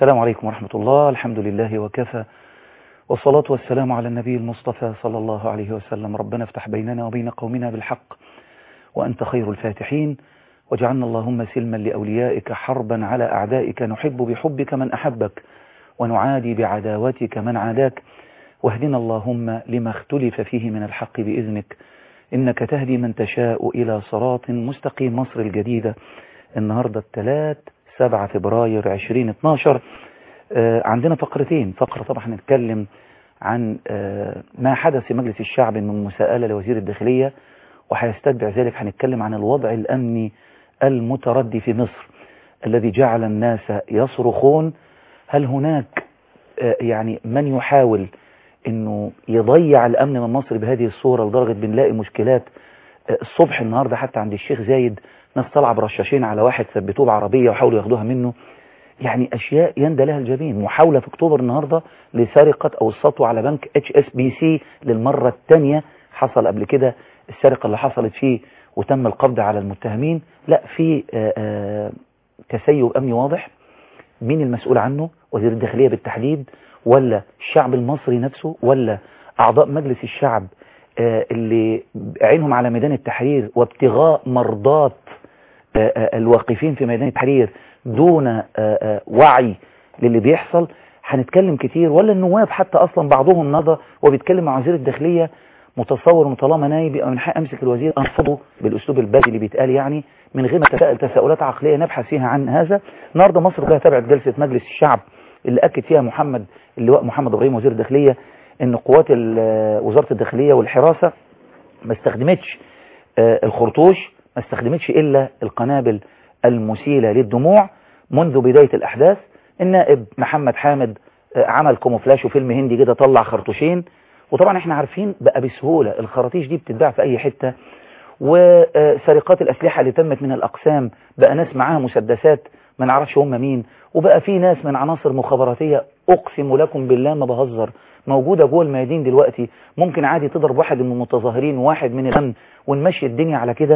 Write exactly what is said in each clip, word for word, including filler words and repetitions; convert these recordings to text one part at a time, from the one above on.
السلام عليكم ورحمة الله. الحمد لله وكفى، والصلاة والسلام على النبي المصطفى صلى الله عليه وسلم. ربنا افتح بيننا وبين قومنا بالحق وأنت خير الفاتحين، واجعلنا اللهم سلما لأوليائك حربا على أعدائك، نحب بحبك من أحبك ونعادي بعداوتك من عاداك، واهدنا اللهم لما اختلف فيه من الحق بإذنك، إنك تهدي من تشاء إلى صراط مستقيم. مصر الجديدة النهاردة الثلاث سبعة فبراير عشرين اتناشر. آه عندنا فقرتين. فقرة طبعا هنتكلم عن آه ما حدث في مجلس الشعب من مساءلة لوزير الداخلية، وهيستتبع ذلك هنتكلم عن الوضع الأمني المتردي في مصر الذي جعل الناس يصرخون. هل هناك آه يعني من يحاول انه يضيع الامن من مصر بهذه الصورة لدرجة بنلاقي مشكلات آه الصبح النهاردة حتى عند الشيخ زايد ناس طلع برشاشين على واحد ثبتوه بعربية وحاولوا ياخدوها منه. يعني اشياء يندى لها الجبين. محاولة في اكتوبر النهاردة لسرقة او السطو على بنك اتش اس بي سي للمرة الثانية. حصل قبل كده السرقة اللي حصلت فيه وتم القبض على المتهمين. لا، في آآ آآ تسيب امني واضح. مين المسؤول عنه؟ وزير الداخلية بالتحديد، ولا الشعب المصري نفسه، ولا اعضاء مجلس الشعب اللي عينهم على ميدان التحرير وابتغاء مرضات الواقفين في ميدان التحرير دون وعي للي بيحصل؟ هنتكلم كتير. ولا النواب حتى اصلا بعضهم نضى وبيتكلم مع وزير الداخلية متصور ان طالما نايب يبقى من حق امسك الوزير انفضه بالاسلوب الباذل اللي بيتقال، يعني من غير ما تساءل تساؤلات عقليه نبحث فيها عن هذا. النهارده مصر كلها تابعت جلسه مجلس الشعب اللي اكد فيها محمد اللواء محمد ابراهيم وزير الداخليه ان قوات وزاره الداخليه والحراسه ما استخدمتش الخرطوش، ما استخدمتش الا القنابل المسيله للدموع منذ بدايه الاحداث. النائب محمد حامد عمل كوموفلاش وفيلم هندي كده، طلع خرطوشين، وطبعا احنا عارفين بقى بسهولة الخراطيش دي بتتباع في اي حتة. وسرقات الاسلحة اللي تمت من الاقسام بقى ناس معاها مسدسات ما نعرفش هم مين، وبقى في ناس من عناصر مخابراتية اقسم لكم بالله ما بهزر موجودة جوه الميادين دلوقتي. ممكن عادي تضرب واحد من المتظاهرين وواحد من الامن ونمشي الدنيا على كده.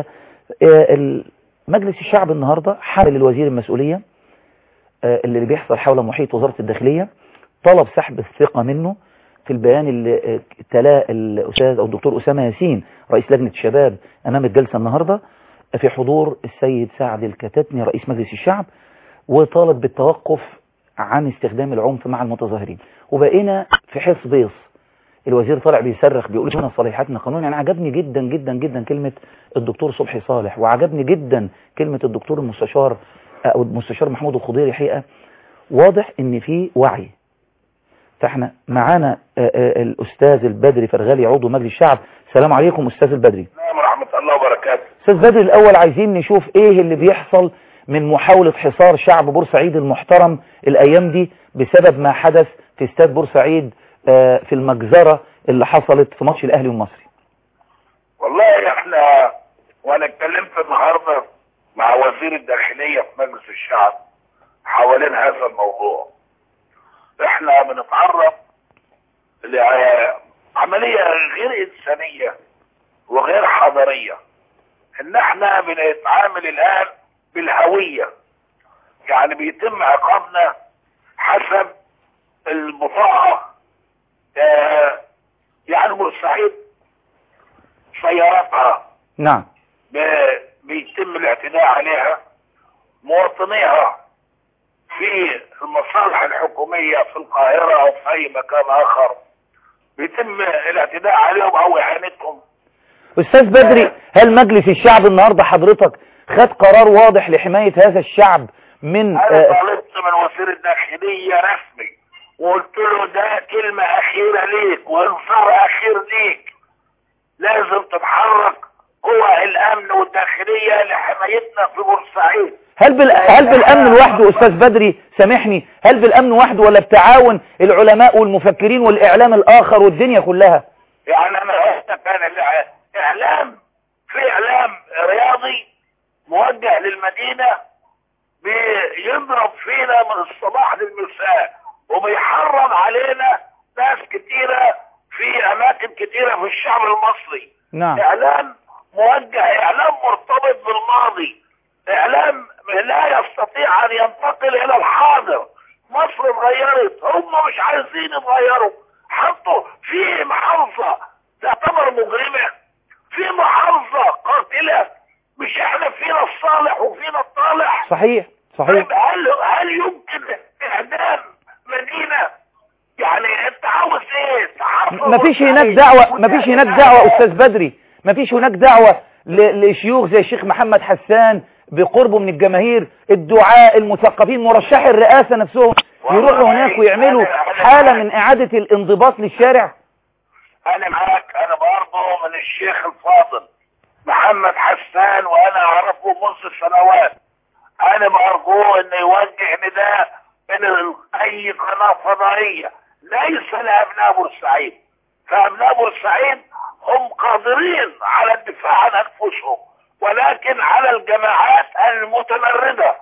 مجلس الشعب النهاردة حامل الوزير المسؤولية اللي بيحصل حول محيط وزارة الداخلية، طلب سحب الثقة منه في البيان اللي تلاه الأستاذ أو الدكتور أسامة ياسين رئيس لجنة الشباب أمام الجلسة النهاردة في حضور السيد سعد الكتاتني رئيس مجلس الشعب، وطالب بالتوقف عن استخدام العنف مع المتظاهرين. وبقينا في حص بيص، الوزير طالع بيصرخ بيقول هنا صلاحياتنا قانون. يعني عجبني جدا جدا جدا كلمة الدكتور صبحي صالح، وعجبني جدا كلمة الدكتور المستشار أو المستشار محمود الخضيري. حقيقة واضح ان في وعي. فاحنا معانا الاستاذ البدري فرغالي عضو مجلس الشعب. السلام عليكم استاذ البدري. السلام ورحمه الله وبركاته. استاذ بدري، الاول عايزين نشوف ايه اللي بيحصل من محاولة حصار شعب بورسعيد المحترم الايام دي بسبب ما حدث في استاد بورسعيد في المجزرة اللي حصلت في ماتش الاهلي والمصري. والله احنا وانا اتكلمت النهارده مع وزير الداخلية في مجلس الشعب حوالين هذا الموضوع. احنا بنتعرض لعملية غير انسانية وغير حضارية، ان احنا بنتعامل الان بالهوية، يعني بيتم عقابنا حسب البطاقة. اه يعني بورسعيد سياراتها نعم بيتم الاعتداء عليها، مواطنيها في المصالح الحكومية في القاهرة أو في أي مكان آخر بيتم الاعتداء عليهم أو إهانتهم. أستاذ بدري، هل مجلس الشعب النهاردة حضرتك خد قرار واضح لحماية هذا الشعب من أنا طلبت من وزير الداخلية رسمي وقلت له ده كلمة أخيرة ليك وانصار أخير ليك، لازم تتحرك قوى الأمن والداخلية لحمايتنا في بورسعيد. هل بال... هل بالامن لوحده استاذ بدري؟ سامحني، هل بالامن وحده ولا بتعاون العلماء والمفكرين والاعلام الاخر والدنيا كلها؟ يعني انا قلت كان الاعلام في اعلام رياضي موجه للمدينة بيضرب فينا من الصباح للمساء وبيحرض علينا ناس كتيرة في اماكن كتيرة في الشعب المصري. نعم. اعلام موجه، اعلام مرتبط بالماضي، اعلام لا يستطيع ان ينتقل الى الحاضر مصر اتغيرت، هم مش عايزين يتغيروا. حطوا في محافظة تعتبر مجرمة، في محافظة قاتلة، مش احنا فينا الصالح وفينا الطالح؟ صحيح صحيح. هل هل يمكن اعدام مدينة؟ يعني انت عاوز ايه؟ مفيش هناك دعوة، مفيش هناك دعوة استاذ بدري، مفيش هناك دعوة لشيوخ زي الشيخ محمد حسان بقربه من الجماهير، الدعاء المثقفين مرشحي الرئاسة نفسهم يروحوا هناك ويعملوا حالة من اعادة الانضباط للشارع؟ انا معاك، انا برضه من الشيخ الفاضل محمد حسان وانا اعرفه منذ سنوات. انا برجوه انه يوجه نداء من اي قناة فضائية ليس لابناء بورسعيد، فابناء بورسعيد هم قادرين على الدفاع عن انفسهم، ولكن على الجماعات المتمردة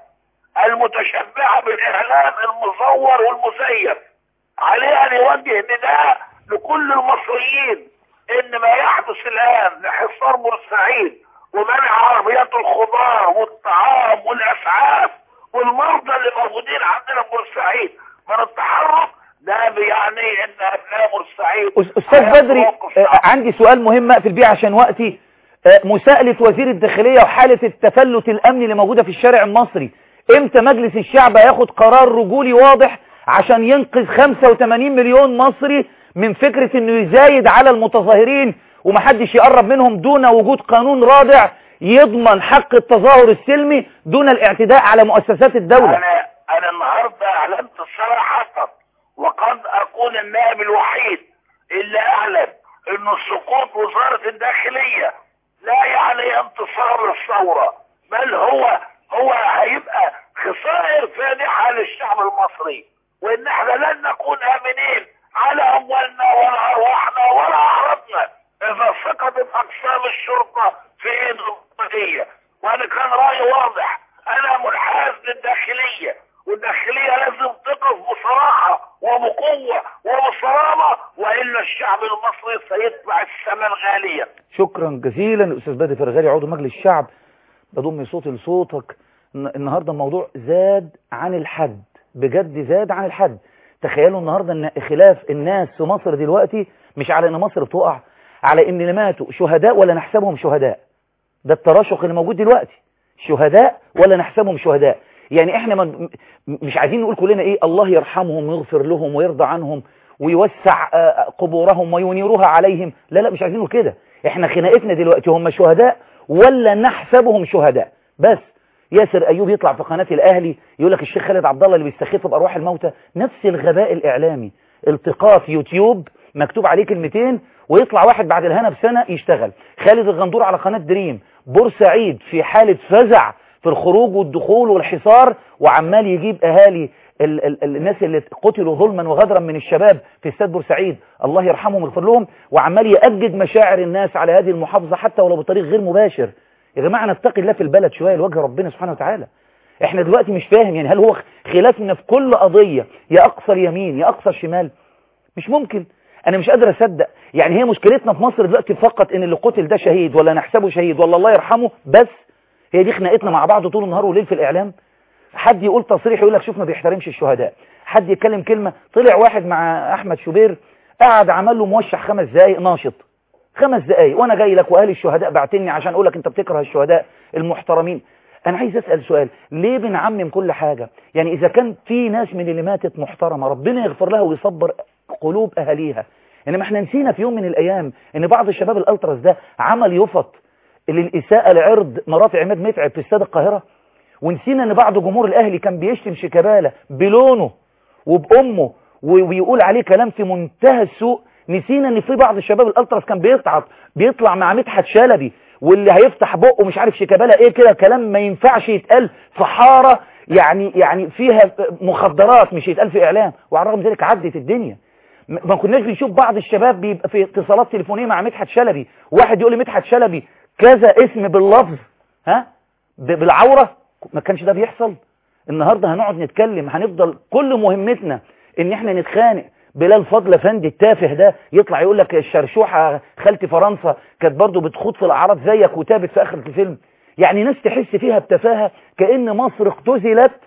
المتشبعة بالاعلام المزور والمزيف عليه ان يوجه نداء لكل المصريين ان ما يحدث الان لحصار بورسعيد ومنع عربيات الخضار والطعام والاسعاف والمرضى اللي موجودين عندنا في بورسعيد من التحرك ده يعني ان ابناء بورسعيد. استاذ بدري عندي سؤال مهم اقفل بيه عشان وقتي. مساءلة وزير الداخلية وحالة التفلت الامني اللي موجودة في الشارع المصري، امتى مجلس الشعب هياخد قرار رجولي واضح عشان ينقذ خمسة وثمانين مليون مصري من فكرة انه يزايد على المتظاهرين ومحدش يقرب منهم دون وجود قانون رادع يضمن حق التظاهر السلمي دون الاعتداء على مؤسسات الدولة؟ انا انا النهارده اعلنت صراحة، وقد اكون النائب الوحيد اللي اعلن انه سقوط وزارة الداخلية لا يعني انتصار للثورة، بل هو هو هيبقى خسائر فادحة للشعب المصري، وان احنا لن نكون امنين على اموالنا ولا ارواحنا ولا اعراضنا اذا سقطت اقسام الشرطة في ايد القضية. وانا كان رايي واضح، انا منحاز للداخلية، والداخلية لازم تقف بصراحة وبقوة وبصرامة، والا الشعب المصري سيدفع الثمن غاليا. شكرا جزيلا استاذ بدري فرغالي عضو مجلس الشعب. بضم صوتي لصوتك. النهارده الموضوع زاد عن الحد، بجد زاد عن الحد. تخيلوا النهارده ان خلاف الناس في مصر دلوقتي مش على ان مصر بتقع، على ان اللي ماتوا شهداء ولا نحسبهم شهداء. ده التراشق اللي موجود دلوقتي، شهداء ولا نحسبهم شهداء. يعني احنا من مش عايزين نقول كلنا ايه الله يرحمهم ويغفر لهم ويرضى عنهم ويوسع قبورهم وينيرها عليهم، لا لا مش عايزين نقول كده. احنا خناقتنا دلوقتي هم شهداء ولا نحسبهم شهداء بس. ياسر ايوب يطلع في قناه الاهلي يقول لك الشيخ خالد عبد الله اللي بيستخف بارواح الموتى، نفس الغباء الاعلامي. التقاء في يوتيوب مكتوب عليه كلمتين ويطلع واحد بعد الهنا بسنه يشتغل. خالد الغندور على قناه دريم، بورسعيد في حاله فزع في الخروج والدخول والحصار، وعمال يجيب اهالي ال ال ال الناس اللي قتلوا ظلما وغدرا من الشباب في استاد بورسعيد الله يرحمهم ويغفر لهم، وعمال يأجج مشاعر الناس على هذه المحافظة حتى ولو بطريق غير مباشر. يا جماعة نتقي الله في البلد شوية لوجه ربنا سبحانه وتعالى. احنا دلوقتي مش فاهم يعني هل هو خلافنا في كل قضية يا اقصى اليمين يا اقصى الشمال؟ مش ممكن. انا مش قادر اصدق. يعني هي مشكلتنا في مصر دلوقتي فقط ان اللي قتل ده شهيد ولا نحسبه شهيد ولا الله يرحمه بس؟ هي دي خناقتنا مع بعض طول النهار وليل في الاعلام. حد يقول تصريح يقول لك شوف ما بيحترمش الشهداء، حد يتكلم كلمة. طلع واحد مع احمد شوبير قعد عمل له موشح خمس دقايق ناشط، خمس دقايق وانا جاي لك واهالي الشهداء بعتني عشان اقول لك انت بتكره الشهداء المحترمين. انا عايز اسال سؤال، ليه بنعمم كل حاجة؟ يعني اذا كان في ناس من اللي ماتت محترمة ربنا يغفر لها ويصبر قلوب اهاليها، انما احنا نسينا في يوم من الايام ان بعض الشباب الالتراس ده عمل يفط للاساءة لعرض مرات عماد متعب في استاد القاهرة، ونسينا ان بعض جمهور الاهلي كان بيشتم شيكابالا بلونه وبامه ويقول عليه كلام في منتهى السوء. نسينا ان في بعض الشباب الالتراس كان بيتعب بيطلع مع مدحت شلبي واللي هيفتح بقه مش عارف شيكابالا ايه كده كلام ما ينفعش يتقال في حاره يعني يعني فيها مخدرات مش يتقال في اعلام، وعلى الرغم من ذلك عدت الدنيا. ما كناش بنشوف بعض الشباب بيبقى في اتصالات تليفونيه مع مدحت شلبي واحد يقول لي مدحت شلبي كذا اسم باللفظ ها بالعوره، ما كانش ده بيحصل. النهاردة هنقعد نتكلم هنفضل كل مهمتنا ان احنا نتخانق. بلال فضل فندي التافه ده يطلع يقول لك الشرشوحة خالتي فرنسا كانت برضو بتخوض في الاعراض زيك وتابت في اخر الفيلم. يعني ناس تحس فيها بتفاهة كأن مصر اختزلت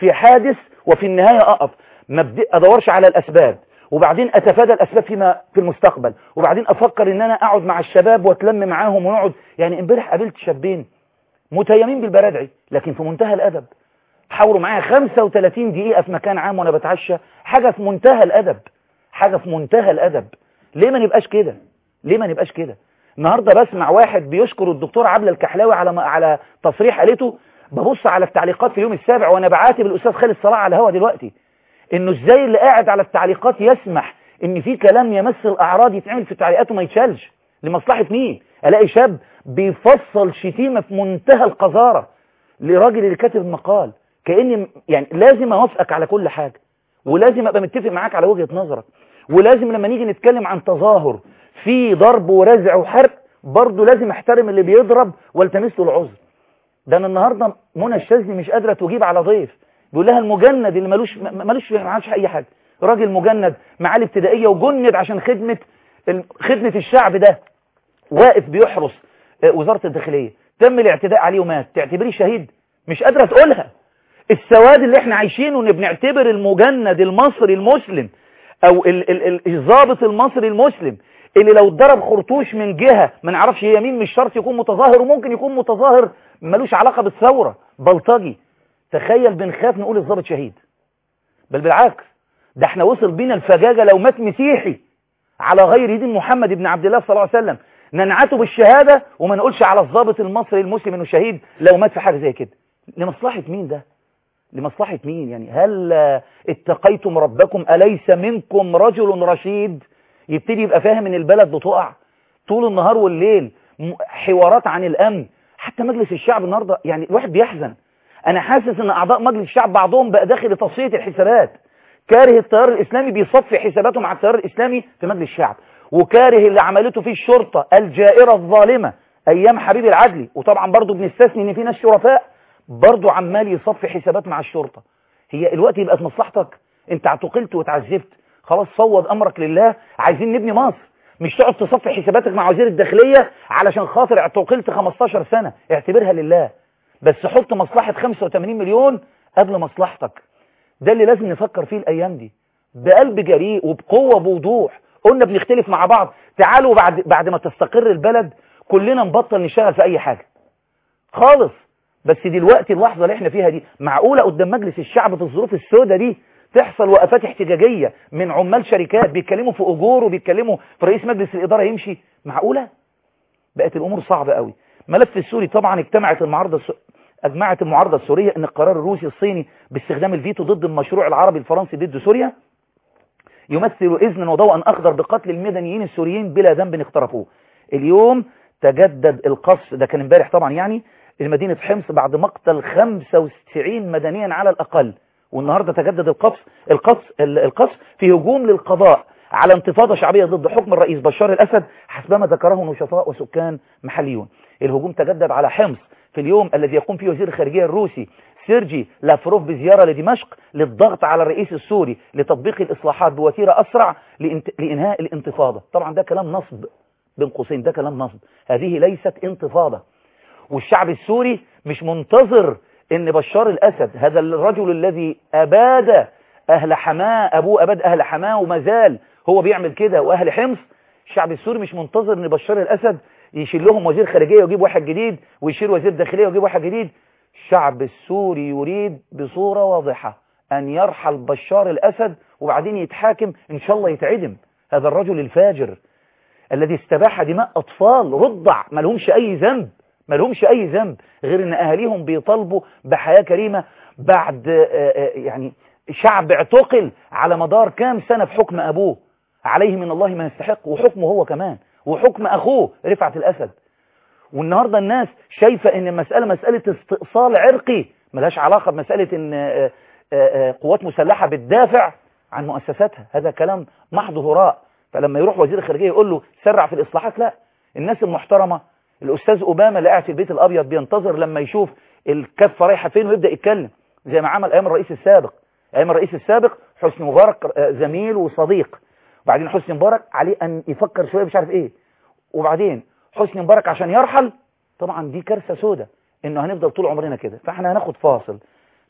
في حادث وفي النهاية أقف، ما أدورش على الأسباب، وبعدين أتفادى الأسباب فيما في المستقبل، وبعدين أفكر إن أنا أقعد مع الشباب وأتلم معاهم ونقعد. يعني امبارح قابلت شابين متيمين بالبرادعي لكن في منتهى الأدب، حاولوا معايا خمسة وثلاثين دقيقة في مكان عام وأنا بتعشى، حاجة في منتهى الأدب، حاجة في منتهى الأدب. ليه ما نبقاش كده؟ ليه ما نبقاش كده؟ النهاردة بسمع واحد بيشكر الدكتور عبلة الكحلاوي على على تصريح قالته، ببص على التعليقات في اليوم السابع وأنا بعاتب الأستاذ خالد صلاح على الهوا دلوقتي، إنه إزاي اللي قاعد على التعليقات يسمح إن في كلام يمس الأعراض يتعمل في التعليقات وما يتشالش. لمصلحة مين؟ ألاقي شاب بيفصل شتيمة في منتهى القذارة لراجل اللي كاتب مقال، كأني يعني لازم أوافقك على كل حاجة، ولازم أبقى متفق معاك على وجهة نظرك، ولازم لما نيجي نتكلم عن تظاهر في ضرب ورزع وحرق برضه لازم احترم اللي بيضرب والتمس له العذر. ده انا النهارده منى الشاذلي مش قادره تجيب على ضيف بيقول لها المجند اللي ملوش ملوش ما عادش اي حاجه، راجل مجند معاه ابتدائيه وجند عشان خدمه خدمه الشعب، ده واقف بيحرس وزاره الداخليه، تم الاعتداء عليه ومات، تعتبريه شهيد؟ مش قادره تقولها. السواد اللي احنا عايشينه ان بنعتبر المجند المصري المسلم او الضابط المصري المسلم اللي لو اتضرب خرطوش من جهة ما نعرفش هي مين، مش شرط يكون متظاهر، وممكن يكون متظاهر ملوش علاقة بالثورة بلطجي، تخيل بنخاف نقول الضابط شهيد. بل بالعكس، ده احنا وصل بينا الفجاجة لو مات مسيحي على غير دين محمد بن عبد الله صلى الله عليه وسلم ننعته بالشهادة وما نقولش على الضابط المصري المسلم انه شهيد لو مات في حاجة زي كده. لمصلحة مين ده؟ لمصلحة مين؟ يعني هل اتقيتم ربكم أليس منكم رجل رشيد؟ يبتدي يبقى فاهم ان البلد بتقع طول النهار والليل، حوارات عن الامن. حتى مجلس الشعب النهارده يعني الواحد بيحزن، انا حاسس ان اعضاء مجلس الشعب بعضهم بقى داخل تصفيه الحسابات، كاره التيار الاسلامي بيصفي حساباته مع التيار الاسلامي في مجلس الشعب، وكاره اللي عملته فيه الشرطه الجائره الظالمه ايام حبيب العدلي، وطبعا برضو بنستثني ان في ناس شرفاء برضو عمال يصفي حسابات مع الشرطه. هي الوقت يبقى في مصلحتك؟ انت اعتقلت وتعذبت، خلاص فوض امرك لله، عايزين نبني مصر، مش تقعد تصفي حساباتك مع وزير الداخليه علشان خاطر اعتقلت خمستاشر سنه، اعتبرها لله، بس حط مصلحه خمسة وثمانين مليون قبل مصلحتك. ده اللي لازم نفكر فيه الايام دي بقلب جريء وبقوه بوضوح. قلنا بنختلف مع بعض، تعالوا بعد بعد ما تستقر البلد كلنا نبطل نشتغل في اي حاجه خالص. بس دلوقتي اللحظه اللي احنا فيها دي معقوله قدام مجلس الشعب في الظروف السوداء دي تحصل وقفات احتجاجيه من عمال شركات بيتكلموا في اجور وبيتكلموا في رئيس مجلس الاداره يمشي؟ معقوله؟ بقت الامور صعبه قوي. ملف السوري طبعا اجتمعت المعارضه الس... اجمعت المعارضه السوريه ان القرار الروسي الصيني باستخدام الفيتو ضد المشروع العربي الفرنسي ضد سوريا يمثل اذنا وضوءا اخضر بقتل المدنيين السوريين بلا ذنب اقترفوه. اليوم تجدد القصف، ده كان امبارح طبعا، يعني المدينه حمص بعد مقتل خمسة وتسعين مدنيا على الاقل، والنهارده تجدد القصف القصف القصف في هجوم للقضاء على انتفاضه شعبيه ضد حكم الرئيس بشار الاسد حسبما ذكره نشطاء وسكان محليون. الهجوم تجدد على حمص في اليوم الذي يقوم فيه وزير الخارجيه الروسي سيرجي لافروف بزياره لدمشق للضغط على الرئيس السوري لتطبيق الاصلاحات بوتيره اسرع لانهاء الانتفاضه. طبعا ده كلام نصب بين قوسين، ده كلام نصب، هذه ليست انتفاضه. والشعب السوري مش منتظر ان بشار الاسد هذا الرجل الذي اباد اهل حماه، ابوه اباد اهل حماه وما زال هو بيعمل كده، واهل حمص، الشعب السوري مش منتظر ان بشار الاسد يشيل لهم وزير خارجيه ويجيب واحد جديد ويشيل وزير داخليه ويجيب واحد جديد. الشعب السوري يريد بصوره واضحه ان يرحل بشار الاسد وبعدين يتحاكم ان شاء الله يتعدم. هذا الرجل الفاجر الذي استباح دماء اطفال رضع ما لهمش اي ذنب، ما لهمش اي ذنب غير ان اهاليهم بيطالبوا بحياة كريمة بعد يعني شعب اعتقل على مدار كام سنة في حكم ابوه، عليه من الله ما يستحق، وحكمه هو كمان، وحكم اخوه رفعت الاسد. والنهاردة الناس شايفة ان المسألة مسألة استئصال عرقي ملهاش علاقة بمسألة ان قوات مسلحة بتدافع عن مؤسساتها، هذا كلام محض هراء. فلما يروح وزير الخارجية يقول له سرع في الاصلاحات، لا، الناس المحترمة، الأستاذ أوباما اللي قاعد في البيت الأبيض بينتظر لما يشوف الكفة رايحة فين ويبدأ يتكلم زي ما عمل أيام الرئيس السابق. أيام الرئيس السابق حسني مبارك زميل وصديق، وبعدين حسني مبارك عليه أن يفكر شوية مش عارف إيه، وبعدين حسني مبارك عشان يرحل. طبعا دي كارثة سودة إنه هنفضل طول عمرنا كده. فإحنا هناخد فاصل،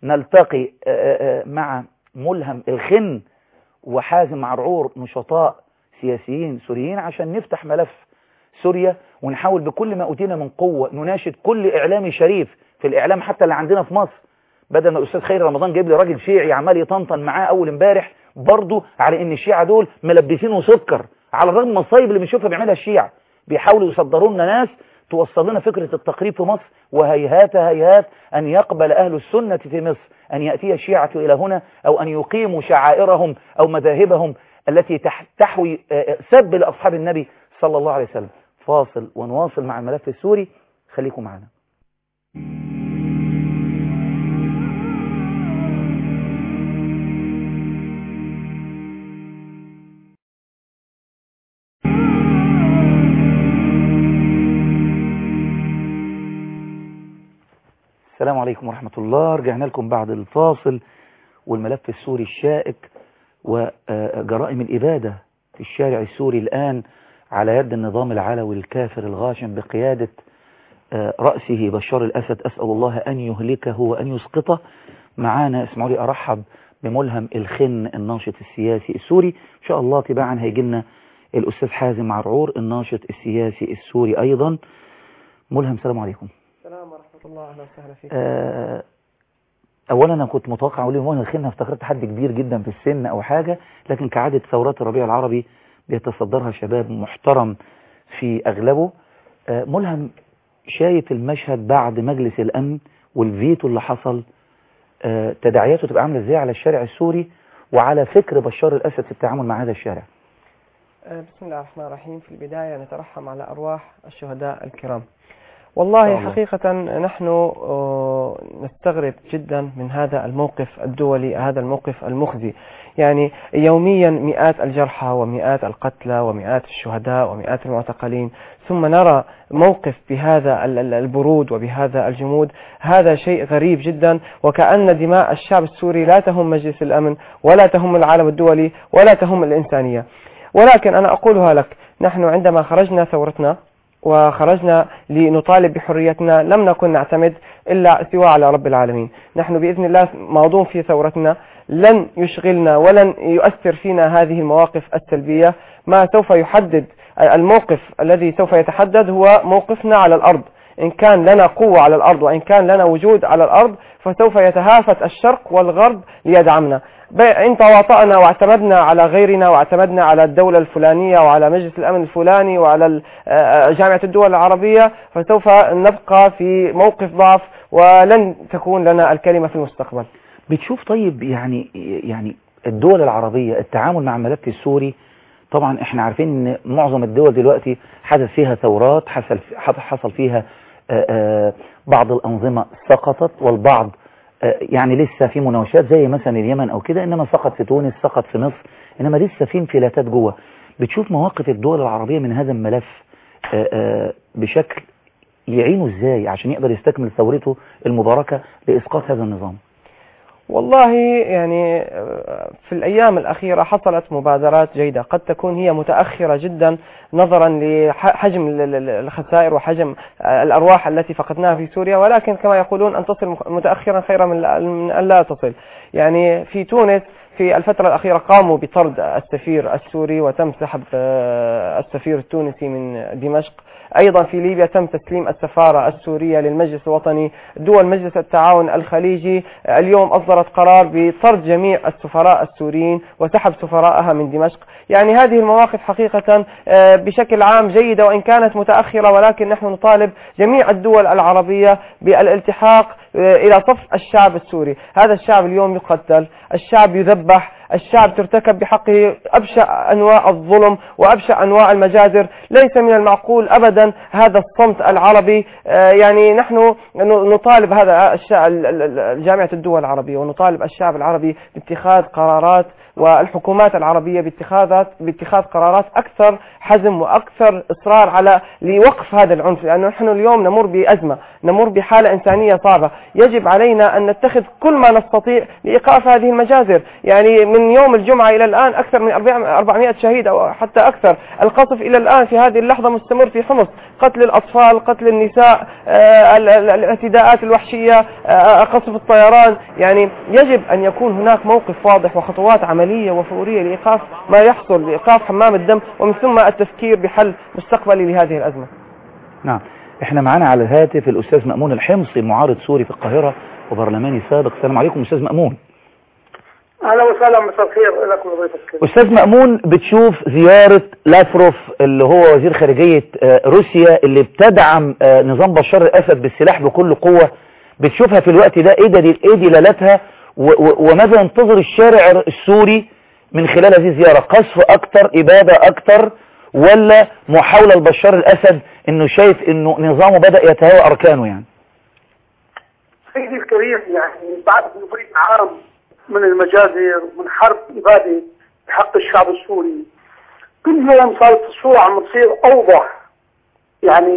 نلتقي مع ملهم الخن وحازم عرعور نشطاء سياسيين سوريين عشان نفتح ملف سوريا، ونحاول بكل ما أوتينا من قوة نناشد كل إعلامي شريف في الإعلام حتى اللي عندنا في مصر، بدل ما الأستاذ خير رمضان جايب لي راجل شيعي عمال يطنطن معاه أول امبارح برضه على إن الشيعة دول ملبسينه سكر، على الرغم من المصايب اللي بنشوفها بيعملها الشيعة، بيحاولوا يصدروا لنا ناس توصل لنا فكرة التقريب في مصر، وهيهات هيهات أن يقبل أهل السنة في مصر أن يأتي الشيعة إلى هنا أو أن يقيموا شعائرهم أو مذاهبهم التي تحوي سب لأصحاب النبي صلى الله عليه وسلم. فاصل ونواصل مع الملف السوري، خليكم معنا. السلام عليكم ورحمة الله. رجعنا لكم بعد الفاصل والملف السوري الشائك وجرائم الإبادة في الشارع السوري الآن على يد النظام العلوي الكافر الغاشم بقيادة رأسه بشار الأسد، أسأل الله أن يهلكه وأن يسقطه. معانا اسمعوا لي أرحب بملهم الخن الناشط السياسي السوري، إن شاء الله تباعا هيجي لنا الأستاذ حازم عرعور الناشط السياسي السوري أيضا. ملهم السلام عليكم. السلام ورحمة الله، أهلا وسهلا فيك. آه أولا أنا كنت متوقع أقول لهم الخن، افتكرت حد كبير جدا في السن أو حاجة، لكن كعادة ثورات الربيع العربي بيتصدرها شباب محترم في أغلبه. آه ملهم، شايف المشهد بعد مجلس الأمن والفيتو اللي حصل، آه تداعياته تبقى عاملة إزاي على الشارع السوري وعلى فكر بشار الأسد في التعامل مع هذا الشارع؟ آه بسم الله الرحمن الرحيم. في البداية نترحم على أرواح الشهداء الكرام. والله الله. حقيقة نحن نستغرب جدا من هذا الموقف الدولي، هذا الموقف المخزي. يعني يوميا مئات الجرحى ومئات القتلى ومئات الشهداء ومئات المعتقلين، ثم نرى موقف بهذا البرود وبهذا الجمود. هذا شيء غريب جدا، وكأن دماء الشعب السوري لا تهم مجلس الأمن ولا تهم العالم الدولي ولا تهم الإنسانية. ولكن أنا أقولها لك، نحن عندما خرجنا ثورتنا وخرجنا لنطالب بحريتنا لم نكن نعتمد إلا سوى على رب العالمين. نحن بإذن الله ماضون في ثورتنا، لن يشغلنا ولن يؤثر فينا هذه المواقف السلبية. ما سوف يحدد الموقف الذي سوف يتحدد هو موقفنا على الأرض. إن كان لنا قوة على الأرض وإن كان لنا وجود على الأرض فسوف يتهافت الشرق والغرب ليدعمنا. إن تواطأنا واعتمدنا على غيرنا واعتمدنا على الدولة الفلانية وعلى مجلس الأمن الفلاني وعلى جامعة الدول العربية فسوف نبقى في موقف ضعف ولن تكون لنا الكلمة في المستقبل. بتشوف طيب يعني يعني الدول العربية التعامل مع الملف السوري، طبعا احنا عارفين ان معظم الدول دلوقتي حدث فيها ثورات، حصل حصل فيها بعض الأنظمة سقطت والبعض يعني لسه في مناوشات زي مثلا اليمن او كده، انما سقط في تونس، سقط في مصر، انما لسه في انفلاتات جوه. بتشوف مواقف الدول العربية من هذا الملف بشكل يعينه ازاي عشان يقدر يستكمل ثورته المباركة لإسقاط هذا النظام؟ والله يعني في الأيام الأخيرة حصلت مبادرات جيدة، قد تكون هي متأخرة جدا نظرا لحجم الخسائر وحجم الأرواح التي فقدناها في سوريا، ولكن كما يقولون أن تصل متأخرا خيرا من أن لا تصل. يعني في تونس في الفترة الأخيرة قاموا بطرد السفير السوري وتم سحب السفير التونسي من دمشق. أيضا في ليبيا تم تسليم السفارة السورية للمجلس الوطني. دول مجلس التعاون الخليجي اليوم أصدرت قرار بطرد جميع السفراء السوريين وسحب سفراءها من دمشق. يعني هذه المواقف حقيقة بشكل عام جيدة وإن كانت متأخرة، ولكن نحن نطالب جميع الدول العربية بالالتحاق إلى صف الشعب السوري. هذا الشعب اليوم يقتل، الشعب يذبح، الشعب ترتكب بحقه أبشع أنواع الظلم وأبشع أنواع المجازر. ليس من المعقول أبدا هذا الصمت العربي. يعني نحن نطالب هذا جامعة الدول العربية ونطالب الشعب العربي باتخاذ قرارات والحكومات العربية باتخاذات باتخاذ قرارات أكثر حزم وأكثر إصرار على لوقف هذا العنف، لأنه نحن اليوم نمر بأزمة، نمر بحالة إنسانية صعبة. يجب علينا أن نتخذ كل ما نستطيع لإيقاف هذه المجازر. يعني من من يوم الجمعة إلى الآن أكثر من أربعمائة شهيد أو حتى أكثر. القصف إلى الآن في هذه اللحظة مستمر في حمص، قتل الأطفال، قتل النساء، الاعتداءات الوحشية، قصف الطيران. يعني يجب أن يكون هناك موقف واضح وخطوات عملية وفورية لإيقاف ما يحصل، لإيقاف حمام الدم، ومن ثم التفكير بحل مستقبلي لهذه الأزمة. نعم، احنا معانا على الهاتف الأستاذ مأمون الحمصي، معارض سوري في القاهرة وبرلماني سابق. السلام عليكم أستاذ مأمون. اهلا وسهلا، مساء الخير لكم وضيفك. أستاذ مأمون، بتشوف زيارة لافروف اللي هو وزير خارجية روسيا اللي بتدعم نظام بشار الأسد بالسلاح بكل قوة، بتشوفها في الوقت ده ايه ايه دلالتها، وماذا ينتظر الشارع السوري من خلال هذه الزيارة؟ قصف أكتر، إبادة أكتر، ولا محاولة لبشار الأسد انه شايف انه نظامه بدأ يتهاوى أركانه؟ يعني سيدي الكريم، يعني بعد نبريد عام من المجازر ومن حرب إبادة بحق الشعب السوري، كل يوم صارت الصورة عم تصير أوضح يعني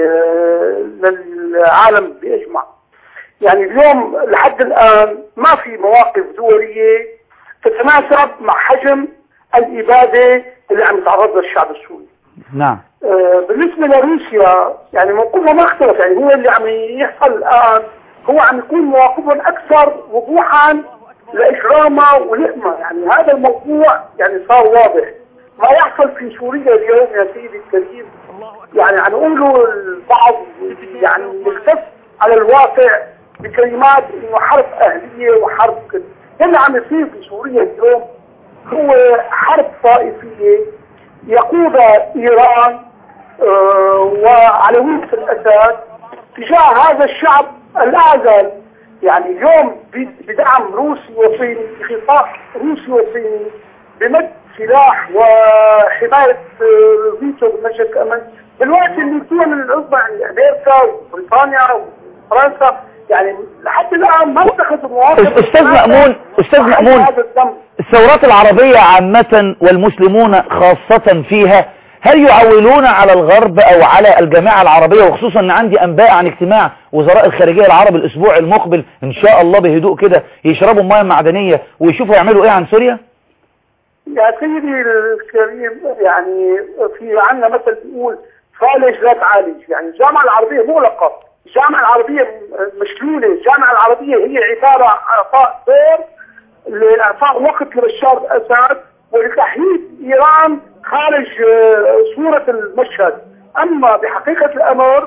للعالم بأجمع. يعني اليوم لحد الآن ما في مواقف دولية تتناسب مع حجم الإبادة اللي عم يتعرض لها الشعب السوري. نعم. آه بالنسبة لروسيا يعني موقفها ما اختلف، يعني هو اللي عم يحصل الآن هو عم يكون مواقفهم أكثر وضوحا لإجرامها ولئمة. يعني هذا الموضوع يعني صار واضح. ما يحصل في سوريا اليوم يا سيدي الكريم يعني عم يقولوا البعض يعني يلتف على الواقع بكلمات انه حرب اهلية وحرب كده. اللي عم يصير في سوريا اليوم هو حرب طائفية يقودها ايران آه وعلوية الاسد تجاه هذا الشعب الاعزل. يعني اليوم بدعم روسي وصيني، بخطاب روسي وصيني، بمد سلاح وحماية فيتو بمجلس الأمن، بالوقت اللي الدول العظمى يعني أمريكا وبريطانيا وفرنسا يعني لحد الآن ما اتخذوا مواقف. أستاذ مأمون، أستاذ مأمون، الثورات العربية عامة والمسلمون خاصة فيها، هل يعولون على الغرب أو على الجامعة العربية؟ وخصوصا أن عندي أنباء عن اجتماع وزراء الخارجية العرب الأسبوع المقبل إن شاء الله بهدوء كده يشربوا مياه معدنية ويشوفوا يعملوا إيه عن سوريا؟ يا سيدي الكريم، يعني في عندنا مثل بيقول فالج لا تعالج. يعني الجامعة العربية مغلقة، الجامعة العربية مشلولة، الجامعة العربية هي عبارة عن إعطاء دور لإعطاء وقت لبشار الأسد ولتحييد إيران خارج صورة المشهد. أما بحقيقة الأمر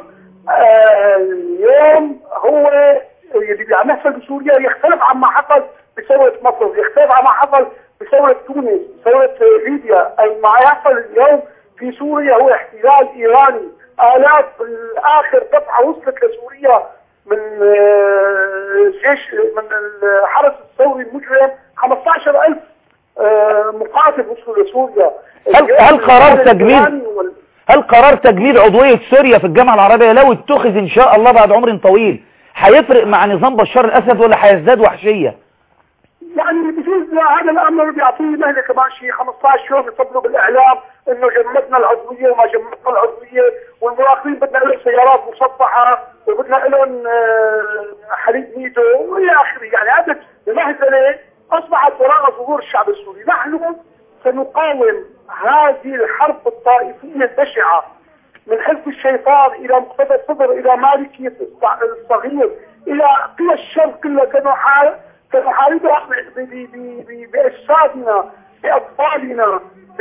اليوم هو اللي عم يحصل بسوريا يختلف عما حصل بثورة مصر، يختلف عما حصل بثورة تونس، بثورة ليبيا. ما يحصل اليوم في سوريا هو احتلال إيراني. آلاف الآخر دفعة وصلت لسوريا من جيش من الحرس الثوري المجرم، خمسة عشر ألف مقاتل وصلوا لسوريا. هل هل قرار تجميد هل قرار تجميد عضوية سوريا في الجامعة العربية لو اتخذ إن شاء الله بعد عمر طويل هيفرق مع نظام بشار الأسد ولا هيزداد وحشية؟ يعني بجوز هذا الامر بيعطيه مهله كمان شيء خمسة عشر يوم يطلبوا بالاعلام انه جمدنا العضويه وما جمدنا العضويه، والمراقبين بدنا لهم سيارات مسطحه وبدنا لهم حليب ميدو والى اخره. يعني هذا المهزله اصبحت وراء ظهور الشعب السوري. نحن سنقاوم هذه الحرب الطائفيه البشعه من حزب الشيطان الى مقتدى الصدر الى مالكيه الصغير الى قوى الشر كلها. سنحارب سنحاربها بأجسادنا، بأطفالنا،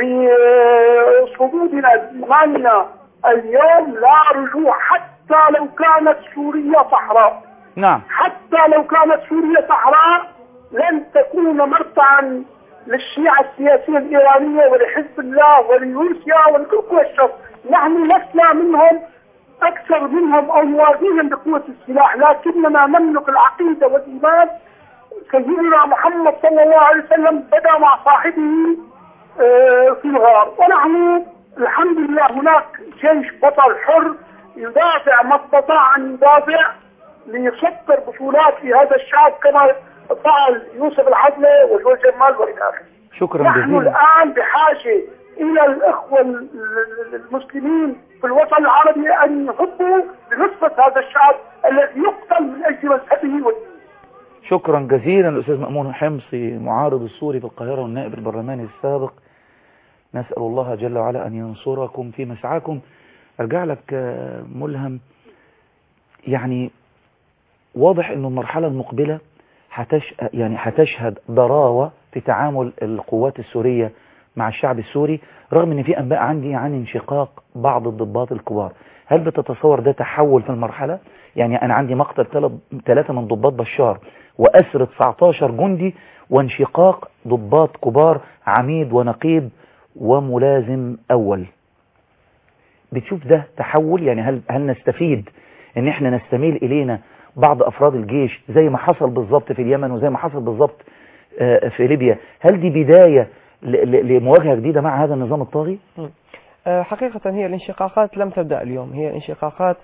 بصمودنا، بإيماننا. اليوم لا رجوع حتى لو كانت سوريا صحراء. نعم. حتى لو كانت سوريا صحراء لن تكون مرتعا للشيعة السياسية الإيرانية ولحزب الله ولروسيا ولكل قوى الشر. نحن لسنا منهم أكثر منهم أو نواجههم بقوة السلاح، لكننا نملك العقيدة والإيمان. سيدنا محمد صلى الله عليه وسلم بدأ مع صاحبه في الغار، ونحن الحمد لله هناك جيش بطل حر يدافع ما استطاع أن يدافع ليسطر بطولات في هذا الشعب كما فعل يوسف الحضلي وجول جمال وإلى آخره. شكرا نحن جزيلا. الآن بحاجة إلى الإخوة المسلمين في الوطن العربي أن يحبوا لنصرة هذا الشعب الذي يقتل من أجل مذهبه ودينه. شكرا جزيلا الأستاذ مأمون حمصي معارض السوري في القاهرة والنائب البرلماني السابق. نسأل الله جل وعلا أن ينصركم في مسعاكم. أرجع لك ملهم، يعني واضح أن المرحلة المقبلة هتش يعني هتشهد ضراوة في تعامل القوات السورية مع الشعب السوري، رغم أن في أنباء عندي عن انشقاق بعض الضباط الكبار. هل بتتصور ده تحول في المرحلة؟ يعني أنا عندي مقتل ثلاثة من ضباط بشار وأسر تسعتاشر جندي وانشقاق ضباط كبار، عميد ونقيب وملازم أول. بتشوف ده تحول؟ يعني هل هل نستفيد ان احنا نستميل الينا بعض افراد الجيش زي ما حصل بالظبط في اليمن وزي ما حصل بالظبط في ليبيا؟ هل دي بداية لمواجهة جديدة مع هذا النظام الطاغي؟ حقيقة هي الانشقاقات لم تبدأ اليوم، هي الانشقاقات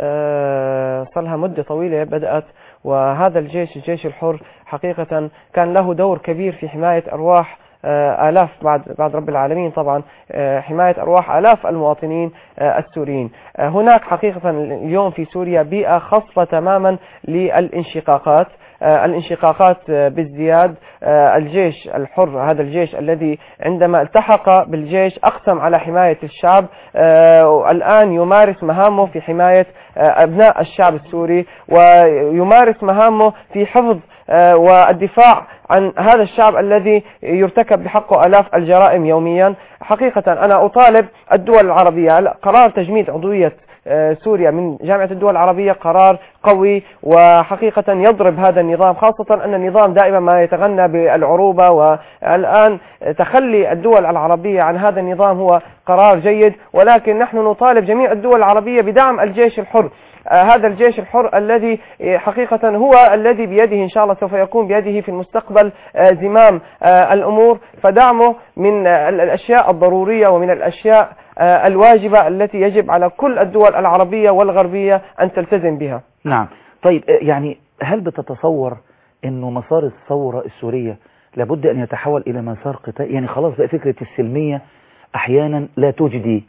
صار لها مدة طويلة بدأت، وهذا الجيش الجيش الحر حقيقة كان له دور كبير في حماية أرواح آلاف بعد بعد رب العالمين طبعا حماية أرواح آلاف المواطنين السوريين. هناك حقيقة اليوم في سوريا بيئة خاصة تماما للانشقاقات، الانشقاقات بازدياد. الجيش الحر هذا الجيش الذي عندما التحق بالجيش أقسم على حماية الشعب، الآن يمارس مهامه في حماية أبناء الشعب السوري، ويمارس مهامه في حفظ والدفاع عن هذا الشعب الذي يرتكب بحقه آلاف الجرائم يوميا. حقيقة أنا أطالب الدول العربية، قرار تجميد عضوية سوريا من جامعة الدول العربية قرار قوي وحقيقة يضرب هذا النظام، خاصة أن النظام دائما ما يتغنى بالعروبة، والآن تخلي الدول العربية عن هذا النظام هو قرار جيد، ولكن نحن نطالب جميع الدول العربية بدعم الجيش الحر. آه هذا الجيش الحر الذي حقيقة هو الذي بيده إن شاء الله سوف يكون بيده في المستقبل آه زمام آه الأمور، فدعمه من آه الأشياء الضرورية ومن الأشياء آه الواجبة التي يجب على كل الدول العربية والغربية أن تلتزم بها. نعم. طيب يعني هل بتتصور أنه مسار الثورة السورية لابد أن يتحول إلى مسار قتال؟ يعني خلاص بقى فكرة السلمية أحيانا لا تجدي،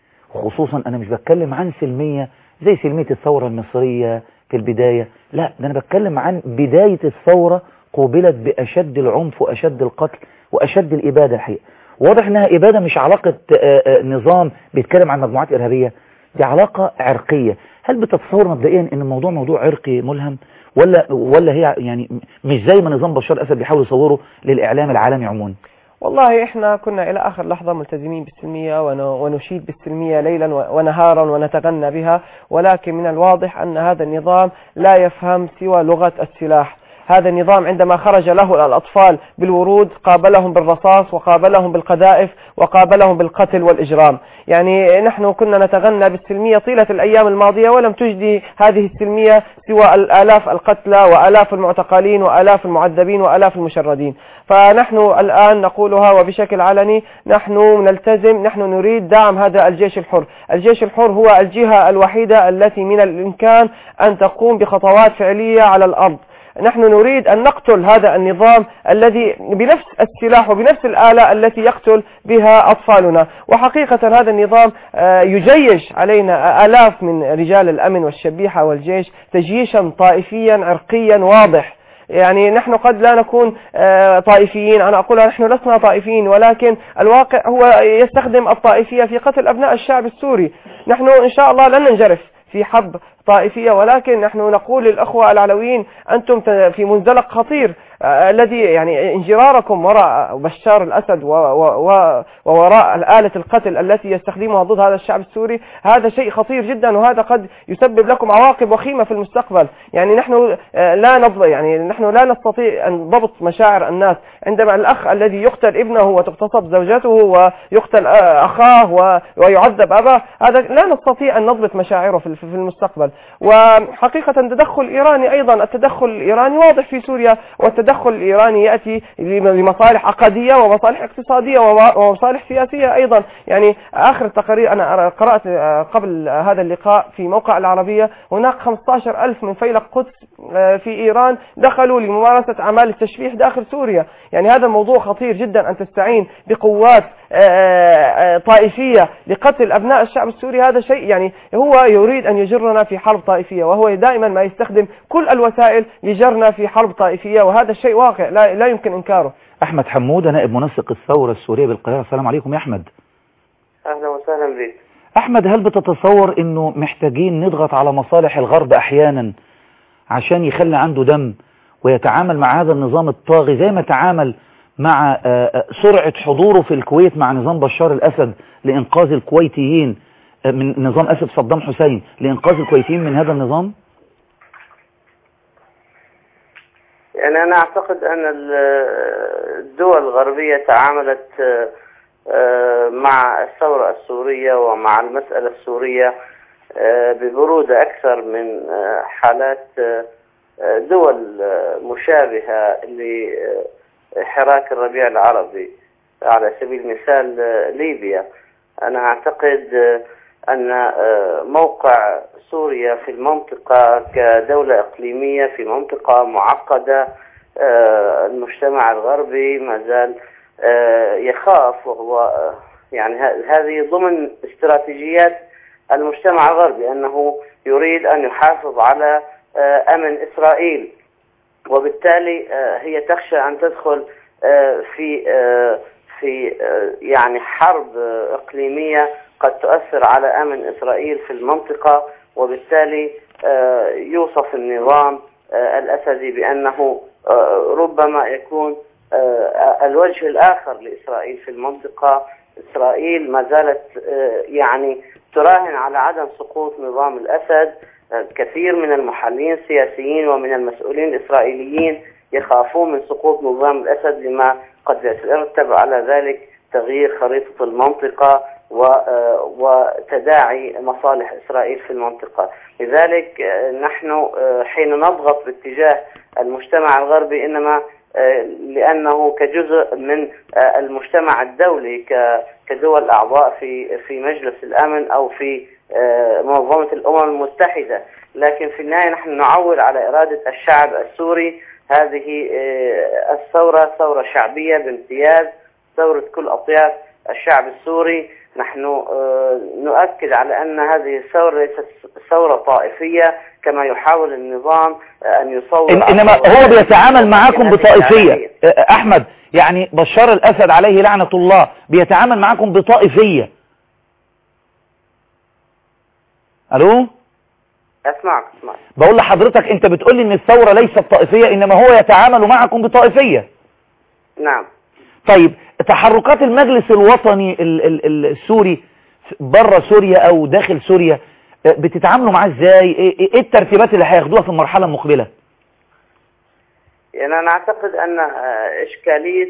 خصوصا أنا مش بتكلم عن سلمية زي سلمية الثورة المصرية في البداية، لا ده أنا بتكلم عن بداية الثورة قوبلت بأشد العنف وأشد القتل وأشد الإبادة. الحقيقة واضح أنها إبادة مش علاقة نظام بيتكلم عن مجموعات إرهابية، دي علاقة عرقية. هل بتتصور مبدئيا أن الموضوع موضوع عرقي ملهم، ولا ولا هي يعني مش زي ما نظام بشار الأسد بيحاول يصوره للإعلام العالمي عموما؟ والله إحنا كنا إلى آخر لحظة ملتزمين بالسلمية ونشيد بالسلمية ليلا ونهارا ونتغنى بها، ولكن من الواضح أن هذا النظام لا يفهم سوى لغة السلاح. هذا النظام عندما خرج له الأطفال بالورود قابلهم بالرصاص وقابلهم بالقذائف وقابلهم بالقتل والإجرام. يعني نحن كنا نتغنى بالسلمية طيلة الأيام الماضية ولم تجدي هذه السلمية سوى الآلاف القتلى وآلاف المعتقلين وآلاف المعذبين وآلاف المشردين. فنحن الآن نقولها وبشكل علني، نحن نلتزم، نحن نريد دعم هذا الجيش الحر. الجيش الحر هو الجهة الوحيدة التي من الإمكان أن تقوم بخطوات فعلية على الأرض. نحن نريد أن نقتل هذا النظام الذي بنفس السلاح وبنفس الآلة التي يقتل بها أطفالنا. وحقيقة هذا النظام يجيش علينا آلاف من رجال الأمن والشبيحة والجيش تجيشا طائفيا عرقيا واضح. يعني نحن قد لا نكون طائفيين، أنا أقولها نحن لسنا طائفيين، ولكن الواقع هو يستخدم الطائفية في قتل أبناء الشعب السوري. نحن إن شاء الله لن ننجرف في حرب طائفية، ولكن نحن نقول للأخوة العلويين أنتم في منزلق خطير الذي يعني انجراركم وراء بشار الأسد ووراء آلة القتل التي يستخدمها ضد هذا الشعب السوري، هذا شيء خطير جدا، وهذا قد يسبب لكم عواقب وخيمة في المستقبل. يعني نحن لا نضبط يعني نحن لا نستطيع أن نضبط مشاعر الناس عندما الأخ الذي يقتل ابنه وتغتصب زوجته ويقتل أخاه ويعذب أباه، هذا لا نستطيع أن نضبط مشاعره في المستقبل. وحقيقة تدخل إيراني أيضا، التدخل الإيراني واضح في سوريا، والتدخل الإيراني يأتي لمصالح عقدية ومصالح اقتصادية ومصالح سياسية أيضا. يعني آخر التقارير أنا قرأت قبل هذا اللقاء في موقع العربية، هناك خمسة عشر ألف من فيلق قدس في إيران دخلوا لممارسة أعمال التشبيح داخل سوريا. يعني هذا الموضوع خطير جدا، أن تستعين بقوات طائفية لقتل أبناء الشعب السوري، هذا شيء يعني هو يريد أن يجرنا في حرب طائفية، وهو دائما ما يستخدم كل الوسائل يجرنا في حرب طائفية، وهذا الشيء واقع لا, لا يمكن إنكاره. أحمد حمودة نائب منسق الثورة السورية بالقاهرة، السلام عليكم يا أحمد. أهلا وسهلا بك. أحمد، هل بتتصور أنه محتاجين نضغط على مصالح الغرب أحيانا عشان يخلي عنده دم ويتعامل مع هذا النظام الطاغي زي ما تعامل مع سرعة حضوره في الكويت مع نظام بشار الأسد لإنقاذ الكويتيين من نظام أسد صدام حسين، لإنقاذ الكويتيين من هذا النظام؟ يعني أنا أعتقد أن الدول الغربية تعاملت مع الثورة السورية ومع المسألة السورية ببرودة أكثر من حالات دول مشابهة لحراك الربيع العربي. على سبيل المثال ليبيا، أنا أعتقد أن موقع سوريا في المنطقة كدولة إقليمية في منطقة معقدة، المجتمع الغربي ما زال يخاف، وهو يعني هذه ضمن استراتيجيات المجتمع الغربي أنه يريد أن يحافظ على أمن إسرائيل، وبالتالي هي تخشى أن تدخل في في يعني حرب إقليمية قد تؤثر على أمن إسرائيل في المنطقة، وبالتالي يوصف النظام الأسدي بأنه ربما يكون الوجه الآخر لإسرائيل في المنطقة. إسرائيل ما زالت يعني تراهن على عدم سقوط نظام الأسد. كثير من المحللين السياسيين ومن المسؤولين الإسرائيليين يخافون من سقوط نظام الأسد لما قد يترتب على ذلك تغيير خريطة المنطقة وتداعي مصالح إسرائيل في المنطقة. لذلك نحن حين نضغط باتجاه المجتمع الغربي إنما لأنه كجزء من المجتمع الدولي كدول أعضاء في في مجلس الأمن أو في منظمة الأمم المتحدة، لكن في النهاية نحن نعول على إرادة الشعب السوري. هذه الثورة ثورة شعبية بامتياز، ثورة كل أطياف الشعب السوري. نحن نؤكد على أن هذه الثورة ليست ثورة طائفية كما يحاول النظام أن يصور، إنما هو بيتعامل معاكم بطائفية. أحمد، يعني بشار الأسد عليه لعنة الله بيتعامل معاكم بطائفية. ألو؟ أسمعك أسمعك. بقول لحضرتك أنت بتقول لي إن الثورة ليست طائفية، إنما هو يتعامل معكم بطائفية. نعم. طيب تحركات المجلس الوطني السوري بره سوريا أو داخل سوريا بتتعاملوا معاه ازاي؟ ايه الترتيبات اللي هياخدوها في المرحلة المقبلة؟ يعني انا اعتقد ان اشكالية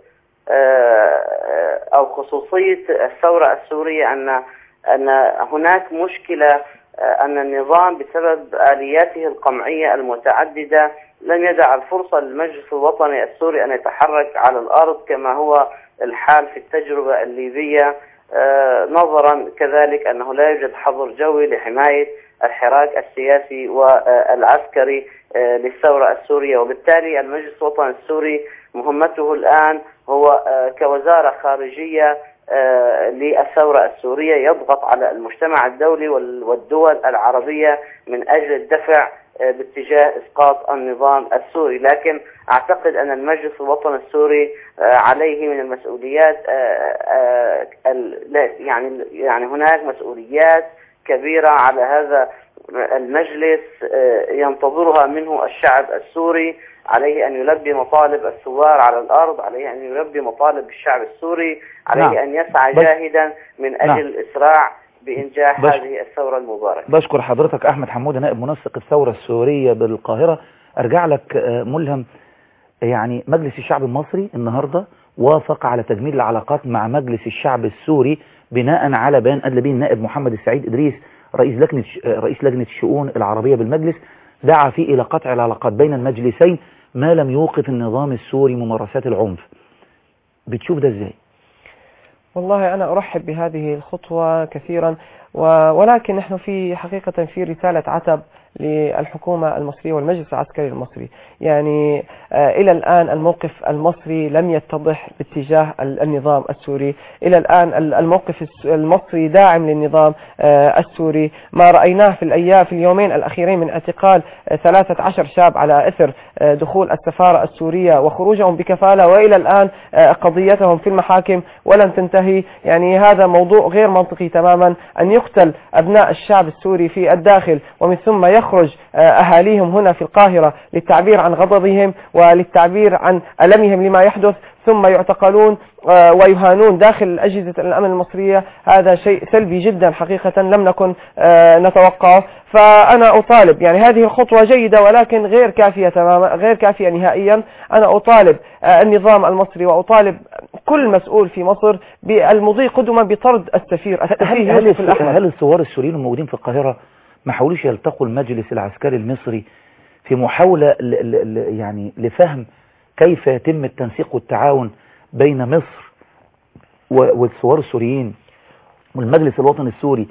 او خصوصية الثورة السورية ان ان هناك مشكلة ان النظام بسبب آلياته القمعية المتعددة لم يدع الفرصة للمجلس الوطني السوري ان يتحرك على الارض كما هو الحال في التجربة الليبية، نظرا كذلك أنه لا يوجد حظر جوي لحماية الحراك السياسي والعسكري للثورة السورية. وبالتالي المجلس الوطني السوري مهمته الآن هو كوزارة خارجية للثورة السورية يضغط على المجتمع الدولي والدول العربية من أجل الدفع باتجاه إسقاط النظام السوري. لكن أعتقد أن المجلس الوطني السوري عليه من المسؤوليات يعني يعني هناك مسؤوليات كبيرة على هذا المجلس ينتظرها منه الشعب السوري. عليه أن يلبي مطالب الثوار على الأرض، عليه أن يلبي مطالب الشعب السوري، عليه نعم. أن يسعى جاهدا من أجل نعم. الإسراع بإنجاح بش... هذه الثورة المباركة. بشكر حضرتك أحمد حمودة نائب منسق الثورة السورية بالقاهرة. أرجع لك ملهم، يعني مجلس الشعب المصري النهاردة وافق على تجميل العلاقات مع مجلس الشعب السوري بناء على بيان أدلى به النائب محمد السعيد إدريس رئيس لجنة رئيس لجنة الشؤون العربية بالمجلس، دعا فيه إلى قطع العلاقات بين المجلسين ما لم يوقف النظام السوري ممارسات العنف. بتشوف ده ازاي؟ والله أنا أرحب بهذه الخطوة كثيرا، ولكن نحن في حقيقة في رسالة عتب للحكومة المصرية والمجلس العسكري المصري. يعني إلى الآن الموقف المصري لم يتضح باتجاه النظام السوري. إلى الآن الموقف المصري داعم للنظام السوري. ما رأيناه في الأيام في اليومين الأخيرين من اعتقال ثلاثة عشر شاب على إثر دخول السفارة السورية وخروجهم بكفالة، وإلى الآن قضيتهم في المحاكم ولم تنتهي. يعني هذا موضوع غير منطقي تماما، أن يقتل أبناء الشعب السوري في الداخل ومن ثم يخرج أهاليهم هنا في القاهرة للتعبير عن غضبهم وللتعبير عن ألمهم لما يحدث، ثم يعتقلون ويهانون داخل أجهزة الأمن المصرية. هذا شيء سلبي جدا حقيقة لم نكن نتوقعه. فأنا أطالب، يعني هذه الخطوة جيدة ولكن غير كافية تماما، غير كافية نهائيا. أنا أطالب النظام المصري وأطالب كل مسؤول في مصر بالمضي قدما بطرد السفير. هل, هل, هل الثوار السوريين الموجودين في القاهرة ما حاولوش يلتقوا المجلس العسكري المصري في محاولة ل ل يعني لفهم كيف يتم التنسيق والتعاون بين مصر والثوار السوريين والمجلس الوطني السوري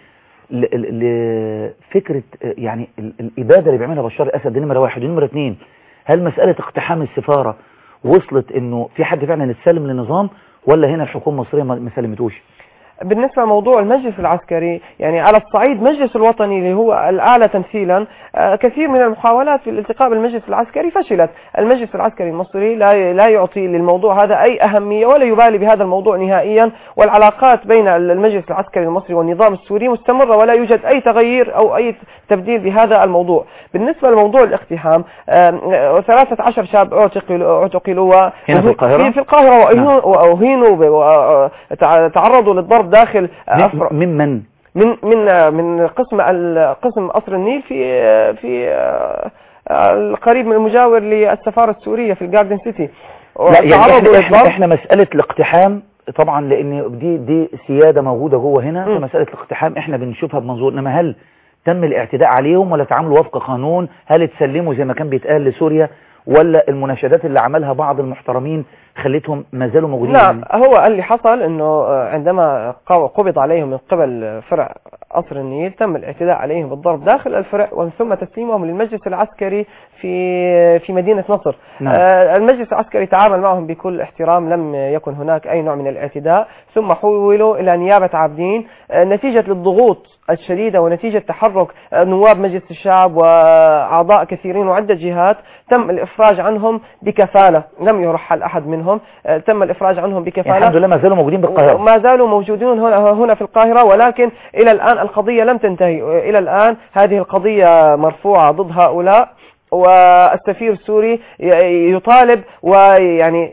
لفكرة يعني الإبادة اللي بيعملها بشار الأسد؟ نمرة واحد. ونمرة اثنين، هل مسألة اقتحام السفارة وصلت انه في حد فعلا يتسلم للنظام ولا هنا الحكومة المصرية ما سلمتوش؟ بالنسبة لموضوع المجلس العسكري، يعني على الصعيد مجلس الوطني اللي هو الأعلى تمثيلا، كثير من المحاولات في الالتقاء بالمجلس العسكري فشلت. المجلس العسكري المصري لا لا يعطي للموضوع هذا أي أهمية ولا يبالي بهذا الموضوع نهائيا، والعلاقات بين المجلس العسكري المصري والنظام السوري مستمرة ولا يوجد أي تغيير أو أي تبديل بهذا الموضوع. بالنسبة لموضوع الاقتحام، ثلاثة عشر شاب اعتقلوا هنا في القاهرة في القاهرة وأهينوا وتعرضوا للضرب داخل أفر... من من من من من قسم قسم قصر النيل في في القريب من المجاور للسفارة السورية في الجاردن سيتي. لا يعني احنا, احنا مسألة الاقتحام طبعا لان دي دي سيادة موجودة جوه هنا، فمسألة الاقتحام احنا بنشوفها بمنظور، انما هل تم الاعتداء عليهم ولا تعاملوا وفق قانون؟ هل اتسلموا زي ما كان بيتقال لسوريا ولا المناشدات اللي عملها بعض المحترمين خلتهم ما زالوا موجودين؟ لا، هو اللي حصل انه عندما قبض عليهم من قبل فرع قصر النيل تم الاعتداء عليهم بالضرب داخل الفرع ومن ثم تسليمهم للمجلس العسكري في في مدينة نصر. نعم. آه المجلس العسكري تعامل معهم بكل احترام، لم يكن هناك اي نوع من الاعتداء، ثم حولوا الى نيابة عابدين آه نتيجة للضغوط الشديدة ونتيجة تحرك نواب مجلس الشعب وأعضاء كثيرين وعدة جهات تم الإفراج عنهم بكفالة، لم يرحل أحد منهم، تم الإفراج عنهم بكفالة. الحمد لله ما زالوا موجودين بالقاهرة، ما زالوا موجودون هنا هنا في القاهرة، ولكن إلى الآن القضية لم تنتهي. إلى الآن هذه القضية مرفوعة ضد هؤلاء، والسفير السوري يطالب ويعني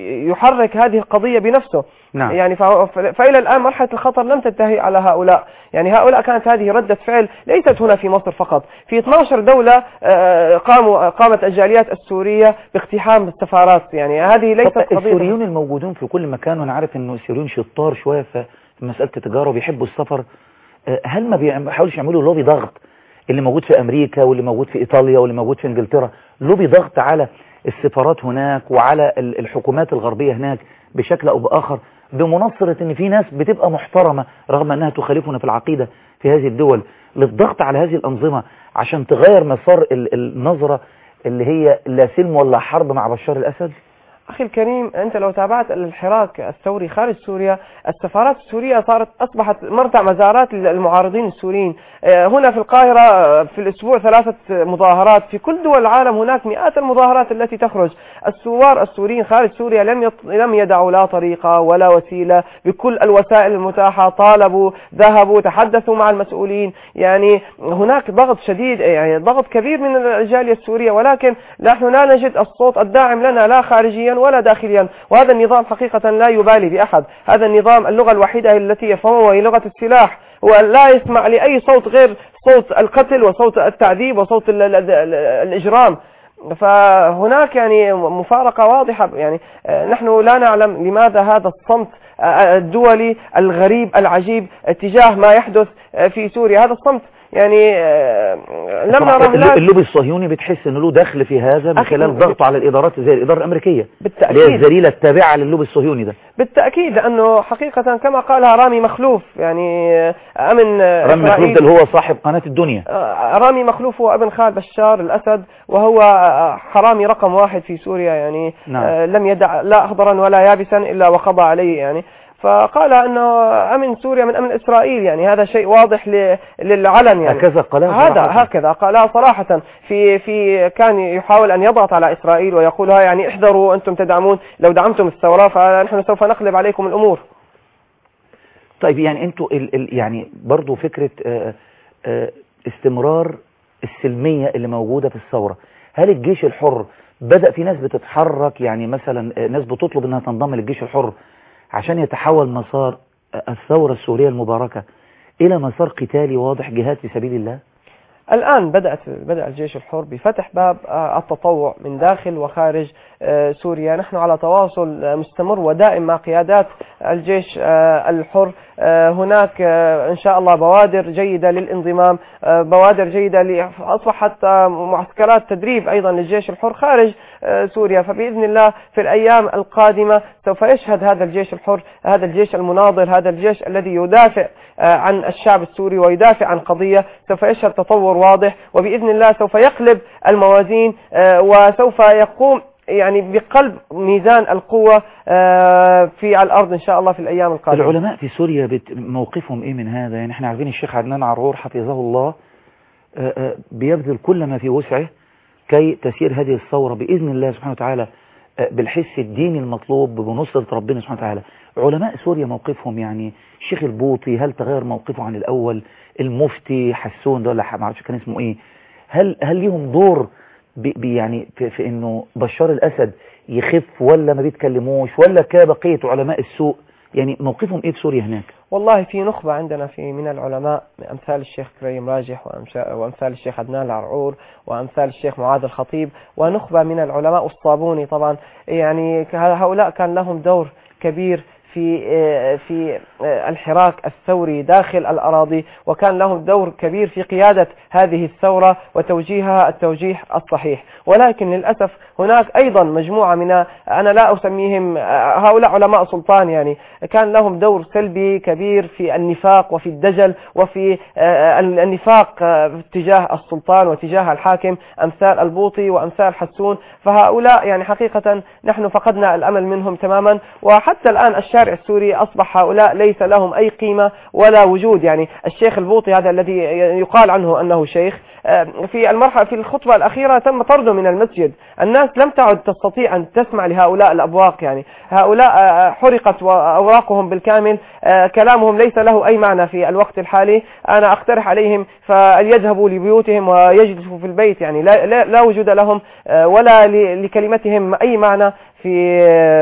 يحرك هذه القضية بنفسه. نعم. يعني فإلى الآن مرحلة الخطر لم تنتهي على هؤلاء. يعني هؤلاء كانت هذه ردة فعل ليست هنا في مصر فقط، في اثنتي عشرة دولة قاموا قامت الجاليات السورية باقتحام السفارات. يعني هذه ليست قضية. السوريون الموجودون في كل مكان، وانا عارف انه السوريون شطار شوية في مسألة التجارة وبيحبوا السفر، هل ما بيحاولش يعملوا لوبي ضغط اللي موجود في أمريكا واللي موجود في إيطاليا واللي موجود في إنجلترا، لوبي ضغط على السفارات هناك وعلى الحكومات الغربية هناك بشكل أو بآخر، بمناصرة ان في ناس بتبقى محترمة رغم انها تخالفنا في العقيدة في هذه الدول، للضغط على هذه الأنظمة عشان تغير مسار النظرة اللي هي لا سلم ولا حرب مع بشار الأسد؟ أخي الكريم، أنت لو تابعت الحراك الثوري خارج سوريا، السفارات السورية صارت أصبحت مرتع مزارات للمعارضين السوريين. هنا في القاهرة في الأسبوع ثلاثة مظاهرات، في كل دول العالم هناك مئات المظاهرات التي تخرج. الثوار السوريين خارج سوريا لم يط... لم يدعوا لا طريقة ولا وسيلة، بكل الوسائل المتاحة طالبوا، ذهبوا، تحدثوا مع المسؤولين. يعني هناك ضغط شديد، يعني ضغط كبير من الجالية السورية، ولكن نحن لا نجد الصوت الداعم لنا لا خارجيا ولا داخليا. وهذا النظام حقيقة لا يبالي بأحد. هذا النظام اللغة الوحيدة التي يفهمها وهي لغة السلاح، ولا يسمع لأي صوت غير صوت القتل وصوت التعذيب وصوت ال ال ال الإجرام. فهناك يعني مفارقة واضحة. يعني نحن لا نعلم لماذا هذا الصمت الدولي الغريب العجيب تجاه ما يحدث في سوريا. هذا الصمت يعني لم نرى اللوبي الصهيوني بتحس انه له دخل في هذا من خلال ضغطه على الادارات زي الاداره الامريكيه بالتاكيد اللي هي الذليله التابعه للوبي الصهيوني ده. بالتاكيد لانه حقيقه كما قالها رامي مخلوف يعني امن رامي مخلوف اللي هو صاحب قناه الدنيا. رامي مخلوف هو ابن خال بشار الاسد وهو حرامي رقم واحد في سوريا يعني. نعم. لم يدع لا اخضرا ولا يابسا الا وقضى عليه يعني. فقال انه امن سوريا من امن اسرائيل يعني هذا شيء واضح للعلن يعني. هكذا قالها هذا هكذا قالها صراحه في في كان يحاول ان يضغط على اسرائيل ويقولها يعني احذروا انتم تدعمون لو دعمتم الثوره فنحن سوف نقلب عليكم الامور. طيب يعني انتوا ال ال يعني برضو فكره آآ آآ استمرار السلميه اللي موجوده في الثوره، هل الجيش الحر بدأ في ناس بتتحرك يعني مثلا ناس بتطلب انها تنضم للجيش الحر عشان يتحول مسار الثورة السورية المباركة إلى مسار قتالي واضح جهاد في سبيل الله؟ الآن بدأت بدأ الجيش الحر بفتح باب التطوع من داخل وخارج سوريا. نحن على تواصل مستمر ودائم مع قيادات الجيش الحر. هناك إن شاء الله بوادر جيدة للانضمام، بوادر جيدة أصبحت معسكرات تدريب أيضا للجيش الحر خارج سوريا. فبإذن الله في الأيام القادمة سوف يشهد هذا الجيش الحر، هذا الجيش المناضل، هذا الجيش الذي يدافع عن الشعب السوري ويدافع عن قضية، سوف يشهد تطور واضح وبإذن الله سوف يقلب الموازين وسوف يقوم يعني بقلب ميزان القوة في الأرض إن شاء الله في الأيام القادمة. العلماء في سوريا موقفهم إيه من هذا؟ يعني احنا عارفين الشيخ عدنان عرعور حفظه الله بيبذل كل ما في وسعه كي تسير هذه الثورة بإذن الله سبحانه وتعالى بالحس الديني المطلوب بنصرة ربنا سبحانه وتعالى. علماء سوريا موقفهم يعني الشيخ البوطي هل تغير موقفه عن الأول؟ المفتي حسون ده ولا ما اعرفش كان اسمه إيه، هل هل ليهم دور بي يعني في, في انه بشار الاسد يخف ولا ما بيتكلموش ولا كبقيه علماء السوء؟ يعني موقفهم ايه في سوريا هناك؟ والله في نخبه عندنا في من العلماء امثال الشيخ كريم راجح وامثال الشيخ عدنان العرعور وامثال الشيخ معاذ الخطيب ونخبه من العلماء والصابوني طبعا. يعني هؤلاء كان لهم دور كبير في في الحراك الثوري داخل الأراضي وكان لهم دور كبير في قيادة هذه الثورة وتوجيهها التوجيه الصحيح. ولكن للأسف هناك أيضا مجموعة من أنا لا أسميهم هؤلاء علماء سلطان يعني كان لهم دور سلبي كبير في النفاق وفي الدجل وفي النفاق تجاه السلطان وتجاه الحاكم أمثال البوطي وأمثال حسون. فهؤلاء يعني حقيقة نحن فقدنا الأمل منهم تماما وحتى الآن الشارع السوري أصبح هؤلاء ليس لهم أي قيمة ولا وجود. يعني الشيخ البوطي هذا الذي يقال عنه أنه شيخ في المرحلة في الخطبة الأخيرة تم طرده من المسجد. الناس لم تعد تستطيع أن تسمع لهؤلاء الأبواق يعني هؤلاء حرقت أوراقهم بالكامل، كلامهم ليس له أي معنى في الوقت الحالي. أنا أقترح عليهم فليذهبوا لبيوتهم ويجلسوا في البيت يعني لا, لا, لا وجود لهم ولا لكلمتهم أي معنى في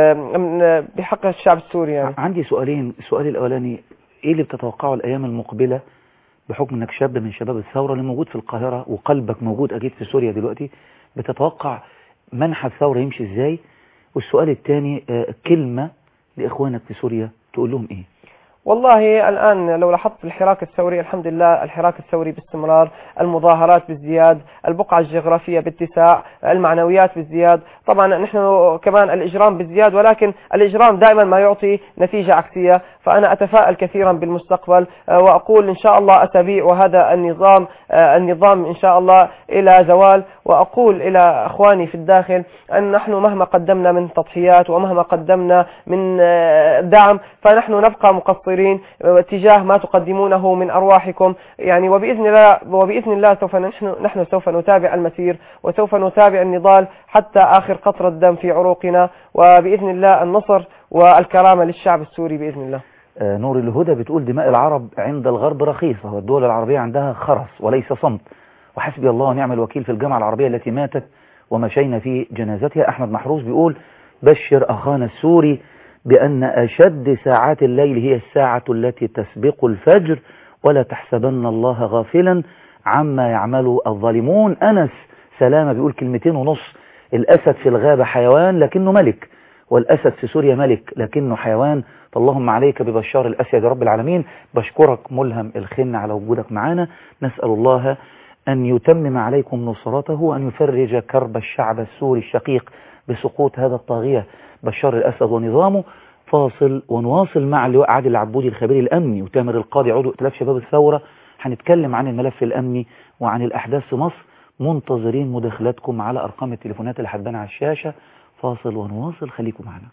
بحق الشعب السوري يعني. عندي سؤالين. السؤال الأولاني إيه اللي بتتوقعه الأيام المقبلة بحكم أنك شاب من شباب الثورة اللي موجود في القاهرة وقلبك موجود أكيد في سوريا دلوقتي، بتتوقع منحى الثورة يمشي إزاي؟ والسؤال الثاني كلمة لإخوانك في سوريا تقول لهم إيه؟ والله الآن لو لاحظت الحراك الثوري الحمد لله الحراك الثوري باستمرار، المظاهرات بالزياد، البقعة الجغرافية باتساع، المعنويات بالزياد. طبعا نحن كمان الإجرام بالزياد ولكن الإجرام دائما ما يعطي نتيجة عكسية. فأنا أتفائل كثيرا بالمستقبل وأقول إن شاء الله أسابيع وهذا النظام النظام إن شاء الله إلى زوال. وأقول إلى أخواني في الداخل أن نحن مهما قدمنا من تضحيات ومهما قدمنا من دعم فنحن نبقى مقصرين تجاه ما تقدمونه من أرواحكم يعني. وبإذن الله وبإذن الله سوف نحن نحن سوف نتابع المسير وسوف نتابع النضال حتى آخر قطرة دم في عروقنا وبإذن الله النصر والكرامة للشعب السوري بإذن الله. آه نور الهدى بتقول دماء العرب عند الغرب رخيصة والدول العربية عندها خرس وليس صمت، وحسبي الله ونعم الوكيل في الجامعة العربية التي ماتت ومشينا في جنازتها. أحمد محروس بيقول بشر أخانا السوري بأن أشد ساعات الليل هي الساعة التي تسبق الفجر ولا تحسبن الله غافلا عما يعمل الظالمون. أنس سلامة بيقول كلمتين ونص، الأسد في الغابة حيوان لكنه ملك والأسد في سوريا ملك لكنه حيوان، فاللهم عليك ببشار الأسد يا رب العالمين. بشكرك ملهم الخن على وجودك معنا، نسأل الله أن يتمم عليكم نصرته وأن يفرج كرب الشعب السوري الشقيق بسقوط هذا الطاغية بشار الأسد ونظامه. فاصل ونواصل مع اللواء عادل العبودي الخبير الأمني وتامر القاضي عضو ائتلاف شباب الثورة. هنتكلم عن الملف الأمني وعن الأحداث في مصر. منتظرين مداخلاتكم على أرقام التليفونات اللي هتبان على الشاشة. فاصل ونواصل، خليكم معنا.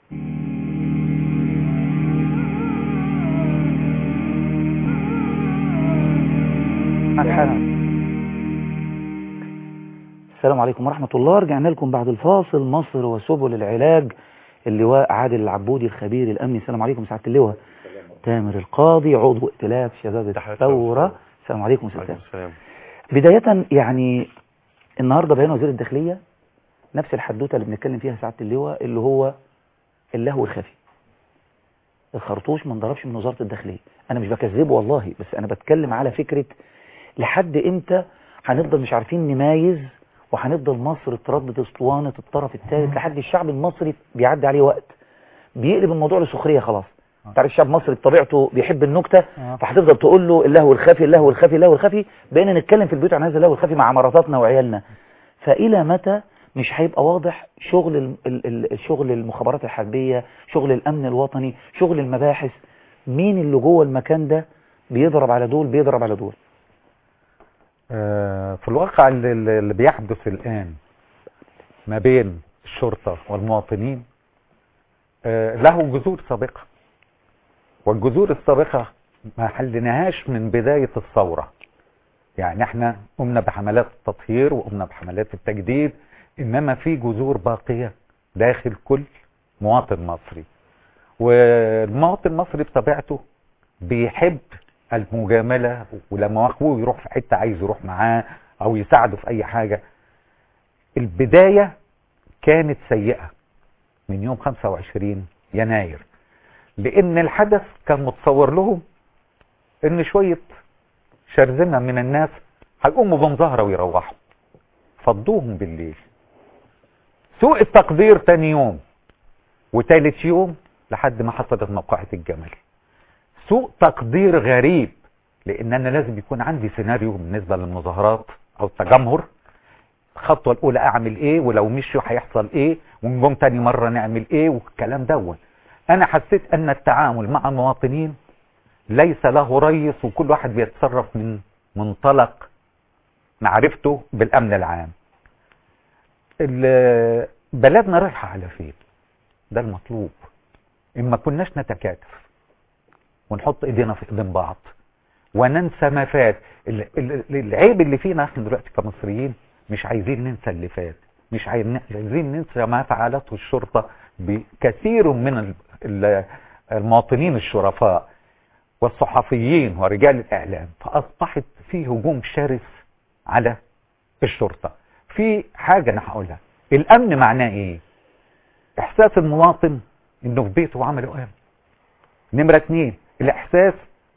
السلام عليكم ورحمة الله. رجعنا لكم بعد الفاصل. مصر وسبل العلاج، اللواء عادل العبودي الخبير الأمني. السلام عليكم سعادة اللواء. تامر القاضي عضو ائتلاف شباب الثورة. السلام عليكم سعادة. بداية يعني النهاردة بيان وزير الداخلية نفس الحدوتة اللي بنتكلم فيها سعادة اللواء، اللي هو اللهو الخفي. الخرطوش ما انضربش من وزارة الداخلية. أنا مش بكذبه والله، بس أنا بتكلم على فكرة لحد إمتى هنفضل مش عارفين نمايز، وهنفضل مصر تردد اسطوانة الطرف الثالث لحد الشعب المصري بيعدي عليه وقت بيقلب الموضوع لسخرية خلاص. تعرف الشعب المصري بطبيعته بيحب النكتة، فهتفضل تقول له اللهو الخفي اللهو الخفي اللهو الخفي. بقينا نتكلم في البيوت عن هذا اللهو الخفي مع مراتاتنا وعيالنا. فإلى متى مش هيبقى واضح شغل شغل المخابرات الحربية، شغل الأمن الوطني، شغل المباحث؟ مين اللي جوه المكان ده بيضرب على دول بيضرب على دول؟ آه في الواقع اللي, اللي بيحدث الآن ما بين الشرطة والمواطنين آه له جذور سابقة، والجذور السابقة ما حلناهاش من بداية الثورة. يعني احنا قمنا بحملات التطهير وقمنا بحملات التجديد، انما في جذور باقية داخل كل مواطن مصري. والمواطن المصري بطبيعته بيحب المجاملة، ولما اخوه يروح في حتة عايز يروح معاه او يساعده في اي حاجة. البداية كانت سيئة من يوم خمسة وعشرين يناير، لان الحدث كان متصور لهم ان شوية شرذمة من الناس هيقوموا بمظاهرة ويروحوا، فضوهم بالليل. سوء التقدير تاني يوم وتالت يوم لحد ما حصلت موقعة الجمل. سوء تقدير غريب، لان انا لازم يكون عندي سيناريو بالنسبة للمظاهرات او التجمهر. الخطوة الاولى اعمل ايه، ولو مشوا هيحصل ايه، ونقوم تاني مرة نعمل ايه، والكلام دون. انا حسيت ان التعامل مع المواطنين ليس له ريس، وكل واحد بيتصرف من منطلق معرفته بالامن العام. بلدنا رايحة على فين؟ ده المطلوب. اما كناش نتكاتف ونحط ايدينا في ايدين بعض وننسى ما فات. العيب اللي فينا احنا دلوقتي كمصريين مش عايزين ننسى اللي فات، مش عايزين ننسى ما فعلته الشرطة بكثير من المواطنين الشرفاء والصحفيين ورجال الاعلام. فاصبحت في هجوم شرس على الشرطة. في حاجة انا هقولها، الامن معناه ايه؟ احساس المواطن انه في بيته وعمله امن. نمرة اتنين، الاحساس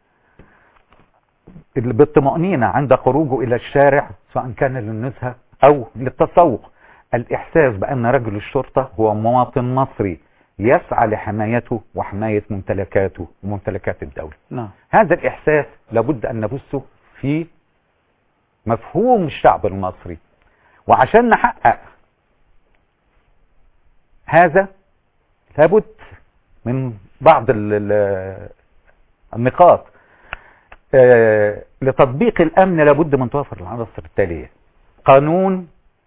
اللي بالطمأنينة عند خروجه الى الشارع سواء كان للنزهة او للتسوق. الاحساس بان رجل الشرطة هو مواطن مصري يسعى لحمايته وحماية ممتلكاته وممتلكات الدولة. نعم. هذا الاحساس لابد ان نبثه في مفهوم الشعب المصري. وعشان نحقق هذا لابد من بعض النقاط. آه لتطبيق الامن لابد من توافر العناصر التالية: قانون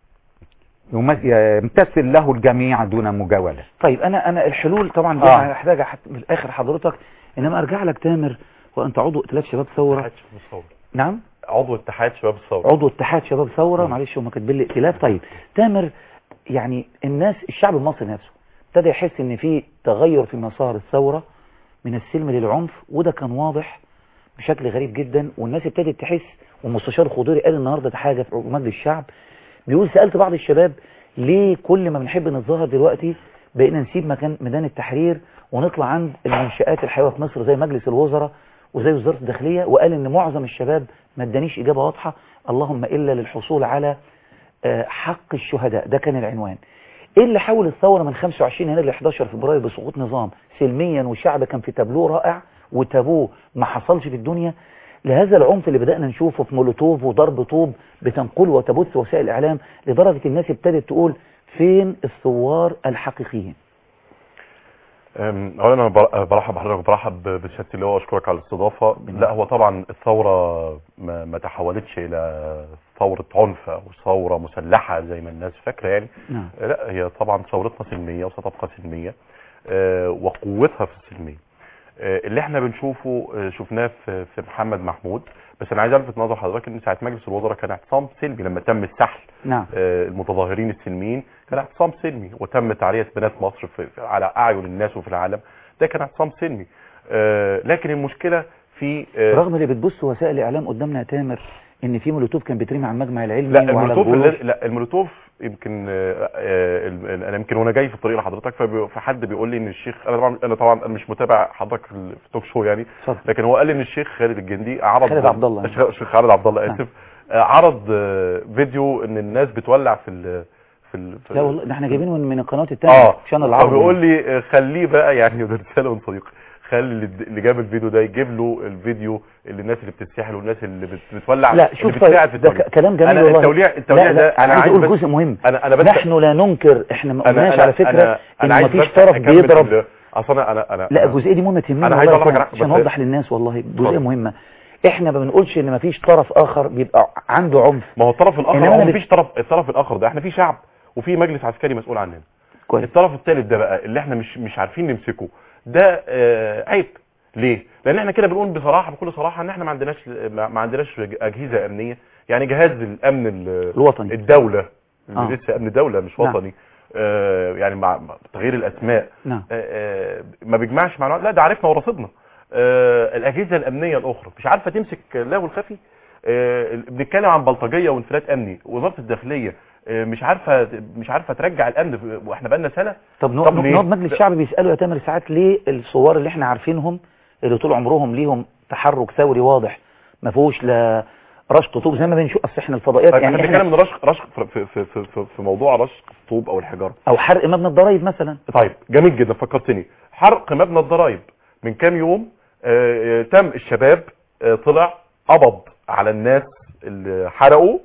يمتثل له الجميع دون مجاولة. طيب انا انا الحلول طبعا دي آه. هحتاجها حت... في الاخر حضرتك، انما ارجع لك تامر، وانت عضو ائتلاف شباب ثورة. نعم، عضو اتحاد شباب الثورة. عضو اتحاد شباب ثورة. معلش هم كاتبين لي ائتلاف. طيب تامر، يعني الناس الشعب المصري نفسه ابتدى يحس ان في تغير في مسار الثورة من السلم للعنف، وده كان واضح بشكل غريب جدا. والناس ابتدت تحس، والمستشار الخضيري قال النهارده ده حاجه في مجلس الشعب، بيقول سالت بعض الشباب ليه كل ما بنحب نتظاهر دلوقتي بقينا نسيب مكان ميدان التحرير ونطلع عند المنشآت الحيويه في مصر زي مجلس الوزراء وزي وزاره الداخليه. وقال ان معظم الشباب ما ادانيش اجابه واضحه، اللهم الا للحصول على حق الشهداء. ده كان العنوان. ايه اللي حول الثورة من خمسة وعشرين يناير ل احداشر فبراير بسقوط نظام سلميا وشعب كان في تابلوه رائع وتابوه ما حصلش في الدنيا، لهذا العنف اللي بدأنا نشوفه في مولوتوف وضرب طوب بتنقل وتبث وسائل الإعلام، لدرجة الناس ابتدت تقول فين الثوار الحقيقيين؟ اولا انا برحب بحضرتك وبرحب بسيادتي اللي هو اشكرك على الاستضافه. لا هو طبعا الثوره ما, ما تحولتش الى ثوره عنف او ثوره مسلحه زي ما الناس فاكره يعني. نعم. لا هي طبعا ثورتنا سلميه وستبقى سلميه آه وقوتها في السلميه. آه اللي احنا بنشوفه آه شفناه في, في محمد محمود. بس انا عايز الفت نظر حضرتك ان ساعه مجلس الوزراء كان اعتصام سلمي لما تم السحل. نعم. آه المتظاهرين السلميين كان اعتصام سلمي وتم تعريه بنات مصر في في على اعين الناس وفي العالم، ده كان اعتصام سلمي. آه لكن المشكله في آه رغم اللي بتبص وسائل الاعلام قدامنا يا تامر ان في مولوتوف كان بيترمي على المجمع العلمي لا وعلى المولوتوف الجروش. لا المولوتوف يمكن آه آه انا يمكن وانا جاي في الطريق لحضرتك فحد بيقول لي ان الشيخ انا طبعا انا طبعا انا مش متابع حضرتك في التوك شو يعني صدق. لكن هو قال لي ان الشيخ خالد الجندي عرض خالد عبد الله الشيخ خالد عبد الله اسف آه عرض آه فيديو ان الناس بتولع في ال في ال لا والله ده احنا جايبينه من من القناه الثانيه اه عشان العرض. بيقول لي خليه بقى يعني ده رساله من صديقي، خلي اللي جاب الفيديو ده يجيب له الفيديو اللي الناس اللي بتستحل والناس اللي بتولع لا شوف بتساعد في ده التوليع. كلام جميل أنا والله. التوليع التوليع لا ده لا انا عايز اقول جزء مهم. أنا أنا نحن لا ننكر، احنا ما قلناش على فكره أنا أنا ان مفيش طرف بيضرب. اصلا انا انا لا الجزئيه دي مهمه تهمني انا عايز اقول لك عشان اوضح للناس والله جزئيه مهمه. احنا ما بنقولش ان مفيش طرف اخر بيبقى عنده عنف. ما هو الطرف الاخر هو مفيش طرف. الطرف الاخر ده احنا في شعب وفي مجلس عسكري مسؤول عننا. كويس. الطرف الثالث ده بقى اللي احنا مش مش عارفين نمسكه ده آه عيب. ليه؟ لان احنا كده بنقول بصراحه بكل صراحه ان احنا ما عندناش ما عندناش اجهزه امنيه، يعني جهاز الامن الوطني الدوله اللي آه. لسه امن دوله مش نعم. وطني آه يعني مع تغيير الاسماء نعم. آه آه ما بيجمعش معلومات. لا ده عرفنا ورصدنا. آه الاجهزه الامنيه الاخرى مش عارفه تمسك اللهو الخفي. آه بنتكلم عن بلطجيه وانفلات امني، وزاره الداخليه مش عارفه مش عارفه ترجع الامن واحنا بقالنا سنه. طب نقعد مجلس الشعب بيسالوا يا تامر ساعات ليه الثوار اللي احنا عارفينهم اللي طول عمرهم ليهم تحرك ثوري واضح ما فيهوش لا رشق طوب زي ما بنشوف. اصل احنا الفضائيات طيب يعني احنا بنتكلم من رشق رشق في في في في, في موضوع رشق الطوب او الحجاره او حرق مبنى الضرايب مثلا. طيب جميل جدا فكرتني. حرق مبنى الضرايب من كام يوم آه تم الشباب آه طلع قبض على الناس اللي حرقوا،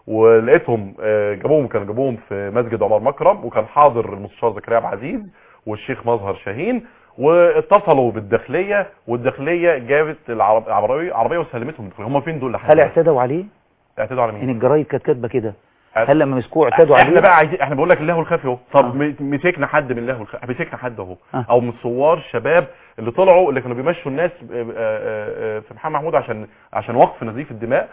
ولقيتهم آه جابوهم كانوا جابوهم في مسجد عمر مكرم وكان حاضر المستشار زكريا عبد العزيز والشيخ مظهر شاهين، واتصلوا بالداخليه والداخليه جابت العربيه العربيه وسلمتهم. هم فين دول؟ هل اعتدوا عليه؟ اعتدوا على مين؟ ان الجرايد كانت كاتبه كده. هل لما مسكوه اعتدوا عليه؟ احنا بقى عايزين احنا بقول لك اللهو الخفي اهو. طب آه. مسكنا حد من اللهو الخفي؟ مسكنا حد اهو آه. او من الثوار الشباب اللي طلعوا اللي كانوا بيمشوا الناس في محمد محمود عشان عشان وقف نزيف الدماء.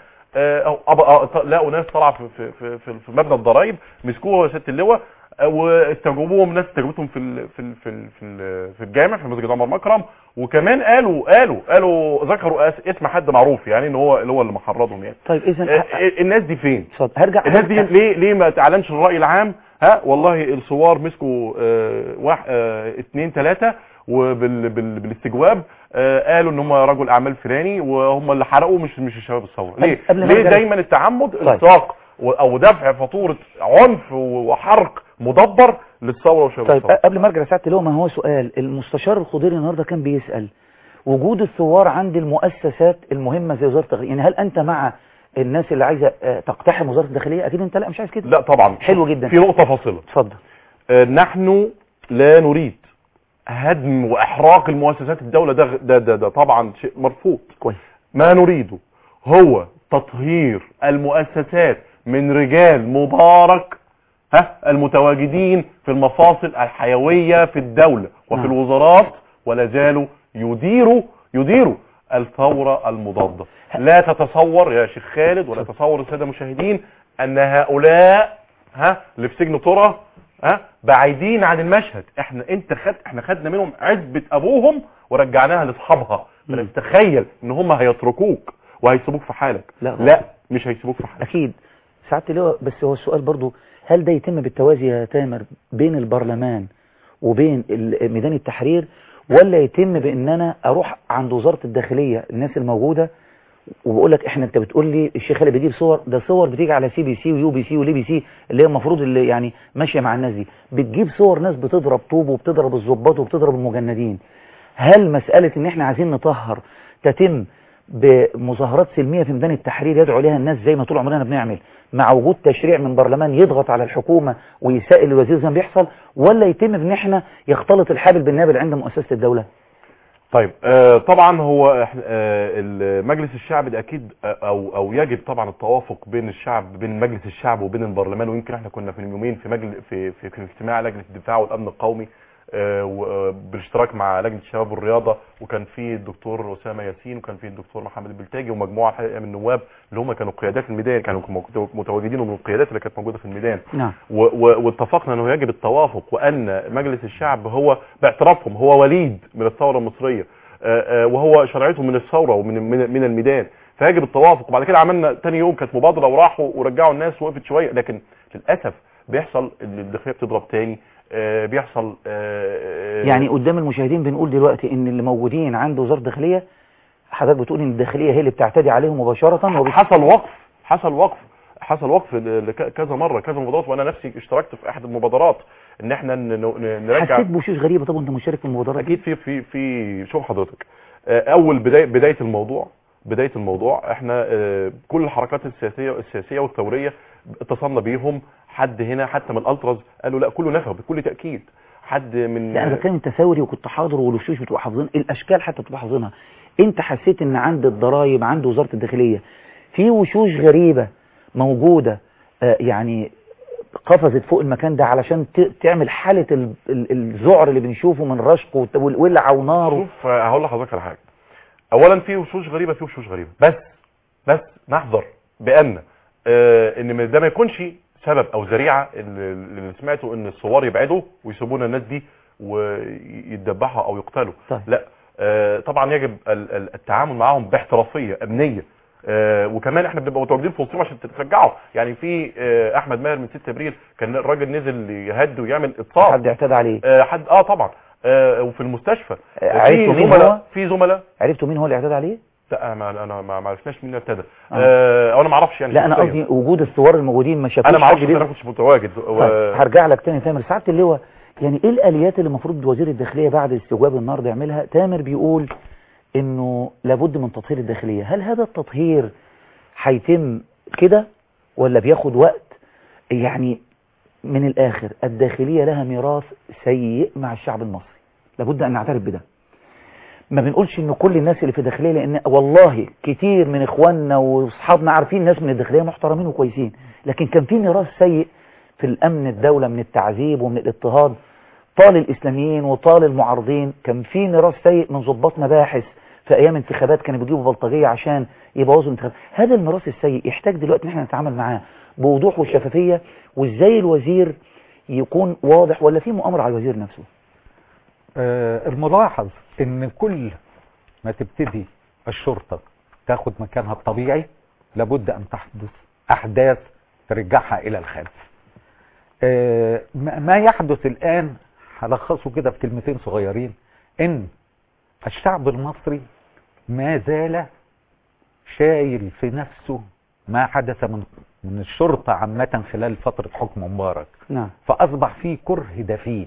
أو لقوا ناس طالعه في في في في مبنى الضرايب مسكوه ست اللواء واستجوبوهم ناس استجوبتهم في ال في ال في ال في, ال في الجامع في مسجد عمر مكرم، وكمان قالوا قالوا قالوا ذكروا اسم حد معروف يعني ان هو اللي هو اللي محرضهم يعني. طيب اذا الناس دي فين؟ هرجع الناس دي ليه ليه ما تعلنش الراي العام؟ ها والله الثوار مسكوا اه واحد اه اتنين تلاته وبالاستجواب آه قالوا ان هم رجل اعمال فلاني وهم اللي حرقوا مش مش الشباب الثوره. ليه ليه دايما التعمد الساق او دفع فاتوره عنف وحرق مدبر للثوره وشباب طيب الثوره؟ قبل ما ارجع ساعه اللي هو ما هو سؤال المستشار الخضيري النهارده كان بيسال وجود الثوار عند المؤسسات المهمه زي وزاره الداخليه، يعني هل انت مع الناس اللي عايزه تقتحم وزاره الداخليه؟ اكيد انت لا مش عايز كده. لا طبعا حلو جدا. في نقطه فاصله اتفضل. آه نحن لا نريد هدم واحراق المؤسسات الدولة ده ده ده, ده طبعا شيء مرفوض. كويس. ما نريده هو تطهير المؤسسات من رجال مبارك ها المتواجدين في المفاصل الحيوية في الدولة وفي نعم. الوزارات ولا زالوا يديروا يديروا الثورة المضادة. لا تتصور يا شيخ خالد ولا تتصور السادة المشاهدين ان هؤلاء ها اللي في سجن طرة ها بعيدين عن المشهد. احنا انت خد احنا خدنا منهم عزبة ابوهم ورجعناها لاصحابها. تخيل ان هم هيتركوك وهيسيبوك في حالك. لا, لا مش هيسيبوك في حالك اكيد. ساعات اللي هو بس هو السؤال برضو هل ده يتم بالتوازي يا تامر بين البرلمان وبين ميدان التحرير، ولا يتم بان انا اروح عند وزارة الداخلية الناس الموجودة وبقول لك احنا، انت بتقول لي الشيخ اللي بيجيب صور، ده صور بتيجي على سي بي سي ويو بي سي ولي بي سي اللي هي المفروض اللي يعني ماشيه مع الناس دي، بتجيب صور ناس بتضرب طوب وبتضرب الضباط وبتضرب المجندين. هل مساله ان احنا عايزين نطهر تتم بمظاهرات سلميه في ميدان التحرير يدعو لها الناس زي ما طول عمرنا بنعمل، مع وجود تشريع من برلمان يضغط على الحكومه ويسائل الوزير زي ما بيحصل، ولا يتم ان احنا يختلط الحابل بالنابل عند مؤسسه الدوله؟ طيب آه طبعا هو آه مجلس الشعب ده اكيد آه او او يجب طبعا التوافق بين الشعب، بين مجلس الشعب وبين البرلمان. ويمكن احنا كنا في اليومين في مجلس في في, في اجتماع لجنه الدفاع والامن القومي آه بالاشتراك مع لجنه الشباب والرياضه، وكان في الدكتور اسامه ياسين وكان في الدكتور محمد البلتاجي ومجموعه الحقيقه من النواب اللي هم كانوا قيادات الميدان، كانوا متواجدين ومن القيادات اللي كانت موجوده في الميدان. نعم. واتفقنا انه يجب التوافق، وان مجلس الشعب هو باعترافهم هو وليد من الثوره المصريه، وهو شرعته من الثوره ومن من الميدان، فيجب التوافق. وبعد كده عملنا تاني يوم كانت مبادره وراحوا ورجعوا الناس ووقفت شويه، لكن للاسف بيحصل الداخليه بتضرب تاني، بيحصل يعني قدام المشاهدين بنقول دلوقتي ان اللي موجودين عند وزاره الداخليه، حضرتك بتقول ان الداخليه هي اللي بتعتدي عليهم مباشره، وحصل وقف حصل وقف حصل وقف كذا مره كذا مبادرات، وانا نفسي اشتركت في احد المبادرات ان احنا نرجع. حسيت بوشوش غريبه طبعا انت مشارك في المبادرات؟ اكيد في في في شوف حضرتك، اول بدايه بدايه الموضوع بدايه الموضوع احنا كل الحركات السياسيه السياسيه والثوريه اتصلنا بيهم، حد هنا حتى من الالتراز قالوا لا كله نفى بكل تاكيد، حد من لا انا بتكلم انت ثوري وكنت حاضر والوشوش بتبقى حافظين الاشكال حتى بتبقى حافظينها، انت حسيت ان عند الضرايب عند وزاره الداخليه في وشوش غريبه موجوده آه يعني قفزت فوق المكان ده علشان تعمل حالة الذعر اللي بنشوفه من رشق والولع ونار؟ شوف هقول لحضرتك على حاجة. اولا في وشوش غريبة في وشوش غريبة، بس بس نحذر بان آه ان ده ما يكونش سبب او ذريعة اللي سمعته ان الثوار يبعدوا ويسيبونا الناس دي ويتذبحوا او يقتلوا. طيب. لا آه طبعا يجب التعامل معهم باحترافية امنية، آه وكمان احنا بنبقى متواجدين في وسطهم عشان تترجعوا. يعني في آه احمد ماهر من ستة ابريل كان الراجل نزل يهد ويعمل اتصال، حد اعتدى عليه؟ آه حد اه طبعا آه وفي المستشفى آه في زملاء في زملاء عرفتوا مين هو اللي اعتدى عليه؟ لا انا انا ما عرفناش مين اللي ابتدى آه. آه انا ما اعرفش يعني. لا انا قصدي وجود الثوار الموجودين ما شافوش. انا ما اعرفش، انا كنتش متواجد و... هرجع لك تاني تامر. سعاده اللواء، يعني ايه الاليات اللي المفروض وزير الداخليه بعد استجواب النهارده يعملها؟ تامر بيقول انه لابد من تطهير الداخليه، هل هذا التطهير هيتم كده ولا بياخد وقت؟ يعني من الاخر الداخليه لها ميراث سيء مع الشعب المصري، لابد ان نعترف بده. ما بنقولش ان كل الناس اللي في الداخليه، لان والله كتير من اخواننا واصحابنا عارفين ناس من الداخليه محترمين وكويسين، لكن كان في ميراث سيء في الامن الدوله من التعذيب ومن الاضطهاد، طال الاسلاميين وطال المعارضين. كان في ميراث سيء من ضباط مباحث في ايام انتخابات كانوا بيجيبوا بلطجيه عشان يبوظوا الانتخابات. هذا الميراث السيء يحتاج دلوقتي ان احنا نتعامل معاه بوضوح والشفافيه، وازاي الوزير يكون واضح، ولا في مؤامره على الوزير نفسه؟ آه الملاحظ ان كل ما تبتدي الشرطة تاخد مكانها الطبيعي لابد ان تحدث احداث ترجعها الى الخلف. آه ما يحدث الان هلخصه كده في كلمتين صغيرين، ان الشعب المصري ما زال شايل في نفسه ما حدث من من الشرطة عامة خلال فترة حكم مبارك. نعم. فاصبح فيه كره دفين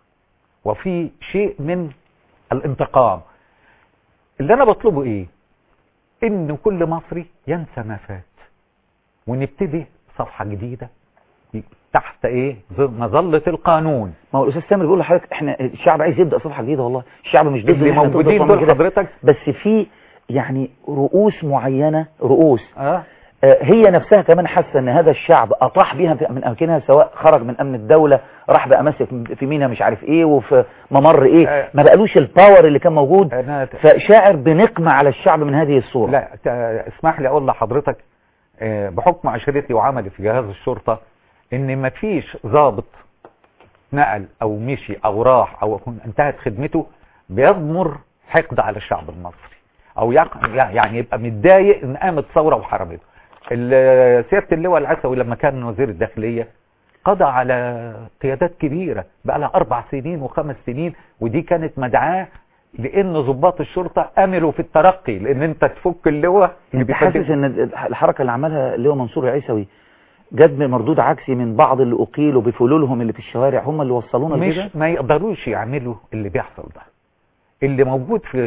وفي شيء من الانتقام. اللي انا بطلبه ايه؟ ان كل مصري ينسى ما فات ونبتدي صفحة جديدة تحت ايه؟ مظلة القانون. ما هو الاستاذ سامر بيقول لحضرتك احنا الشعب عايز يبدا صفحة جديدة، والله الشعب مش ضد اللي موجودين دول حضرتك، بس في يعني رؤوس معينة، رؤوس اه هي نفسها كمان حاسه ان هذا الشعب اطاح بيها من اماكنها، سواء خرج من امن الدوله راح بقى ماسك في مينا مش عارف ايه وفي ممر ايه، ما بقالوش الباور اللي كان موجود، فشاعر بنقمه على الشعب من هذه الصوره. لا اسمح لي اقول لحضرتك بحكم عشرتي وعملي في جهاز الشرطه ان ما فيش ضابط نقل او مشي او راح او انتهت خدمته بيضمر حقد على الشعب المصري او يعني يبقى متضايق ان قامت ثوره وحرمته. سيادة اللواء العسوي لما كان وزير الداخلية قضى على قيادات كبيرة بقى لها أربع سنين وخمس سنين، ودي كانت مدعاة لان ضباط الشرطه املوا في الترقي، لان انت تفك اللواء. انت حاسس ان الحركه اللي عملها اللواء منصور العيسوي جت بمردود عكسي من بعض اللي اقيلوا بفلولهم اللي في الشوارع، هم اللي وصلونا لكده؟ مش ما يقدروش يعملوا اللي بيحصل ده. اللي موجود في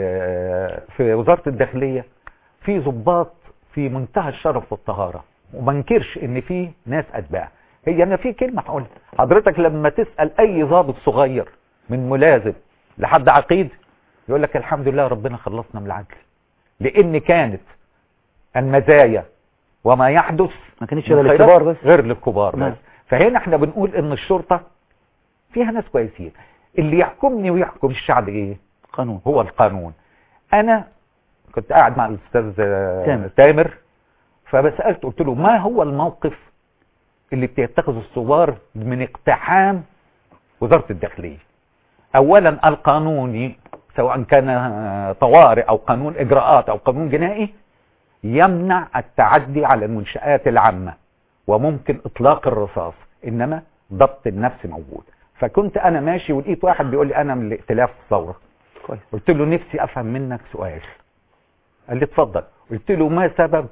في وزاره الداخليه في ضباط في منتهى الشرف والطهاره، وما انكرش ان في ناس اتباع. هي انا في كلمه هقولها، حضرتك لما تسال اي ضابط صغير من ملازم لحد عقيد يقول لك الحمد لله ربنا خلصنا من العدل، لان كانت المزايا وما يحدث ما كانتش للكبار بس، غير للكبار نعم. بس. فهنا احنا بنقول ان الشرطه فيها ناس كويسين، اللي يحكمني ويحكم الشعب ايه؟ قانون. هو القانون. انا كنت قاعد مع الاستاذ تامر, تامر فبسألت قلت له ما هو الموقف اللي بيتخذ الثوار من اقتحام وزارة الداخلية؟ اولا القانوني سواء كان طوارئ او قانون اجراءات او قانون جنائي يمنع التعدي على المنشآت العامة وممكن اطلاق الرصاص، انما ضبط النفس موجود. فكنت انا ماشي ولقيت واحد بيقول لي انا من الائتلاف الثورة. كويس. قلت له نفسي افهم منك سؤال. قال لي اتفضل. قلت له ما سبب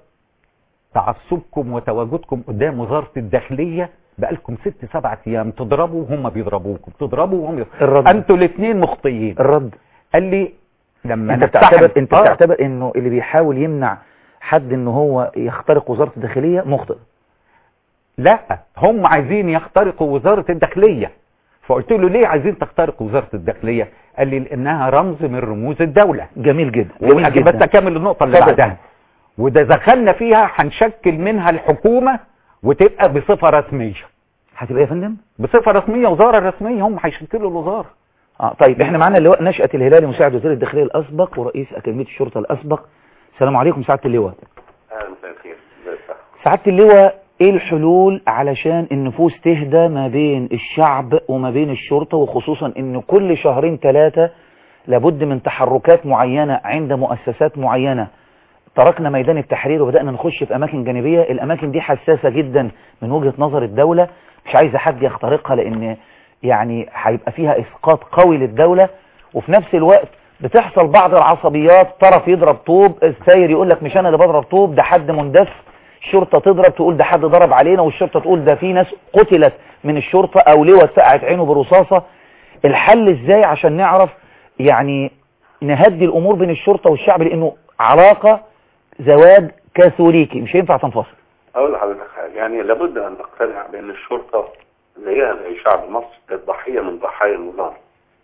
تعصبكم وتواجدكم قدام وزارة الداخلية بقالكم ست سبعة ايام تضربوا وهم بيضربوكم، تضربوا وهم الرد. انتوا الاثنين مخطئين. الرد قال لي لما انت بتعتبر انت آه. بتعتبر انه اللي بيحاول يمنع حد ان هو يخترق وزارة الداخلية مخطئ؟ لا، هم عايزين يخترقوا وزارة الداخلية. فقلت له ليه عايزين تخترقوا وزارة الداخلية؟ قال لي لانها رمز من رموز الدولة. جميل جدا جميل جدا. بس اكمل النقطة اللي بعدها. وده دخلنا فيها هنشكل منها الحكومة وتبقى بصفة رسمية. هتبقى يا فندم بصفة رسمية، وزارة رسمية، هم هيشكلوا الوزارة. اه طيب احنا معانا اللواء نشأة الهلالي مساعد وزير الداخلية الاسبق ورئيس اكاديمية الشرطة الاسبق. السلام عليكم سعادة اللواء. اهلا مساء الخير. سعادة اللواء ايه الحلول علشان النفوس تهدى ما بين الشعب وما بين الشرطة، وخصوصا ان كل شهرين ثلاثة لابد من تحركات معينة عند مؤسسات معينة؟ تركنا ميدان التحرير وبدأنا نخش في اماكن جانبية، الاماكن دي حساسة جدا من وجهة نظر الدولة، مش عايزة حد يخترقها لان يعني هيبقى فيها اسقاط قوي للدولة، وفي نفس الوقت بتحصل بعض العصبيات، طرف يضرب طوب، الساير يقول لك مش انا اللي بضرب طوب ده حد مندس، الشرطة تضرب تقول ده حد ضرب علينا، والشرطة تقول ده في ناس قتلت من الشرطة او لواء سقعت عينه برصاصة. الحل ازاي عشان نعرف يعني نهدي الامور بين الشرطة والشعب، لانه علاقة زواج كاثوليكي مش هينفع تنفصل؟ اقول لحضرتك حاجه، يعني لابد ان نقتنع بان الشرطه زيها زي شعب مصر كانت ضحيه من ضحايا النظام،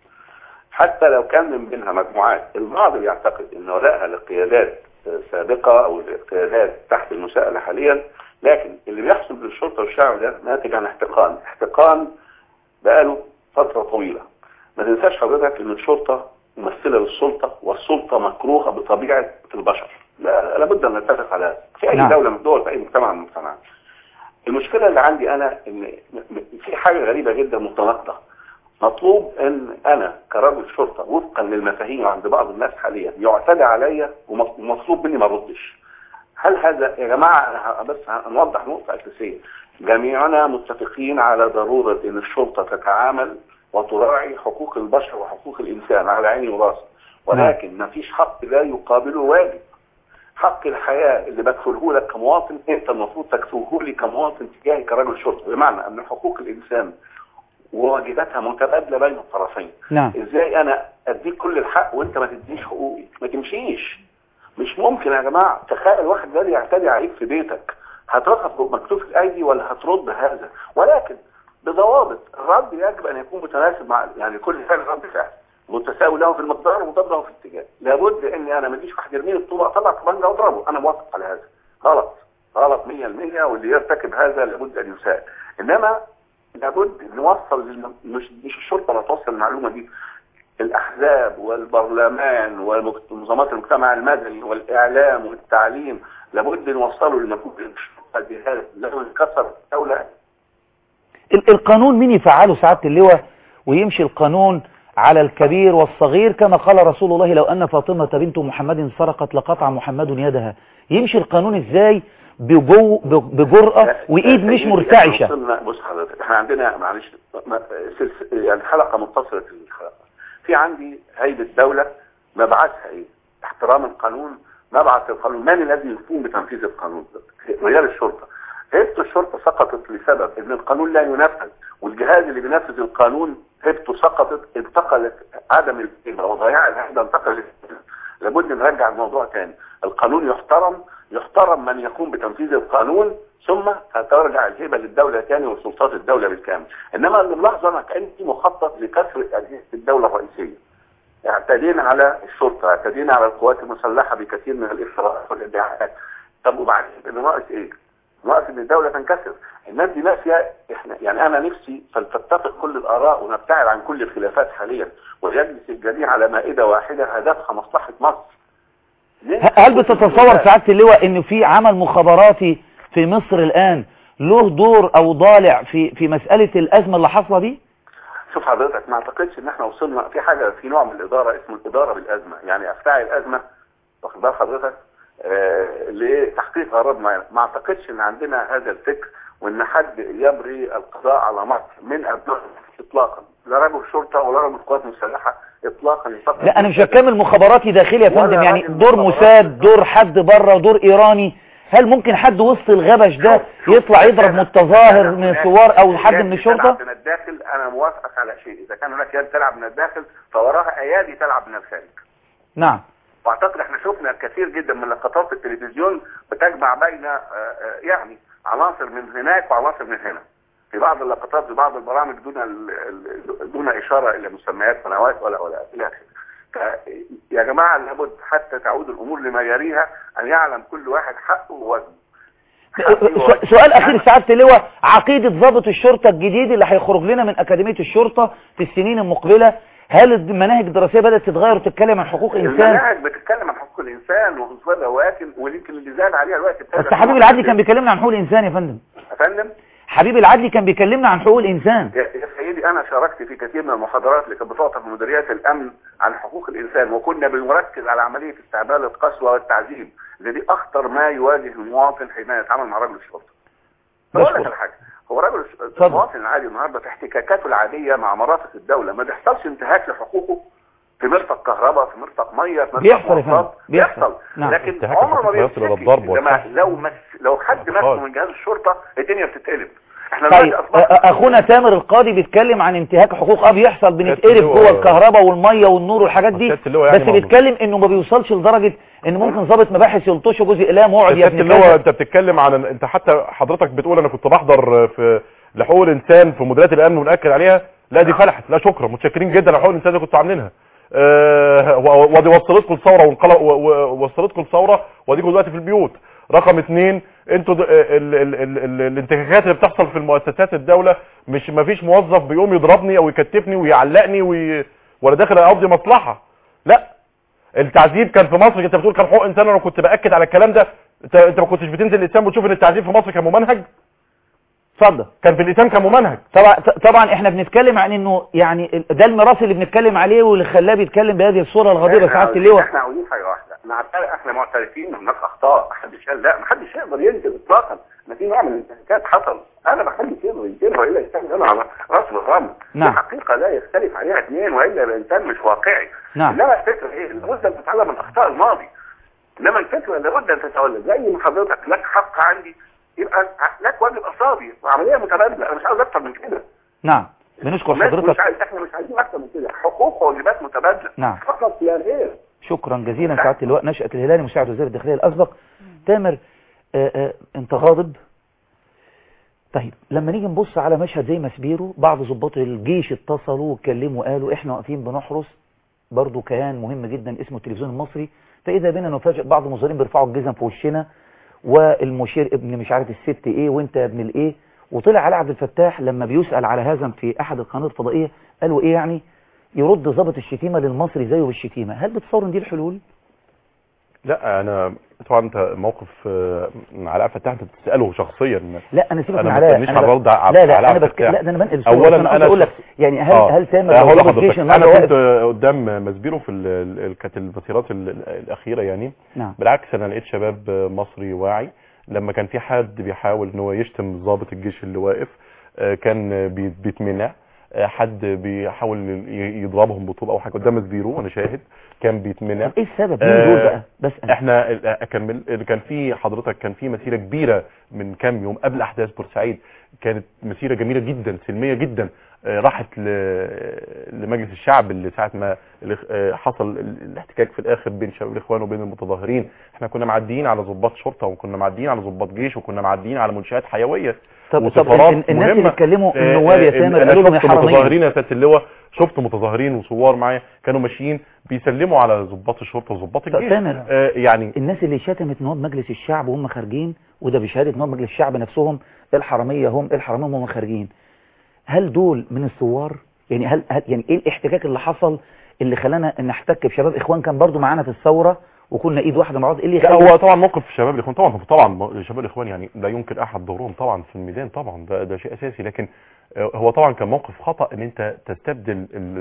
حتى لو كان من بينها مجموعات البعض بيعتقد ان ولائها لقيادات سابقه او لقيادات تحت المساءله حاليا، لكن اللي بيحصل بالشرطه والشعب ده ناتج عن احتقان، احتقان بقاله فتره طويله. ما تنساش حضرتك ان الشرطه ممثله للسلطه، والسلطه مكروهه بطبيعه البشر. لا لابد ان نتفق على هذا في اي نعم. دوله من الدول، في اي مجتمع من المجتمعات. المشكله اللي عندي انا ان في حاجه غريبه جدا متناقضه. مطلوب ان انا كرجل شرطه وفقا للمفاهيم عند بعض الناس حاليا يعتدى عليا ومطلوب مني ما اردش. هل هذا يا جماعه؟ بس هنوضح نقطه اساسيه. جميعنا متفقين على ضروره ان الشرطه تتعامل وتراعي حقوق البشر وحقوق الانسان على عيني وراسي، ولكن ما فيش حق لا يقابله واجب. حق الحياة اللي بدخله لك كمواطن انت المفروض تكفوه لي كمواطن تجاهي كرجل شرطة، بمعنى ان حقوق الانسان وواجباتها متبادلة بين الطرفين. نعم. ازاي انا اديك كل الحق وانت ما تديش حقوقي؟ ما تمشيش. مش ممكن يا جماعة. تخيل واحد جاي يعتدي عليك في بيتك، هترفض مكتوف الايدي ولا هترد هذا؟ ولكن بضوابط. الرد يجب ان يكون متناسب مع يعني كل فعل رد فعل متساوي له في المقدار ومضاد له في الاتجاه. لابد اني انا ما اديش واحد يرميني الطوبه اطلع طبنجه واضربه، انا موافق على هذا. غلط غلط مية بالمية، واللي يرتكب هذا لابد ان يساءل. انما لابد نوصل للم... مش مش الشرطه اللي توصل المعلومه دي، الاحزاب والبرلمان ومنظمات المجتمع المدني والاعلام والتعليم لابد نوصله لنكون الشرطه جهاز لو انكسر دوله. القانون مين يفعله سعاده اللواء ويمشي القانون على الكبير والصغير؟ كما قال رسول الله لو أن فاطمة بنت محمد سرقت لقطع محمد يدها. يمشي القانون ازاي بجو بجرأة وإيد مش مرتعشة؟ بص حضرتك، احنا عندنا معلش يعني حلقة متصلة في الحلقة. في عندي هيئه دوله مبعثها ايه؟ احترام القانون، مبعث القانون، من الذي يقوم بتنفيذ القانون؟ رجال الشرطه. هيئه الشرطه سقطت لسبب ان القانون لا ينفذ، والجهاز اللي بينفذ القانون هيئته سقطت، انتقلت عدم الهيبه وضياع الهيبه انتقل. لابد نرجع الموضوع تاني، القانون يحترم، يحترم من يقوم بتنفيذ القانون، ثم هترجع الهيبه للدوله تاني وسلطات الدوله بالكامل. انما اللي ملاحظه انا كان في مخطط لكسر اجهزه الدوله الرئيسيه. اعتدينا على الشرطه، اعتدينا على القوات المسلحه بكثير من الافتراءات والادعاءات. طب وبعدين اللي ناقص ايه؟ ناقص ان الدوله تنكسر. الناس دي ناسيه احنا، يعني انا نفسي فلتتفق كل الاراء ونبتعد عن كل الخلافات حاليا، ويجلس الجميع على مائده واحده هدفها مصلحه مصر. هل بتتصور سعادة اللواء ان في عمل مخابراتي في مصر الان له دور او ضالع في في مسألة الازمة اللي حاصله دي؟ شوف حضرتك، ما اعتقدش ان احنا وصلنا في حاجة، في نوع من الادارة اسمه الادارة بالازمة، يعني افتعل الازمة واخد بال حضرتك آه لتحقيق غرض معين. ما اعتقدش ان عندنا هذا الفكر وان حد يبري القضاء على مصر من ابناء اطلاقا، لا رجل شرطة ولا رجل قوات مسلحة اطلاقا. لا انا مش هكمل مخابراتي داخلي يا فندم، يعني دور موساد، دور حد بره، دور ايراني. هل ممكن حد وسط الغبش ده يطلع يضرب متظاهر من الثوار او حد من الشرطة؟ من الداخل انا موافقك على شيء، اذا كان هناك يد تلعب من الداخل فوراها ايادي تلعب من الخارج. نعم. واعتقد احنا شفنا الكثير جدا من لقطات التلفزيون بتجمع بين يعني عناصر من هناك وعناصر من هنا في بعض اللقطات، في بعض البرامج دون دون اشاره الى مسميات قنوات ولا ولا الى اخره. يا جماعه لابد حتى تعود الامور لمجاريها، ان يعلم كل واحد حقه ووزنه. سؤال اخير سعادة اللواء، عقيدة ضابط الشرطة الجديد اللي هيخرج لنا من اكاديمية الشرطة في السنين المقبلة، هل المناهج الدراسية بدأت تتغير وتتكلم عن حقوق الانسان؟ المناهج بتتكلم عن حقوق الانسان وخصوصا ولكن ويمكن اللي زاد عليها الوقت بتاع. بس حبيب العدلي كان بيكلمنا عن حقوق الانسان يا فندم. يا فندم حبيب العدلي كان بيكلمنا عن حقوق الانسان. يا سيدي انا شاركت في كثير من المحاضرات اللي كانت بتعطى في مديريات الامن عن حقوق الانسان، وكنا بنركز على عمليه استعمال القسوه والتعذيب، اللي دي اخطر ما يواجه المواطن حين يتعامل مع رجل الشرطه. بقول لك على حاجه، هو رجل المواطن العادي النهارده في احتكاكاته العاديه مع مرافق الدوله ما بيحصلش انتهاك لحقوقه في مرفق كهرباء، في مرفق ميه، في مرفق مواصلات، بيحصل. نعم. لكن عمره ما بيشتكي. لما لو مس لو حد مسه من جهاز الشرطه الدنيا بتتقلب. احنا طيب اخونا تامر القاضي بيتكلم عن انتهاك حقوق، اه بيحصل، بنتقلب جوه الكهرباء والميه والنور والحاجات دي، بس بيتكلم انه ما بيوصلش لدرجه ان ممكن ضابط مباحث يلطشه جزء اقلام ويقعد يا ابني اللي هو انت بتتكلم عن انت حتى حضرتك بتقول انا كنت بحضر في لحقوق الانسان في مديريات الامن ونأكد عليها، لا دي فلحت، لا شكرا، متشكرين جدا على حقوق الانسان اللي كنتوا عاملينها. أه ودي وصلتكم الثوره وانقلب ووصلتكم الثوره واديكم دلوقتي في البيوت. رقم اثنين، انتوا الانتهاكات اللي بتحصل في المؤسسات الدوله، مش ما فيش موظف بيقوم يضربني او يكتفني ويعلقني وي... ولا داخل اقضي مصلحه. لا، التعذيب كان في مصر، انت بتقول كان حقوق انسان، انا كنت باكد على الكلام ده. انت انت ما كنتش بتنزل الاسلام وتشوف ان التعذيب في مصر كان ممنهج؟ اتفضل. كان في الاسلام كان ممنهج. طبعا طبعا احنا بنتكلم عن انه يعني ده الميراث اللي بنتكلم عليه واللي خلاه بيتكلم بهذه الصوره الغاضبه سعاده اللواء. احنا عاوزين حاجه واحده، احنا احنا معترفين ان هناك اخطاء، محدش قال لا، محدش يقدر ينكر اطلاقا ان في نوع من الانتهاكات حصل، انا ما حدش يقدر ينكرها الا يستند انا على راس الرمل. نعم. دي حقيقه لا يختلف عليها اثنين، والا الانسان مش واقعي. نعم. انما الفكره ايه؟ لابد ان تتعلم من اخطاء الماضي. انما الفكره لابد ان تتولد، زي ما حضرتك لك حق عندي يبقى لك واجب اصابي، وعمليه متبادله، انا مش عاوز اكتر من كده. نعم. بنشكر حضرتك. مش عايز، احنا مش عايزين اكتر من كده، حقوق وواجبات متبادله. نعم. فقط لا غير. شكرا جزيلا سعاده اللواء نشأة الهلالي مساعد وزير الداخليه الاسبق. تامر، آآ آآ انت غاضب. طيب لما نيجي نبص على مشهد زي مسبيرو، بعض ضباط الجيش اتصلوا واتكلموا وقالوا احنا واقفين بنحرس برضو كيان مهم جدا اسمه التلفزيون المصري، فاذا بنا نفاجئ بعض المظاهرين بيرفعوا الجزم في وشنا، والمشير ابن مش عارف الست ايه وانت يا ابن الايه. وطلع علي عبد الفتاح لما بيسأل على هذا في احد القنوات الفضائيه قالوا ايه يعني؟ يرد ضابط الشتيمه للمصري زيه بالشتيمه. هل بتصور ان دي الحلول؟ لا انا طبعا انت موقف علاء عبد الفتاح انت بتساله شخصيا. لا انا سيبك من علاء، مش هرد على لا لا انا بك... لا ده انا بنقل اولا انا, أنا اقول لك يعني هل آه. هل تامر هقول لحضرتك انا كنت قدام مسبيرو في ال... كانت البصيرات الاخيره يعني. نعم. بالعكس انا لقيت شباب مصري واعي، لما كان في حد بيحاول ان هو يشتم ضابط الجيش اللي واقف كان بيتمنع. حد بيحاول يضربهم بطوب او حاجه قدام الزيرو وانا شاهد كان بيتمنع. ايه السبب؟ مين دول بقى؟ بس احنا كان كان في حضرتك كان في مسيره كبيره من كام يوم قبل احداث بورسعيد، كانت مسيره جميله جدا سلميه جدا، راحت لمجلس الشعب اللي ساعه ما حصل الاحتكاك في الاخر بين شباب الاخوان وبين المتظاهرين. احنا كنا معديين على ضباط شرطه وكنا معديين على ضباط جيش وكنا معديين على منشآت حيويه. طب طب الناس اللي اتكلموا النواب يا تامر قالوا لهم يا حراميه. متظاهرين يا سياده اللواء، شفت متظاهرين وصور معايا كانوا ماشيين بيسلموا على ضباط الشرطه وضباط الجيش. تامر آه يعني الناس اللي شتمت نواب مجلس الشعب وهم خارجين، وده بشهاده نواب مجلس الشعب نفسهم، الحراميه هم الحراميه وهم خارجين، هل دول من الثوار؟ يعني هل, هل يعني ايه الاحتكاك اللي حصل اللي خلانا نحتك بشباب اخوان كان برضو معانا في الثوره وكنا ايد واحده مع بعض؟ ايه اللي لا هو طبعا موقف شباب الاخوان طبعا طبعا شباب الاخوان يعني لا يمكن احد دورهم طبعا في الميدان، طبعا ده ده شيء اساسي، لكن هو طبعا كان موقف خطا ان انت تستبدل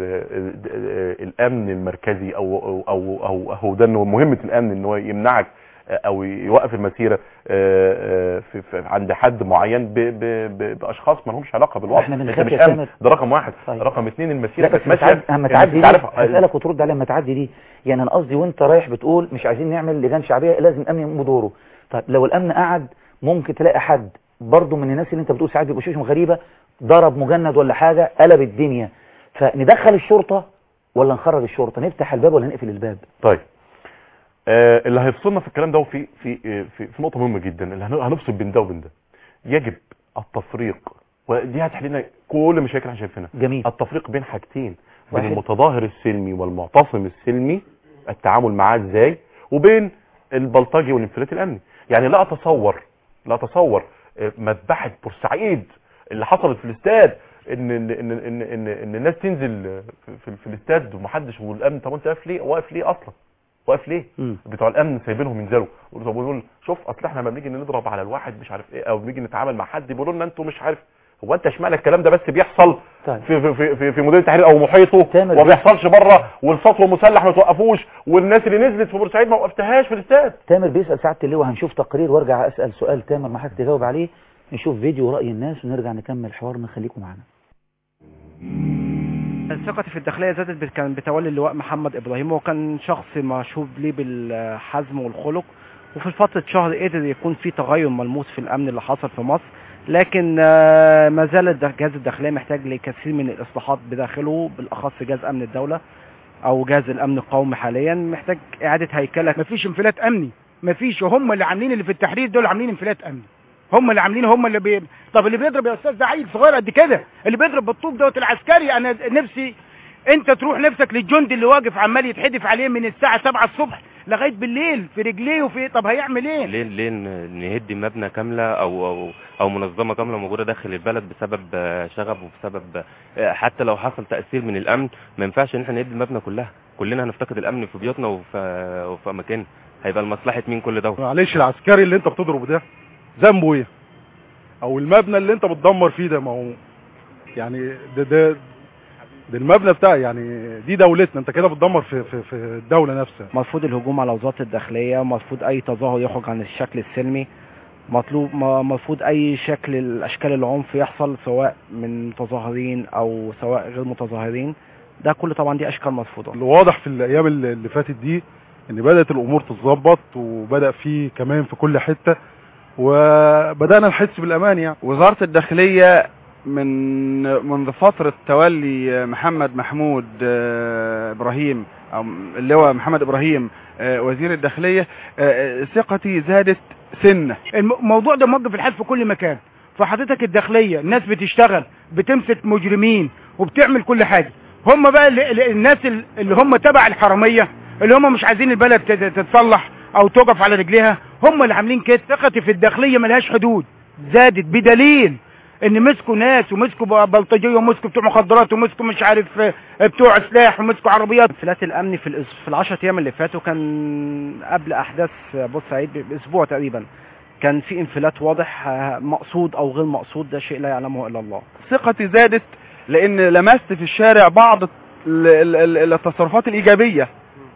الامن المركزي او او او هو ده انه مهمه الامن ان هو يمنعك او يوقف المسيره في عند حد معين باشخاص ما لهمش علاقه بالوضع. احنا بنخاف يا تامر، ده رقم واحد. طيب. رقم اثنين المسيره بس ماشيه اما تعدي دي اسالك وترد عليها. لما تعدي دي يعني انا قصدي وانت رايح بتقول مش عايزين نعمل لجان شعبيه لازم الامن يقوم بدوره. طيب لو الامن قعد ممكن تلاقي حد برضه من الناس اللي انت بتقول ساعات بيبقوا شوشهم غريبه ضرب مجند ولا حاجه قلب الدنيا، فندخل الشرطه ولا نخرج الشرطه؟ نفتح الباب ولا نقفل الباب؟ طيب آه اللي هيفصلنا في الكلام ده وفي في في, في نقطه مهمه جدا اللي هنفصل بين ده وبين ده. يجب التفريق، ودي هتحل لنا كل مشاكل احنا شايفينها. جميل. التفريق بين حاجتين، بين المتظاهر السلمي والمعتصم السلمي التعامل معاه ازاي، وبين البلطجي والانفلات الامني. يعني لا اتصور لا اتصور مذبحه بورسعيد اللي حصلت في الاستاد ان ان ان ان, إن, إن الناس تنزل في, في الاستاد ومحدش والامن. طب انت واقف ليه؟ واقف ليه اصلا؟ واقف ليه؟ م. بتوع الامن سايبينهم ينزلوا ويقولوا شوف اصل احنا لما بنيجي نضرب على الواحد مش عارف ايه او بنيجي نتعامل مع حد بيقولوا لنا انتوا مش عارف. هو انت اشمعنى الكلام ده بس بيحصل طيب. في في في في مدينه التحرير او محيطه وما بيحصلش بره، والسطو مسلح ما توقفوش، والناس اللي نزلت في بورسعيد ما وقفتهاش في الاستاد؟ تامر بيسال سعاده اللواء. هنشوف تقرير وارجع اسال سؤال تامر ما حضرتك تجاوب عليه، نشوف فيديو راي الناس ونرجع نكمل حوارنا. خليكم معانا. ثقتي في الداخليه زادت كان بتولي اللواء محمد ابراهيم، وكان شخص مشهود ليه بالحزم والخلق، وفي فتره شهر قدر يكون في تغير ملموس في الامن اللي حصل في مصر، لكن ما زال جهاز الداخليه محتاج لكثير من الاصلاحات بداخله، بالاخص جهاز امن الدوله او جهاز الامن القومي حاليا محتاج اعاده هيكله. مفيش انفلات امني، مفيش، وهم اللي عاملين اللي في التحرير دول عاملين انفلات امني، هم اللي عاملين، هم اللي بي... طب اللي بيضرب يا استاذ ده عيل صغير قد كده، اللي بيضرب بالطوب دوت العسكري. انا نفسي انت تروح نفسك للجندي اللي واقف عمال يتحدف عليه من الساعه سبعة الصبح لغايه بالليل في رجليه وفي، طب هيعمل ايه؟ ليه ليه نهدي مبنى كامله او او او منظمه كامله موجوده داخل البلد بسبب شغب وبسبب حتى لو حصل تاثير من الامن ما ينفعش ان احنا نهدي المبنى كلها، كلنا هنفتقد الامن في بيوتنا وفي وفي اماكننا، هيبقى لمصلحه مين كل ده؟ معلش العسكري اللي انت بتضربه ده ذنبه ايه؟ او المبنى اللي انت بتدمر فيه ده، ما هو يعني ده ده ده المبنى بتاعي، يعني دي دولتنا، انت كده بتدمر في في في الدوله نفسها. مرفوض الهجوم على وزاره الداخليه، مرفوض اي تظاهر يخرج عن الشكل السلمي، مطلوب مرفوض اي شكل الاشكال العنف يحصل سواء من متظاهرين او سواء غير متظاهرين، ده كله طبعا دي اشكال مرفوضه. الواضح في الايام اللي فاتت دي ان بدات الامور تتظبط، وبدا في كمان في كل حته، وبدانا نحس بالامان. يعني وزاره الداخليه من منذ فترة تولي محمد محمود إبراهيم أو اللواء محمد إبراهيم وزير الداخلية ثقتي زادت سنة. الموضوع ده موجه في الحال في كل مكان، فحضرتك الداخلية الناس بتشتغل بتمسك مجرمين وبتعمل كل حاجة، هم بقى الناس اللي هم تبع الحرامية اللي هم مش عايزين البلد تتصلح أو توقف على رجليها، هم اللي عاملين كده. ثقتي في الداخلية ملهاش حدود، زادت بدليل ان مسكوا ناس ومسكوا بلطجيه ومسكوا بتوع مخدرات ومسكوا مش عارف بتوع سلاح ومسكوا عربيات. انفلات الامن في في العشرة ايام اللي فاتوا كان قبل احداث بورسعيد باسبوع تقريبا كان في انفلات واضح مقصود او غير مقصود، ده شيء لا يعلمه الا الله. ثقتي زادت لان لمست في الشارع بعض التصرفات الايجابيه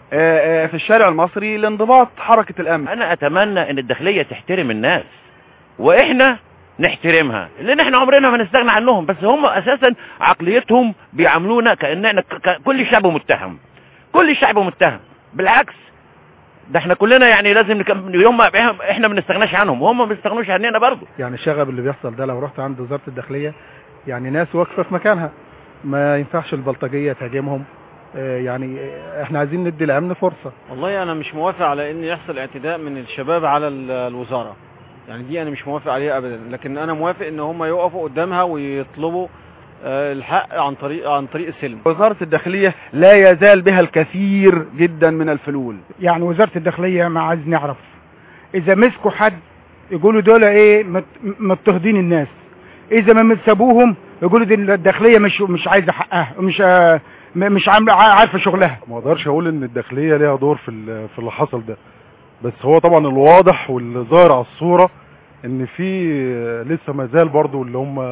في الشارع المصري لانضباط حركه الامن. انا اتمنى ان الداخليه تحترم الناس، واحنا نحترمها، لان احنا عمرنا ما نستغنى عنهم، بس هم اساسا عقليتهم بيعاملونا كأننا كل الشعب متهم، كل الشعب متهم. بالعكس ده احنا كلنا يعني لازم يوم ما احنا ما بنستغناش عنهم وهم ما بيستغنوش عننا برضه. يعني الشغب اللي بيحصل ده لو رحت عند وزارة الداخلية يعني ناس واقفة في مكانها، ما ينفعش البلطجية تهاجمهم. اه يعني احنا عايزين ندي الامن فرصة. والله انا مش موافق على ان يحصل اعتداء من الشباب على الوزارة، يعني دي انا مش موافق عليها ابدا، لكن انا موافق ان هم يقفوا قدامها ويطلبوا الحق عن طريق عن طريق السلم. وزارة الداخلية لا يزال بها الكثير جدا من الفلول. يعني وزارة الداخلية ما عايز نعرف اذا مسكوا حد يقولوا دول ايه مضطهدين الناس، اذا ما متسابوهم يقولوا دي الداخلية مش مش عايزة حقها، مش مش عارفة شغلها. ما اقدرش اقول ان الداخلية ليها دور في في اللي حصل ده، بس هو طبعا الواضح واللي ظاهر على الصورة ان في لسه ما زال برضو اللي هم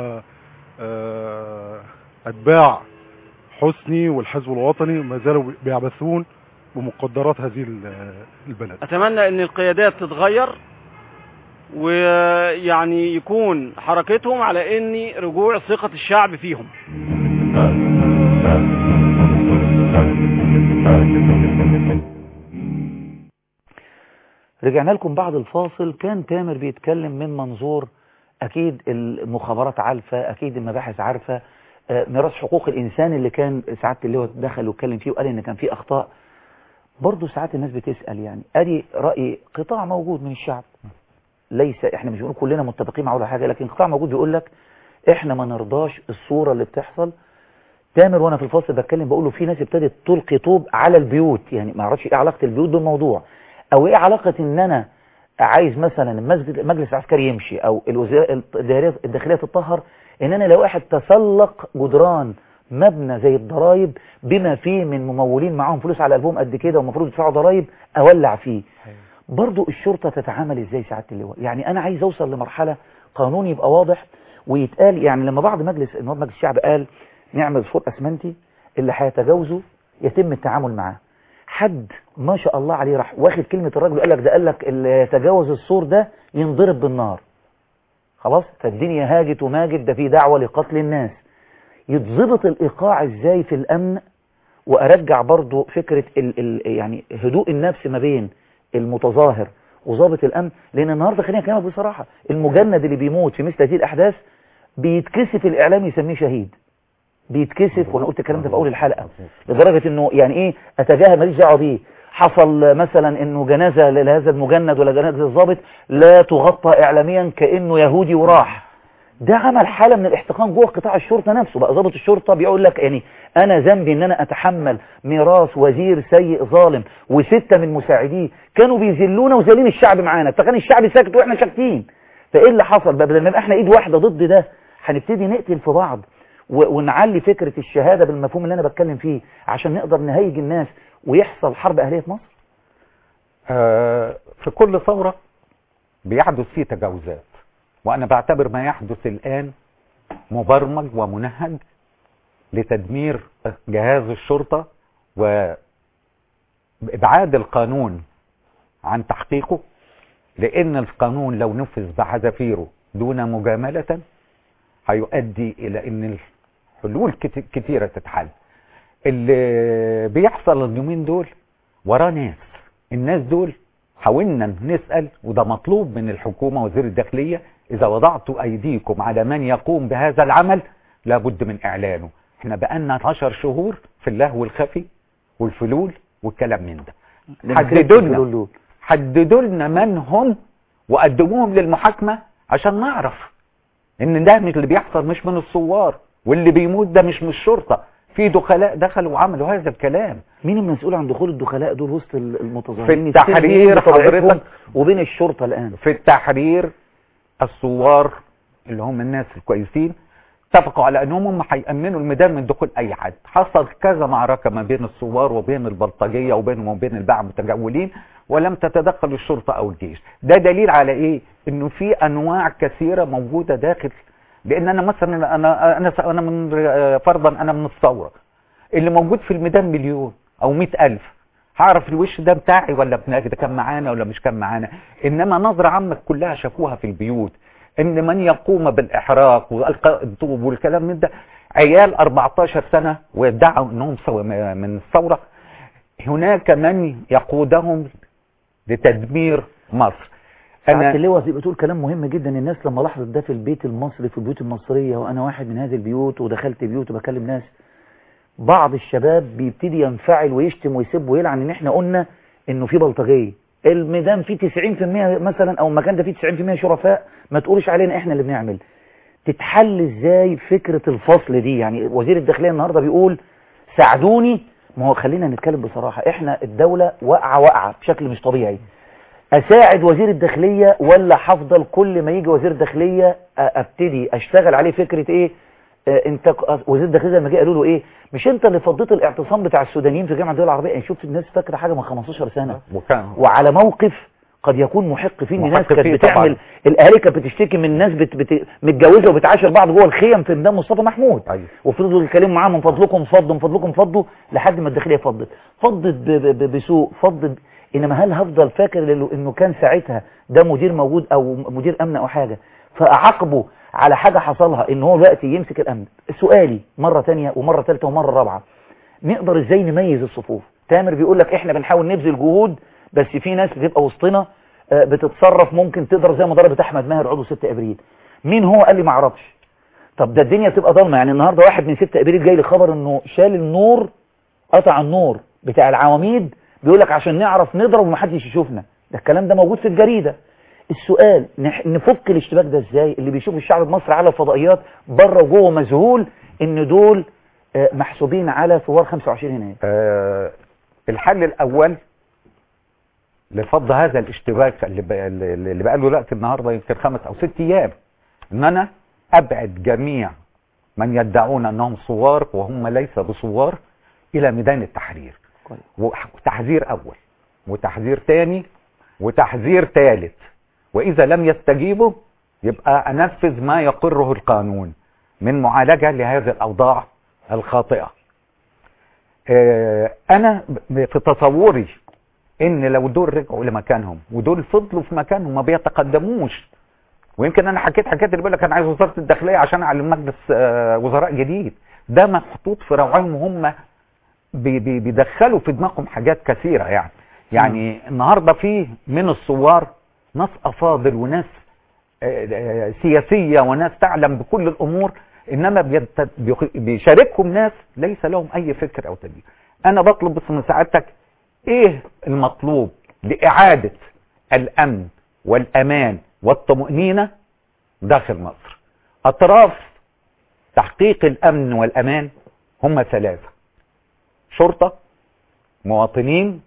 اتباع حسني والحزب الوطني ما زالوا بيعبثون بمقدرات هذه البلد. اتمنى ان القيادات تتغير ويعني يكون حركتهم على ان رجوع ثقة الشعب فيهم. رجعنا لكم بعد الفاصل. كان تامر بيتكلم من منظور اكيد المخابرات عارفه، اكيد المباحث عارفه، ميراث حقوق الانسان اللي كان سعاده اللواء دخل واتكلم فيه وقال ان كان فيه اخطاء. برضه ساعات الناس بتسال يعني ادي راي قطاع موجود من الشعب، ليس احنا مش بنقول كلنا متفقين مع ولا حاجه، لكن قطاع موجود بيقول لك احنا ما نرضاش الصوره اللي بتحصل. تامر وانا في الفاصل بتكلم بقول له في ناس ابتدت تلقي طوب على البيوت، يعني ما اعرفش ايه علاقه البيوت بالموضوع، او ايه علاقه ان انا عايز مثلا المسجد المجلس العسكري يمشي او الوزاره الداخليه تتطهر، ان انا لو واحد تسلق جدران مبنى زي الضرايب بما فيه من ممولين معاهم فلوس على قلبهم قد كده ومفروض يدفعوا ضرايب اولع فيه. برضو الشرطه تتعامل ازاي ساعات اللواء؟ يعني انا عايز اوصل لمرحله قانون يبقى واضح ويتقال. يعني لما بعض مجلس نواب مجلس الشعب قال نعمل سور اسمنتي اللي هيتجاوزه يتم التعامل معاه، حد ما شاء الله عليه راح واخد كلمة الراجل قال لك ده قال لك اللي يتجاوز السور ده ينضرب بالنار. خلاص فالدنيا هاجت وماجت، ده في دعوة لقتل الناس. يتضبط الإيقاع ازاي في الأمن؟ وأرجع برضو فكرة ال ال يعني هدوء النفس ما بين المتظاهر وضابط الأمن، لأن النهاردة خلينا نكلمك بصراحة، المجند اللي بيموت في مثل هذه الأحداث بيتكسف الإعلام يسميه شهيد، بيتكسف. وانا قلت الكلام ده في اول الحلقه لدرجه انه يعني ايه اتجاهل ماليش دعوه بيه. حصل مثلا انه جنازه لهذا المجند ولا جنازه الضابط لا تغطى اعلاميا كانه يهودي وراح. ده عمل حاله من الاحتقان جوه قطاع الشرطه نفسه. بقى ضابط الشرطه بيقول لك يعني انا ذنبي ان انا اتحمل ميراث وزير سيء ظالم وسته من مساعديه كانوا بيذلونا وذالين الشعب معانا، فكان الشعب ساكت واحنا ساكتين. فايه اللي حصل بقى؟ بدل ما يبقى احنا ايد واحده ضد ده هنبتدي نقتل في بعض ونعلي فكرة الشهادة بالمفهوم اللي أنا بتكلم فيه عشان نقدر نهيج الناس ويحصل حرب أهلية في مصر. آه في كل ثورة بيحدث فيه تجاوزات، وأنا بعتبر ما يحدث الآن مبرمج ومنهج لتدمير جهاز الشرطة وإبعاد القانون عن تحقيقه، لأن القانون لو نفذ بحذافيره دون مجاملة هيؤدي إلى أن الحلول كتيرة تتحل. اللي بيحصل اليومين دول وراه ناس، الناس دول حاولنا نسأل، وده مطلوب من الحكومة وزير الداخلية، إذا وضعتوا أيديكم على من يقوم بهذا العمل لابد من إعلانه. احنا بقالنا عشر شهور في اللهو الخفي والفلول والكلام من ده. حددوا لنا حددوا لنا من هم وقدموهم للمحاكمة عشان نعرف ان ده مش اللي بيحصل مش من الثوار، واللي بيموت ده مش من الشرطة. في دخلاء دخلوا وعملوا هذا الكلام. مين المسؤول عن دخول الدخلاء دول وسط المتظاهرين؟ في التحرير حضرتك وبين الشرطة الآن في التحرير الثوار اللي هم الناس الكويسين اتفقوا على انهم هم هيأمنوا الميدان من دخول اي حد. حصل كذا معركة ما بين الثوار وبين البلطجية وبينهم وبين الباع المتجولين، ولم تتدخل الشرطة او الجيش. ده دليل على ايه؟ انه في انواع كثيرة موجودة داخل. لان انا مثلا انا انا انا من فرضا انا من الثورة اللي موجود في الميدان مليون او مئة الف، هعرف الوش ده بتاعي ولا ابنك ده كان معانا ولا مش كان معانا. انما نظرة عامة كلها شافوها في البيوت. ان من يقوم بالاحراق والقاء الطوب والكلام من ده عيال أربعتاشر سنة ويدعوا انهم من الثورة. هناك من يقودهم لتدمير مصر. انا اللواء بتقول كلام مهم جدا. الناس لما لاحظت ده في البيت المصري، في البيوت المصرية، وانا واحد من هذه البيوت ودخلت بيوت وبكلم ناس، بعض الشباب بيبتدي ينفعل ويشتم ويسب ويلعن ان احنا قلنا انه في بلطجية. الميدان فيه تسعين في المية مثلا، او المكان ده فيه تسعين في المية شرفاء، ما تقولش علينا احنا اللي بنعمل. تتحل ازاي فكرة الفصل دي؟ يعني وزير الداخلية النهاردة بيقول ساعدوني. ما هو خلينا نتكلم بصراحة، احنا الدولة واقعة واقعة بشكل مش طبيعي. اساعد وزير الداخلية ولا هفضل كل ما يجي وزير داخلية ابتدي اشتغل عليه فكرة ايه؟ اه انت وزير الداخلية لما جه قالوا له ايه؟ مش انت اللي فضيت الاعتصام بتاع السودانيين في جامعة الدول العربية؟ يعني شفت الناس فاكرة حاجة من خمستاشر سنة وعلى موقف قد يكون محق فيه. ان ناس كانت بتعمل، الاهالي كانت بتشتكي من ناس بت... بت... متجوزه وبتعاشر بعض جوه الخيم في ميدان مصطفى محمود. أيوة. وفضلوا يتكلموا معاهم من فضلكم فضوا من فضلكم فضوا لحد ما الداخليه فضت فضت ب... ب... بسوء فضت. انما هل هفضل فاكر انه كان ساعتها ده مدير موجود او مدير امن او حاجه فاعاقبه على حاجه حصلها ان هو دلوقتي يمسك الامن؟ سؤالي مره ثانيه ومره ثالثه ومره رابعه، نقدر ازاي نميز الصفوف؟ تامر بيقول لك احنا بنحاول نبذل جهود، بس في ناس بتبقى وسطنا بتتصرف ممكن تقدر زي ما ضربت احمد ماهر عضو ستة ابريل. مين هو؟ قال لي ما اعرفش. طب ده الدنيا بتبقى ضلمه. يعني النهارده واحد من ستة ابريل جاي لي خبر انه شال النور، قطع النور بتاع العواميد، بيقول لك عشان نعرف نضرب ومحدش يشوفنا. ده الكلام ده موجود في الجريده. السؤال نفك الاشتباك ده ازاي؟ اللي بيشوف الشعب المصري على الفضائيات بره وجوه مذهول ان دول محسوبين على ثوار خمسة وعشرين يناير. أه الحل الاول لفض هذا الاشتباك اللي بقى اللي بقى له وقت النهارده يمكن خمس او ست ايام، ان انا ابعد جميع من يدعون انهم ثوار وهم ليس بثوار الى ميدان التحرير. وتحذير اول وتحذير ثاني وتحذير ثالث، واذا لم يستجيبوا يبقى انفذ ما يقره القانون من معالجه لهذه الاوضاع الخاطئه. انا في تصوري ان لو دول رجعوا لمكانهم ودول فضلوا في مكانهم ما بيتقدموش، ويمكن انا حكيت حكيت اللي بيقول لك انا عايز وزاره الداخليه عشان اعلن مجلس وزراء جديد، ده محطوط في روعهم وهم بيدخلوا في دماغهم حاجات كثيره. يعني يعني م. النهارده في من الثوار ناس افاضل وناس سياسيه وناس تعلم بكل الامور، انما بيشاركهم ناس ليس لهم اي فكر او تدبير. انا بطلب بس من سعادتك ايه المطلوب لاعاده الامن والامان والطمأنينة داخل مصر؟ اطراف تحقيق الامن والامان هم ثلاثة: شرطة، مواطنين،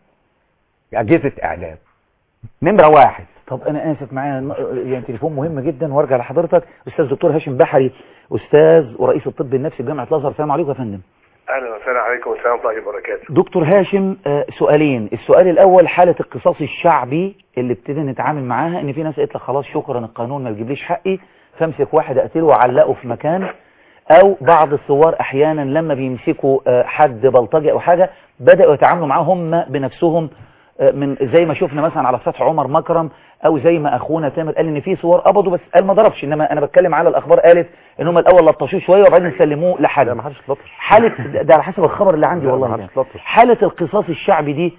اجهزة اعلام. نمرة واحد. طب انا اسف معايا يعني تليفون مهم جدا وارجع لحضرتك. استاذ دكتور هاشم بحري، استاذ ورئيس الطب النفسي بجامعة الازهر. السلام عليكم يا فندم. اهلا وسهلا. عليكم السلام ورحمه الله وبركاته. دكتور هاشم، سؤالين. السؤال الاول حالة القصاص الشعبي اللي ابتدينا نتعامل معاها، ان في ناس قالت لك خلاص شكرا القانون ما يجيبليش حقي فامسك واحد اقتله واعلقه في مكان، او بعض الثوار احيانا لما بيمسكوا حد بلطجي او حاجة بدأوا يتعاملوا معاه هم بنفسهم، من زي ما شفنا مثلا على سطح عمر مكرم، او زي ما اخونا تامر قال ان في ثوار قبضوا بس قال ما ضربش. انما انا بتكلم على الاخبار قالت ان هم الاول لطشوه شويه وبعدين سلموه لحد. لا ما حدش لطش. حاله ده على حسب الخبر اللي عندي والله. يعني حاله القصاص الشعبي دي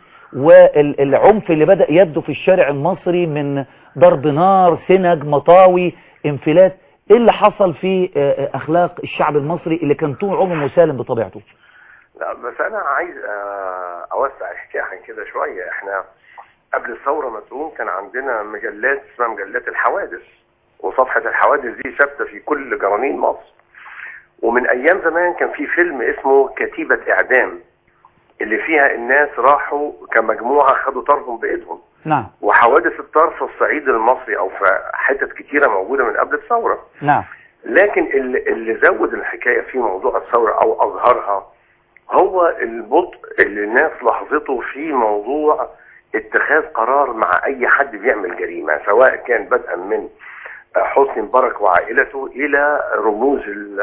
والعنف اللي بدأ يبدو في الشارع المصري من ضرب نار، سنج، مطاوي، انفلات، ايه اللي حصل في اخلاق الشعب المصري اللي كان طول عمره مسالم بطبيعته؟ لا بس انا عايز اوسع الحكايه عن كده شويه. احنا قبل الثوره ما تقوم كان عندنا مجلات اسمها مجلات الحوادث، وصفحه الحوادث دي ثابته في كل جرانين مصر. ومن ايام زمان كان في فيلم اسمه كتيبه اعدام، اللي فيها الناس راحوا كمجموعه خدوا طرفهم بايدهم. نعم. وحوادث الطرف في الصعيد المصري او في حتت كتيره موجوده من قبل الثوره. نعم. لكن اللي, اللي زود الحكايه في موضوع الثوره او اظهرها هو البطء اللي الناس لاحظته في موضوع اتخاذ قرار مع اي حد بيعمل جريمة، سواء كان بدءا من حسني مبارك وعائلته الى رموز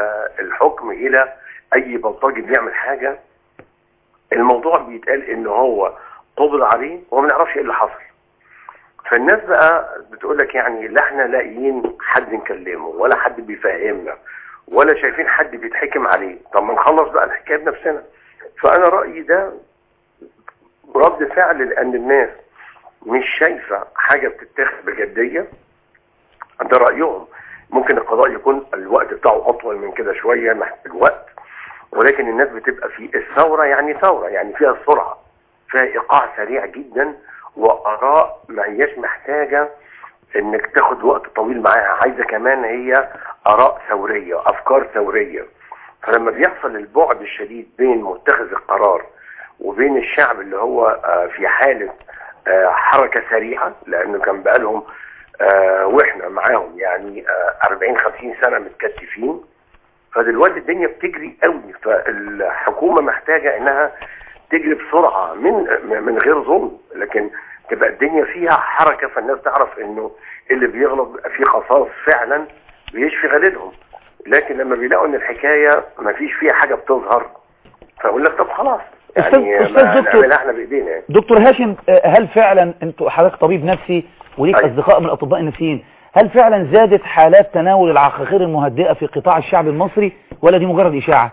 الحكم الى اي بلطجي بيعمل حاجة. الموضوع بيتقال ان هو قبض عليه وما نعرفش ايه اللي حصل. فالناس بقى بتقول لك يعني لا احنا لاقيين حد نكلمه ولا حد بيفهمنا ولا شايفين حد بيتحكم عليه. طب ما نخلص بقى الحكايه بنفسنا. فانا رايي ده رد فعل لان الناس مش شايفه حاجه بتتاخد بجديه. ده رايهم. ممكن القضاء يكون الوقت بتاعه اطول من كده شويه محتاج وقت، ولكن الناس بتبقى في الثوره يعني ثوره يعني فيها سرعه، فيها ايقاع سريع جدا، واراء ما هياش محتاجه انك تاخد وقت طويل معاها، عايزه كمان هي اراء ثوريه، افكار ثوريه. فلما بيحصل البعد الشديد بين متخذ القرار وبين الشعب اللي هو في حاله حركه سريعه، لانه كان بقالهم واحنا معاهم يعني أربعين خمسين سنه متكتفين، فدلوقتي الدنيا بتجري قوي، فالحكومه محتاجه انها تجري بسرعه من من غير ظلم، لكن تبقى الدنيا فيها حركه فالناس تعرف انه اللي بيغلط فيه قصاص فعلا بيشفي غليلهم. لكن لما بيلاقوا ان الحكايه ما فيش فيها حاجه بتظهر فاقول لك طب خلاص يعني أستاذ ما دكتور نعملها احنا بايدينا يعني. دكتور هاشم، هل فعلا انتوا حضرتك طبيب نفسي وليك أيوة. اصدقاء من الاطباء النفسيين، هل فعلا زادت حالات تناول العقاقير المهدئه في قطاع الشعب المصري ولا دي مجرد اشاعه؟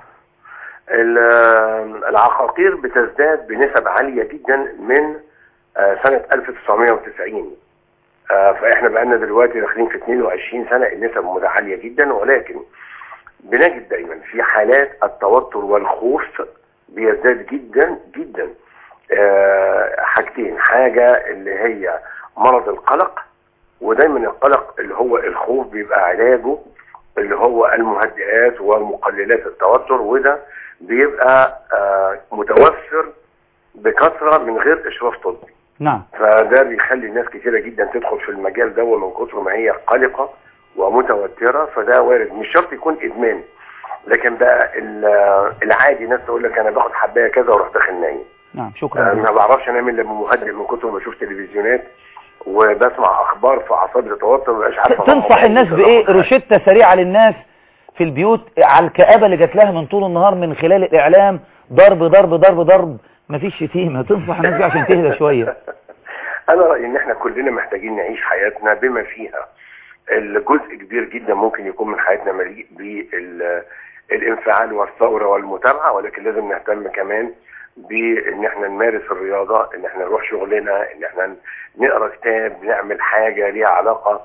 العقاقير بتزداد بنسب عاليه جدا من سنه ألف وتسعمائة وتسعين، فاحنا بقالنا دلوقتي داخلين في اثنين وعشرين سنه النسب عاليه جدا، ولكن بنجد دايما في حالات التوتر والخوف بيزداد جدا جدا. حاجتين، حاجه اللي هي مرض القلق، ودايما القلق اللي هو الخوف بيبقى علاجه اللي هو المهدئات ومقللات التوتر، وده بيبقى متوفر بكثره من غير اشراف طبي. نعم. فده بيخلي ناس كتيره جدا تدخل في المجال ده من كثر ما هي قلقه ومتوتره، فده وارد. مش شرط يكون ادمان، لكن بقى العادي ناس تقول لك انا باخد حبايه كذا واروح داخل نايم. نعم شكرا. ما بعرفش انام الا بمهدئ من كتر ما بشوف تلفزيونات وبسمع اخبار في اعصابي تتوتر ومبقاش عارف. تنصح الناس بايه؟ روشته سريعه للناس في البيوت على الكآبه اللي جات لها من طول النهار من خلال الاعلام، ضرب ضرب ضرب ضرب، مفيش شتيمه، تنصح الناس عشان تهدى شويه؟ انا رايي ان احنا كلنا محتاجين نعيش حياتنا بما فيها الجزء كبير جدا ممكن يكون من حياتنا مليء بالانفعال والثوره والمتابعه، ولكن لازم نهتم كمان بان احنا نمارس الرياضه، ان احنا نروح شغلنا، ان احنا نقرا كتاب، نعمل حاجه ليها علاقه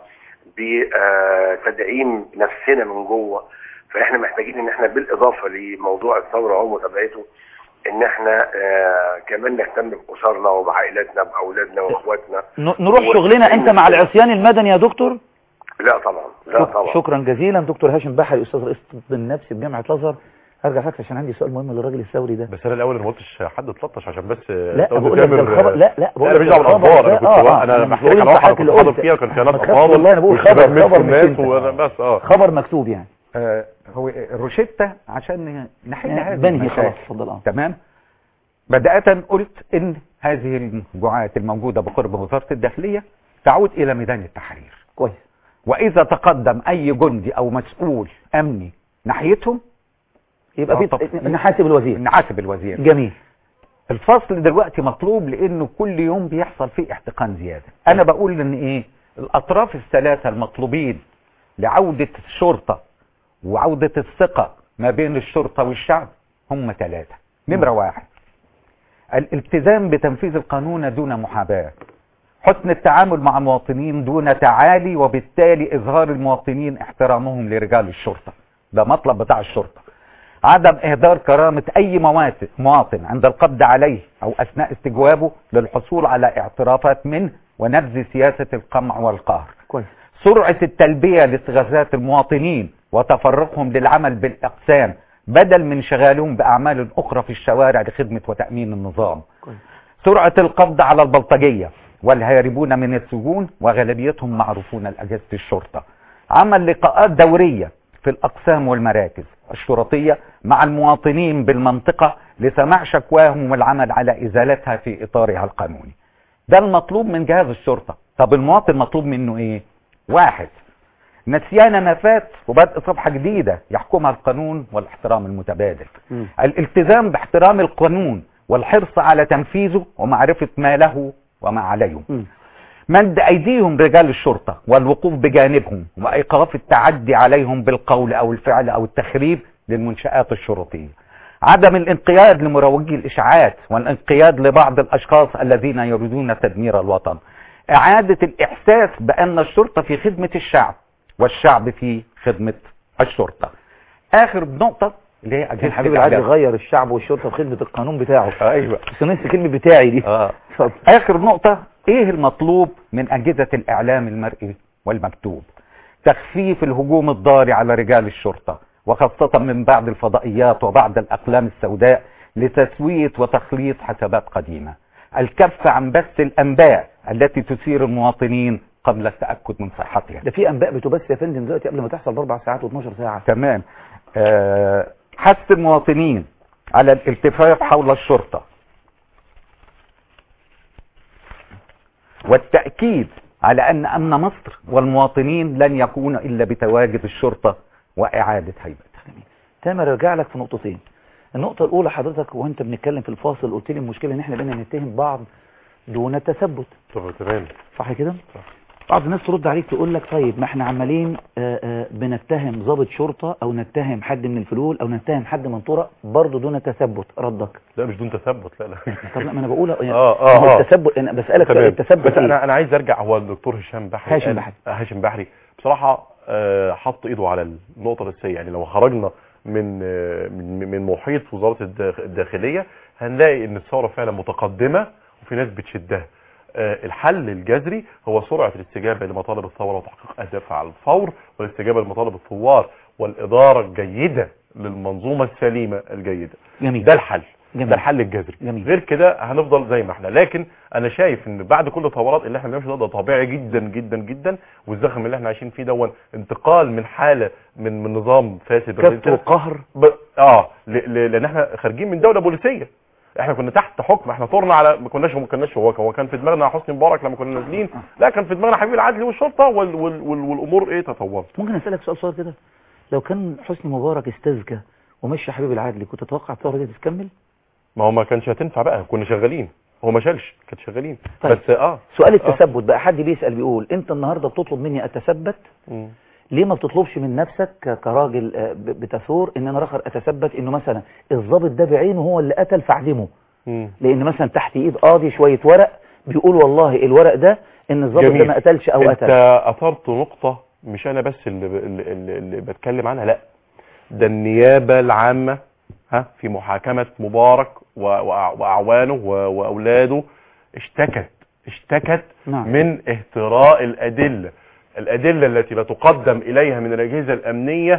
بتدعيم نفسنا من جوه. فاحنا محتاجين ان احنا بالاضافه لموضوع الثوره ومتابعته ان احنا آه كمان نهتم باسرنا وبعائلاتنا باولادنا واخواتنا. نروح شغلنا. انت مع العصيان المدني يا دكتور؟ لا طبعا، لا طبعا. شكرا جزيلا دكتور هاشم بحري، استاذ رئيس الطب النفسي بجامعه الازهر. هرجع فاكر عشان عندي سؤال مهم للراجل الثوري ده. بس انا الاول ما قلتش حد اتلطش عشان بس لا بقول لك الخبر. لا لا بقول لك الخبر. انا كنت آه انا بحكي لك على واحد كنت حاضر فيها وكان فيها ناس افاضل. والله انا بقول خبر خبر الناس وانا بس اه خبر مكتوب يعني. آه هو الروشته عشان نحل هذه بنهي خلاص. اتفضل. اه تمام. بدأة قلت ان هذه المجموعات الموجودة بقرب وزارة الداخلية تعود الى ميدان التحرير. كويس. واذا تقدم اي جندي او مسؤول امني ناحيتهم يبقى في نحاسب الوزير. نحاسب الوزير. جميل. الفصل دلوقتي مطلوب لانه كل يوم بيحصل فيه احتقان زيادة. انا بقول ان ايه الاطراف الثلاثة المطلوبين لعودة الشرطة وعودة الثقة ما بين الشرطة والشعب هم ثلاثة. نمرة واحد، الالتزام بتنفيذ القانون دون محاباة، حسن التعامل مع المواطنين دون تعالي وبالتالي اظهار المواطنين احترامهم لرجال الشرطة، ده مطلب بتاع الشرطة. عدم اهدار كرامة اي مواطن عند القبض عليه او اثناء استجوابه للحصول على اعترافات منه ونبذ سياسة القمع والقهر. كويس. سرعة التلبية لاستغاثات المواطنين وتفرقهم للعمل بالاقسام بدل من شغالهم باعمال اخرى في الشوارع لخدمة وتأمين النظام. كويس. سرعة القبض على البلطجية والهاربون من السجون وغالبيتهم معروفون لأجهزة الشرطة. عمل لقاءات دورية في الأقسام والمراكز الشرطية مع المواطنين بالمنطقة لسماع شكواهم والعمل على إزالتها في إطارها القانوني. ده المطلوب من جهاز الشرطة. طب المواطن مطلوب منه إيه؟ واحد، نسيان ما فات وبدء صفحة جديدة يحكمها القانون والاحترام المتبادل. م. الالتزام باحترام القانون والحرص على تنفيذه ومعرفة ما له وما عليه. م. مد ايديهم رجال الشرطة والوقوف بجانبهم وايقاف التعدي عليهم بالقول او الفعل او التخريب للمنشآت الشرطية، عدم الانقياد لمروجي الاشاعات والانقياد لبعض الاشخاص الذين يريدون تدمير الوطن، اعادة الاحساس بان الشرطة في خدمة الشعب والشعب في خدمة الشرطة. اخر نقطة اللي هي كان حبيب العدل غير الشعب والشرطة في خدمة القانون بتاعه. ايوه بس نفس الكلمة بتاعي دي. اه اخر نقطة، ايه المطلوب من اجهزة الاعلام المرئي والمكتوب؟ تخفيف الهجوم الضاري على رجال الشرطة وخاصة من بعض الفضائيات وبعض الاقلام السوداء لتسوية وتخليص حسابات قديمة، الكف عن بث الانباء التي تثير المواطنين قبل التأكد من صحتها. ده في انباء بتبث يا فندم دلوقتي قبل ما تحصل باربع ساعات واتناشر ساعة. تمام. أه حث المواطنين على الالتفاف حول الشرطة والتأكيد على أن أمن مصر والمواطنين لن يكون إلا بتواجد الشرطة وإعادة هيبتها. تامر ارجع لك في نقطتين. النقطة الأولى حضرتك وأنت بنتكلم في الفاصل قلت لي المشكلة إن إحنا بينا نتهم بعض دون التثبت. تمام. صح كده؟ صح. بعض الناس ترد عليك تقول لك طيب ما احنا عمالين آآ آآ بنتهم ضابط شرطة او نتهم حد من الفلول او نتهم حد من طرق برضه دون تثبت. ردك؟ لا مش دون تثبت، لا لا. طب لا ما انا بقول يعني اه اه التثبت انا بسالك التثبت بس انا انا عايز ارجع. هو الدكتور هشام بحري هاشم بحري هاشم بحري بصراحه آه حط ايده على النقطه الاساسيه. يعني لو خرجنا من آه من من محيط وزاره الداخليه هنلاقي ان الثوره فعلا متقدمه وفي ناس بتشدها. آه الحل الجذري هو سرعة الاستجابة لمطالب الثورة وتحقيق أهدافها على الفور، والاستجابة لمطالب الثوار والإدارة الجيدة للمنظومة السليمة الجيدة. جميل. ده الحل. جميل. ده الحل الجذري. جميل. غير كده هنفضل زي ما احنا. لكن انا شايف ان بعد كل الثورات اللي احنا بنمشي ده, ده طبيعي جدا جدا جدا، والزخم اللي احنا عايشين فيه دون انتقال من حالة من من نظام فاسد كبت وقهر ب... اه ل... ل... لان احنا خارجين من دولة بوليسية. احنا كنا تحت حكم، احنا طرنا على ما كناش ما كناش هو هو كان في دماغنا حسني مبارك لما كنا نازلين، لا كان في دماغنا حبيب العدل والشرطه وال وال وال والامور ايه تطورت. ممكن اسالك سؤال صغير كده؟ لو كان حسني مبارك استذكى ومشي حبيب العدل كنت تتوقع الثوره دي تكمل؟ ما هو ما كانش هتنفع بقى، كنا شغالين. هو ما شالش، كان شغالين. طيب. بس اه سؤال التثبت آه. بقى حد بيسال بيقول انت النهارده بتطلب مني اتثبت، م. ليه ما بتطلبش من نفسك كراجل بتثور ان انا راخر اتثبت انه مثلا الضابط ده بعينه هو اللي قتل فاعدمه؟ مم. لان مثلا تحت ايد قاضي شويه ورق بيقول والله الورق ده ان الضابط ده ما قتلش او قتل. انت اثرت نقطه مش انا بس اللي, اللي, اللي, اللي بتكلم عنها، لا ده النيابه العامه ها في محاكمه مبارك واعوانه واولاده اشتكت اشتكت نعم. من اهتراء الادله الادله التي لا تقدم اليها من الاجهزه الامنيه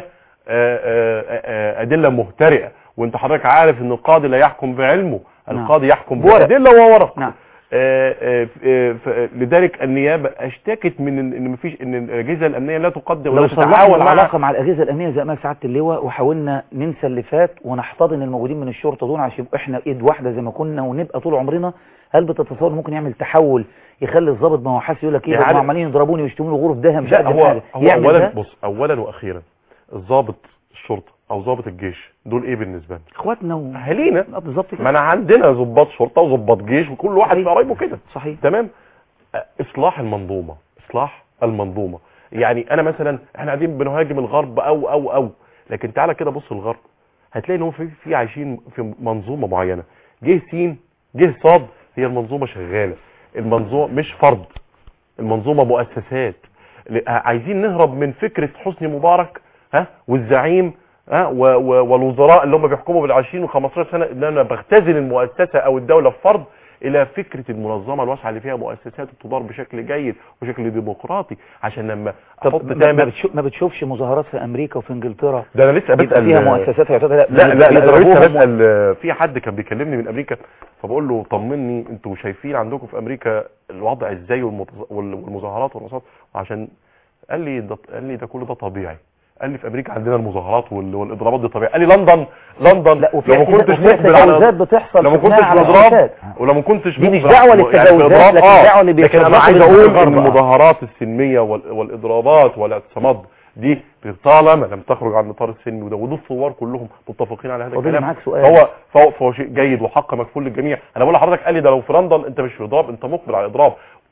ادله مهترئه. وانت حضرتك عارف ان القاضي لا يحكم بعلمه، القاضي يحكم بأدلة وورق. نعم. آآ آآ آآ لذلك النيابه اشتكت من ان مفيش ان الاجهزه الامنيه لا تقدم ولا تتعاون مع العلاقه مع الاجهزه الامنيه زي ما سعاده اللواء، وحاولنا ننسى اللي فات ونحتضن الموجودين من الشرطه دول عشان يبقى احنا ايد واحده زي ما كنا ونبقى طول عمرنا. هل بتتصور ممكن يعمل تحول يخلي الضابط ما هو حاسس يقول لك ايه هم عمالين يضربوني ويشتموني غرف ده مش قد هو, حاجه؟ هو اولا بص اولا واخيرا الضابط الشرطه او ضابط الجيش دول ايه بالنسبه لنا؟ اخواتنا واهالينا. بالظبط كده. ما انا عندنا ضباط شرطه وضباط جيش وكل واحد في قرايبه كده. صحيح. تمام. اصلاح المنظومه اصلاح المنظومه يعني انا مثلا احنا قاعدين بنهاجم الغرب او او او لكن تعالى كده بص الغرب هتلاقي ان هم في في عايشين في منظومه معينه. جه سين جه صاد، هي المنظومه شغاله. المنظومه مش فرد، المنظومه مؤسسات. عايزين نهرب من فكره حسني مبارك ها والزعيم ها والوزراء اللي هم بيحكموا بالعشرين وخمستاشر سنه ان انا بختزل المؤسسه او الدوله في فرد الى فكره المنظمه الواسعه اللي فيها مؤسسات تدار بشكل جيد وشكل ديمقراطي. عشان لما احط ما, بتشوف ما بتشوفش مظاهرات في امريكا وفي انجلترا؟ ده انا لسه بسال فيها مؤسسات لا لا لا, لا انا لسه بسال في حد كان بيكلمني من امريكا فبقول له طمني انتوا شايفين عندكم في امريكا الوضع ازاي والمظاهرات والنشاط؟ عشان قال لي ده قال لي ده كله ده طبيعي. قال لي في امريكا عندنا المظاهرات والاضرابات دي طبيعي. قال لي لندن لندن لو ما كنتش مقبل على بتحصل لو ما كنتش بضرب ولو ما كنتش دي مش دعوه للتجاوزات لكن دعوه اللي لكن انا عايز اقول ان المظاهرات السلميه والاضرابات والاعتصامات دي طالما لم تخرج عن اطار السن وده ودول الثوار كلهم متفقين على هذا الكلام هو فهو فهو شيء جيد وحق مكفول للجميع. انا بقول لحضرتك قال لي ده لو في لندن انت مش في اضراب انت مقبل على اضراب.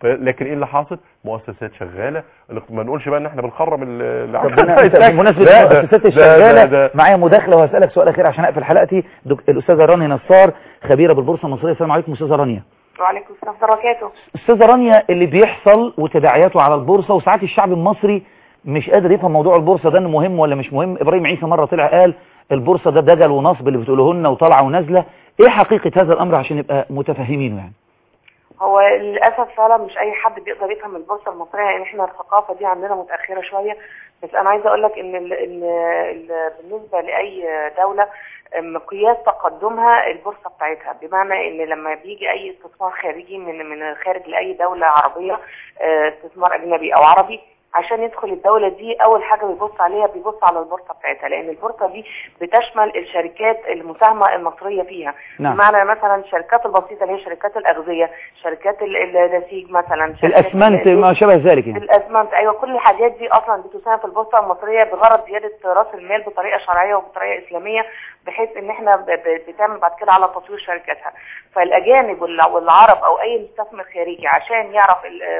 لكن ايه اللي حاصل؟ مؤسسات شغاله، ما نقولش بقى ان احنا بنخرم اللي بمناسبه المؤسسات الشغاله معايا مداخله وهسالك سؤال اخير عشان اقفل حلقتي. الاستاذه رانيا نصار خبيره بالبورصه المصريه. السلام عليكم استاذه رانيا. وعليكم السلام ورحمه الله وبركاته. استاذه رانيا، اللي بيحصل وتداعياته على البورصه، وساعات الشعب المصري مش قادر يفهم موضوع البورصه ده انه مهم ولا مش مهم. ابراهيم عيسى مره طلع قال البورصه ده دجل ونصب اللي بتقوله لنا وطالعه ونازله. ايه حقيقه هذا الامر عشان نبقى متفاهمينه يعني؟ هو للاسف فعلا مش اي حد بيقدر يفهم البورصه المصريه، يعني احنا الثقافه دي عندنا متاخره شويه. بس انا عايزه اقول لك ان ال ال ال بالنسبه لاي دوله مقياس تقدمها البورصه بتاعتها، بمعنى ان لما بيجي اي استثمار خارجي من من خارج لاي دوله عربيه، استثمار اجنبي او عربي، عشان يدخل الدولة دي أول حاجة بيبص عليها بيبص على البورصة بتاعتها، لأن البورصة دي بتشمل الشركات المساهمة المصرية فيها. نعم. بمعنى مثلا الشركات البسيطة اللي هي شركات الأغذية، شركات النسيج مثلا، الأسمنت ما شابه ذلك يعني. الأسمنت أيوة، كل الحاجات دي أصلا بتساهم في البورصة المصرية بغرض زيادة رأس المال بطريقة شرعية وبطريقة إسلامية، بحيث إن إحنا بتعمل بعد كده على تطوير شركاتها. فالأجانب والعرب أو أي مستثمر خارجي عشان يعرف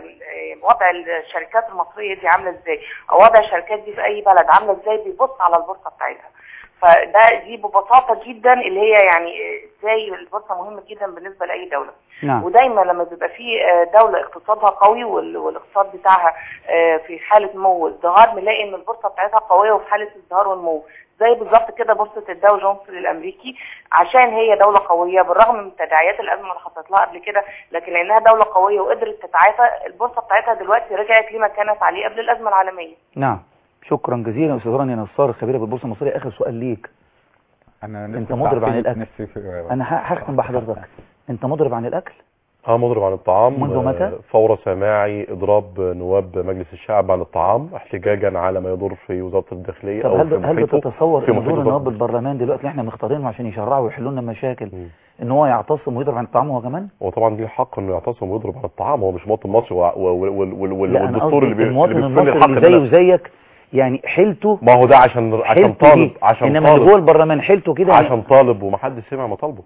وضع الشركات المصرية دي عامله ازاي او وضع الشركات دي في اي بلد عامله ازاي، بيبص على البورصه بتاعتها. فده دي ببساطه جدا اللي هي يعني ازاي البورصه مهمه جدا بالنسبه لاي دوله. نعم. ودايما لما بيبقى في دوله اقتصادها قوي والاقتصاد بتاعها في حاله نمو وازدهار، بنلاقي ان البورصه بتاعتها قويه وفي حاله ازدهار ونمو، زي بالظبط كده بورصه الداو جونز الامريكي، عشان هي دوله قويه بالرغم من تداعيات الازمه اللي حصلت لها قبل كده، لكن لانها دوله قويه وقدرت تتعافى، البورصه بتاعتها دلوقتي رجعت لما كانت عليه قبل الازمه العالميه. نعم، شكرا جزيلا استاذ رانيا نصار خبيره بالبورصه المصريه. اخر سؤال ليك. انا انت مضرب عن الاكل. انا هختم بحضرتك. انت مضرب عن الاكل؟ اه مضرب عن الطعام. منذ متى؟ فور سماعي اضراب نواب مجلس الشعب عن الطعام احتجاجا على ما يضر في وزاره الداخليه. طب او هل في هل بتتصور ان دور النواب ضغط. بالبرلمان دلوقتي اللي احنا مختارينهم عشان يشرعوا ويحلوا لنا مشاكل م. ان هو يعتصم ويضرب عن الطعام هو كمان؟ هو طبعا ليه حق انه يعتصم ويضرب عن الطعام، هو مش مواطن مصري والدستور اللي المواطن المصري اللي زيه وزيك يعني حيلته. ما هو ده عشان عشان طالب عشان انما اللي جوه البرلمان حيلته كده عشان طالب ومحدش سمع مطالبه.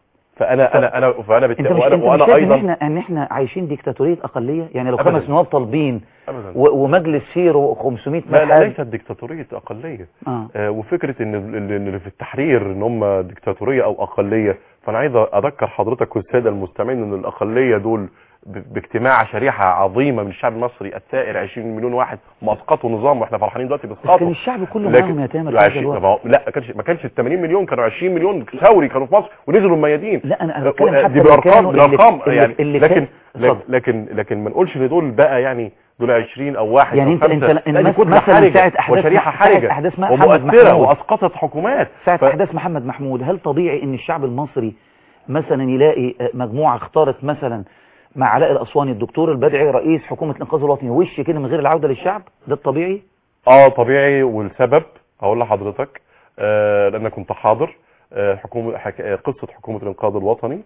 فانا انا انا فانا بالتالي وانا, وأنا ايضا ان احنا ان احنا عايشين ديكتاتوريه اقليه، يعني لو خمس نواب طالبين ومجلس فيه خمسمائة لا لا ليست ديكتاتوريه اقليه. آه. آه وفكره ان اللي في التحرير ان هم ديكتاتوريه او اقليه، فانا عايز اذكر حضرتك والساده المستمعين ان الاقليه دول باجتماع شريحه عظيمه من الشعب المصري الثائر عشرين مليون واحد ما اسقطوا نظام، واحنا فرحانين دلوقتي باسقاطه. كان الشعب كله معاهم يا تامر. لا ما كانش ما كانش ال ثمانين مليون، كانوا عشرين مليون ثوري كانوا في مصر ونزلوا الميادين. لا انا انا بتكلم حتى دي بارقام بالارقام يعني. اللي لكن لكن لكن, لكن ما نقولش ان دول بقى يعني دول عشرين او واحد يعني او انت خمسة. انت مثلا ساعه احداث وشريحه حرجه ومؤثره واسقطت حكومات. ساعه ف... احداث محمد محمود، هل طبيعي ان الشعب المصري مثلا يلاقي مجموعه اختارت مثلا مع علاء الاسواني الدكتور البدعي رئيس حكومه الانقاذ الوطني وش كده من غير العوده للشعب؟ ده الطبيعي؟ اه طبيعي. والسبب هقول لحضرتك آه لان كنت حاضر آه حكومه حك... قصه حكومه الانقاذ الوطني.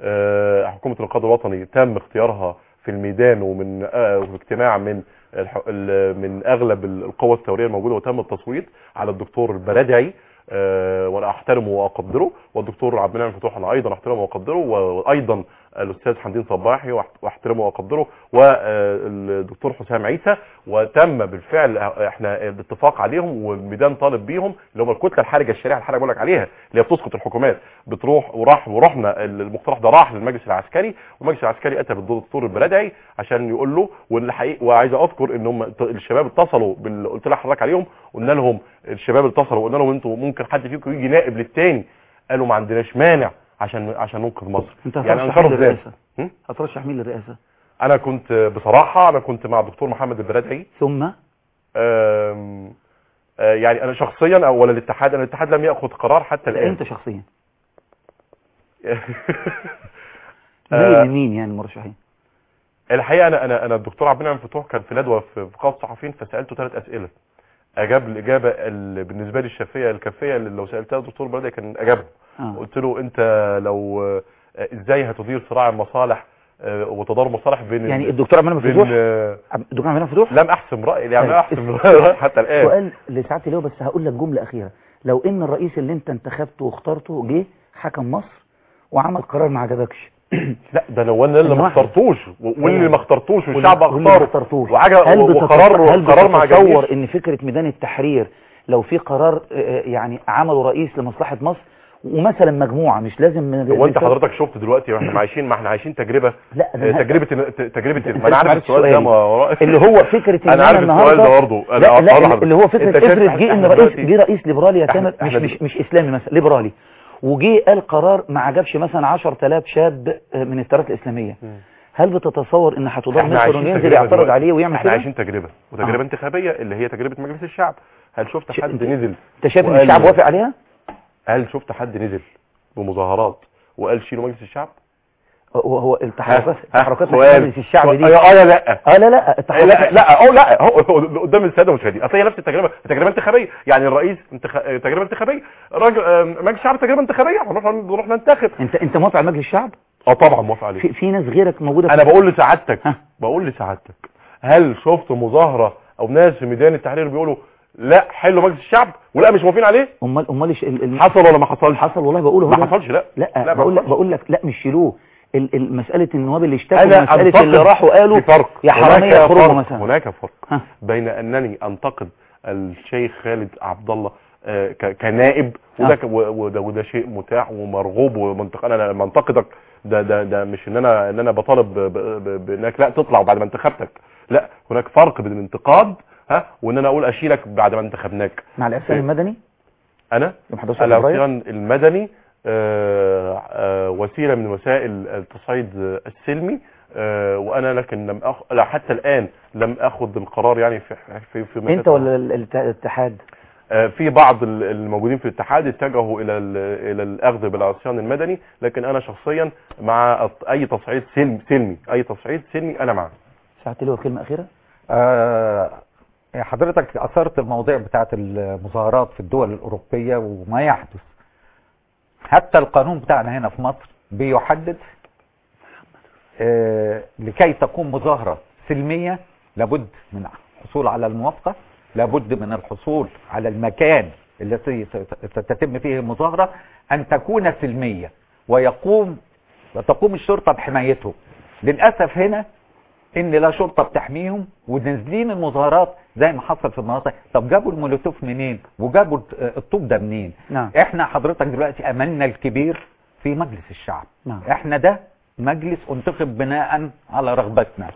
آه حكومه الانقاذ الوطني تم اختيارها في الميدان ومن آه اجتماع من الح... من اغلب القوى الثوريه الموجوده، وتم التصويت على الدكتور البرادعي أه وانا احترمه واقدره، والدكتور عبد المنعم فتوح انا ايضا احترمه واقدره، وايضا الاستاذ حمدين صباحي واحترمه واقدره، والدكتور حسام عيسى. وتم بالفعل احنا الاتفاق عليهم والميدان طالب بيهم، اللي هم الكتله الحرجه الشريحه الحرجه بقول لك عليها اللي هي بتسقط الحكومات، بتروح وراح ورحنا المقترح ده راح للمجلس العسكري، والمجلس العسكري اتى بالدكتور البرادعي عشان يقول له. والحقيقه وعايز اذكر ان هم الشباب اتصلوا باللي قلت لحضرتك عليهم، قلنا لهم الشباب اتصلوا وقلنا لهم انتوا ممكن حد فيكم يجي نائب للتاني، قالوا ما عندناش مانع عشان عشان ننقذ مصر. انت يعني هترشح مين للرئاسه؟ هترشح مين للرئاسه؟ انا كنت بصراحه انا كنت مع الدكتور محمد البرادعي. ثم آم آم يعني انا شخصيا او ولا الاتحاد، انا الاتحاد لم ياخذ قرار حتى الان. انت شخصيا مين مين يعني المرشحين؟ الحقيقه انا انا انا الدكتور عبد المنعم فتوح كان في ندوه في قاعه الصحفيين، فسالته ثلاث اسئله اجاب الاجابه اللي بالنسبه لي الشافيه الكافيه اللي لو سالتها الدكتور برادعي كان اجابها. آه. قلت له انت لو ازاي هتدير صراع المصالح وتدار مصالح بين يعني الدكتور عبد المنعم فتوح الدكتور عبد المنعم فتوح لم احسم رايي يعني لم احسم رأي حتى الان. سؤال لسعادتي له، بس هقول لك جمله اخيره. لو ان الرئيس اللي انت انتخبته واخترته جه حكم مصر وعمل قرار ما عجبكش، لا ده لو انا اللي ما اخترتوش واللي ما اخترتوش والشعب واللي اختاره ما اخترتوش. وحاجه هل وقرار هل قرار ما عجبنيش. بتتصور ان فكره ميدان التحرير لو في قرار يعني عمله رئيس لمصلحه مصر ومثلا مجموعه مش لازم هو انت حضرتك شفت دلوقتي احنا عايشين ما احنا عايشين تجربه لا تجربه تجربه ما انا عارف السؤال ده ما اللي هو فكره ان انا عارف السؤال ده برضه لا, لا اللي هو فكره افرض جه ان رئيس جه رئيس ليبرالي يا تامر مش مش مش اسلامي مثلا ليبرالي وجه قال قرار ما عجبش مثلا عشرة آلاف شاب من التيارات الاسلاميه. هل بتتصور ان هتضر مصر ينزل يعترض عليه ويعمل كده؟ احنا عايشين تجربه وتجربه آه. انتخابيه اللي هي تجربه مجلس الشعب. هل شفت حد نزل انت شايف ان الشعب وافق عليها؟ هل شفت حد نزل بمظاهرات وقال شيلوا مجلس الشعب؟ هو التحركات التحركات مجلس الشعب دي اه لا لا اه لا لا لا لا اه لا هو قدام الساده المشاهدين اصل هي نفس التجربه تجربه انتخابيه يعني الرئيس انتخ... تجربه انتخابيه راجل مجلس الشعب تجربه انتخابيه هنروح نروح ننتخب. انت انت موافق على مجلس الشعب؟ اه طبعا موافق عليه. في, في ناس غيرك موجوده انا بقول لسعادتك بقول لسعادتك هل شفت مظاهره او ناس في ميدان التحرير بيقولوا لا حلوا مجلس الشعب ولا مش موافقين عليه؟ امال امال ال... حصل ولا ما حصلش؟ حصل والله بقول هو ما حصلش. لا لا, لا بقول لك بقول لك لا مش شيلوه مساله النواب اللي اشتكوا مساله اللي راحوا قالوا يا حراميه يخرجوا مثلا. هناك فرق بين انني انتقد الشيخ خالد عبد الله كنائب وده وده وده شيء متاح ومرغوب ومنطق. انا لما انتقدك ده ده ده مش ان انا ان انا بطالب بانك لا تطلع بعد ما انتخبتك. لا هناك فرق بين الانتقاد ها وان انا اقول اشيلك بعد ما انتخبناك. مع العصيان المدني انا العصيان المدني آآ آآ وسيله من وسائل التصعيد السلمي وانا لكن لم أخ... لا حتى الان لم اخذ القرار يعني في في, في انت ولا الاتحاد؟ في بعض الموجودين في الاتحاد اتجهوا الى الى الاخذ بالعصيان المدني لكن انا شخصيا مع اي تصعيد سلمي سلمي اي تصعيد سلمي انا معه. ساعت له كلمه اخيره. آه حضرتك اثرت المواضيع بتاعه المظاهرات في الدول الاوروبيه وما يحدث. حتى القانون بتاعنا هنا في مصر بيحدد آه لكي تكون مظاهره سلميه لابد من الحصول على الموافقه، لابد من الحصول على المكان الذي ستتم فيه المظاهره ان تكون سلميه ويقوم وتقوم الشرطه بحمايتهم. للاسف هنا ان لا شرطه بتحميهم ونازلين المظاهرات زي ما حصل في المناطق. طب جابوا المولوتوف منين وجابوا الطوب ده منين؟ نعم. احنا حضرتك دلوقتي املنا الكبير في مجلس الشعب. نعم. احنا ده مجلس انتخب بناء على رغبتنا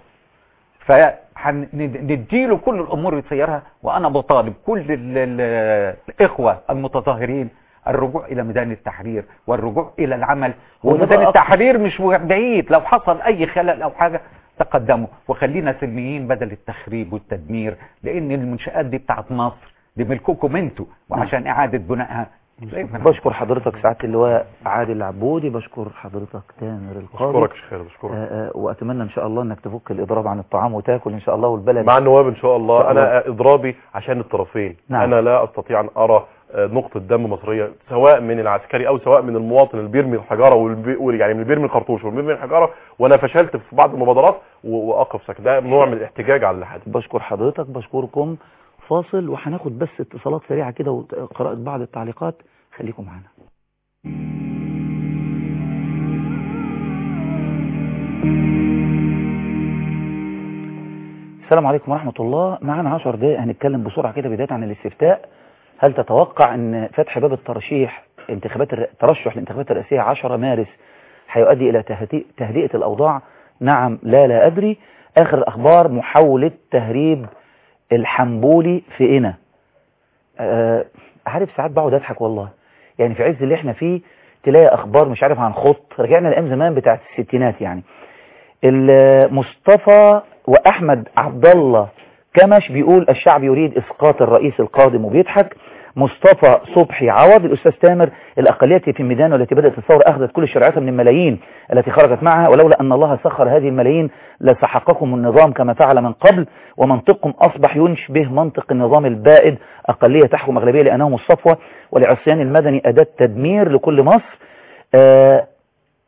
فنديله كل الامور اللي تسيرها. وانا بطالب كل الاخوه المتظاهرين الرجوع الى ميدان التحرير والرجوع الى العمل. وميدان التحرير مش بعيد، لو حصل اي خلل او حاجه تقدموا وخلينا سلميين بدل التخريب والتدمير، لان المنشآت دي بتاعت مصر دي ملككم انتوا وعشان اعاده بنائها. بشكر حضرتك سعاده اللواء عادل عبودي، بشكر حضرتك تامر القاضي. بشكرك يا شيخ بشكرك. آه واتمنى ان شاء الله انك تفك الاضراب عن الطعام وتاكل ان شاء الله والبلد مع النواب ان شاء الله. شاء الله. انا اضرابي عشان الطرفين. نعم. انا لا استطيع ان ارى نقطة دم مصرية سواء من العسكري او سواء من المواطن اللي بيرمي الحجارة والبي... يعني من بيرمي الخرطوش والبيرمي الحجارة وانا فشلت في بعض المبادرات واقف ساكت. ده نوع من الاحتجاج على الحد. بشكر حضرتك، بشكركم. فاصل وهناخد بس اتصالات سريعة كده وقراءة بعض التعليقات. خليكم معنا. السلام عليكم ورحمة الله. معنا عشر دقائق هنتكلم بسرعة كده بداية عن الاستفتاء. هل تتوقع ان فتح باب الترشيح انتخابات الترشح للانتخابات الرئاسية عشرة مارس هيؤدي الى تهدئة الاوضاع؟ نعم لا لا ادري. اخر الاخبار محاولة تهريب الحنبولي في قنا. أه عارف ساعات بقعد اضحك والله، يعني في عز اللي احنا فيه تلاقي اخبار مش عارف عن خط رجعنا لايام زمان بتاعت الستينات. يعني مصطفى واحمد عبد الله كمش بيقول الشعب يريد اسقاط الرئيس القادم وبيضحك. مصطفى صبحي عوض الأستاذ تامر الأقلية في الميدان والتي بدأت الثورة أخذت كل شرعيتها من الملايين التي خرجت معها، ولولا أن الله سخر هذه الملايين لسحقكم النظام كما فعل من قبل، ومنطقكم أصبح ينشبه منطق النظام البائد، أقلية تحكم أغلبية لأنهم الصفوة، ولعصيان المدني أداة تدمير لكل مصر. آه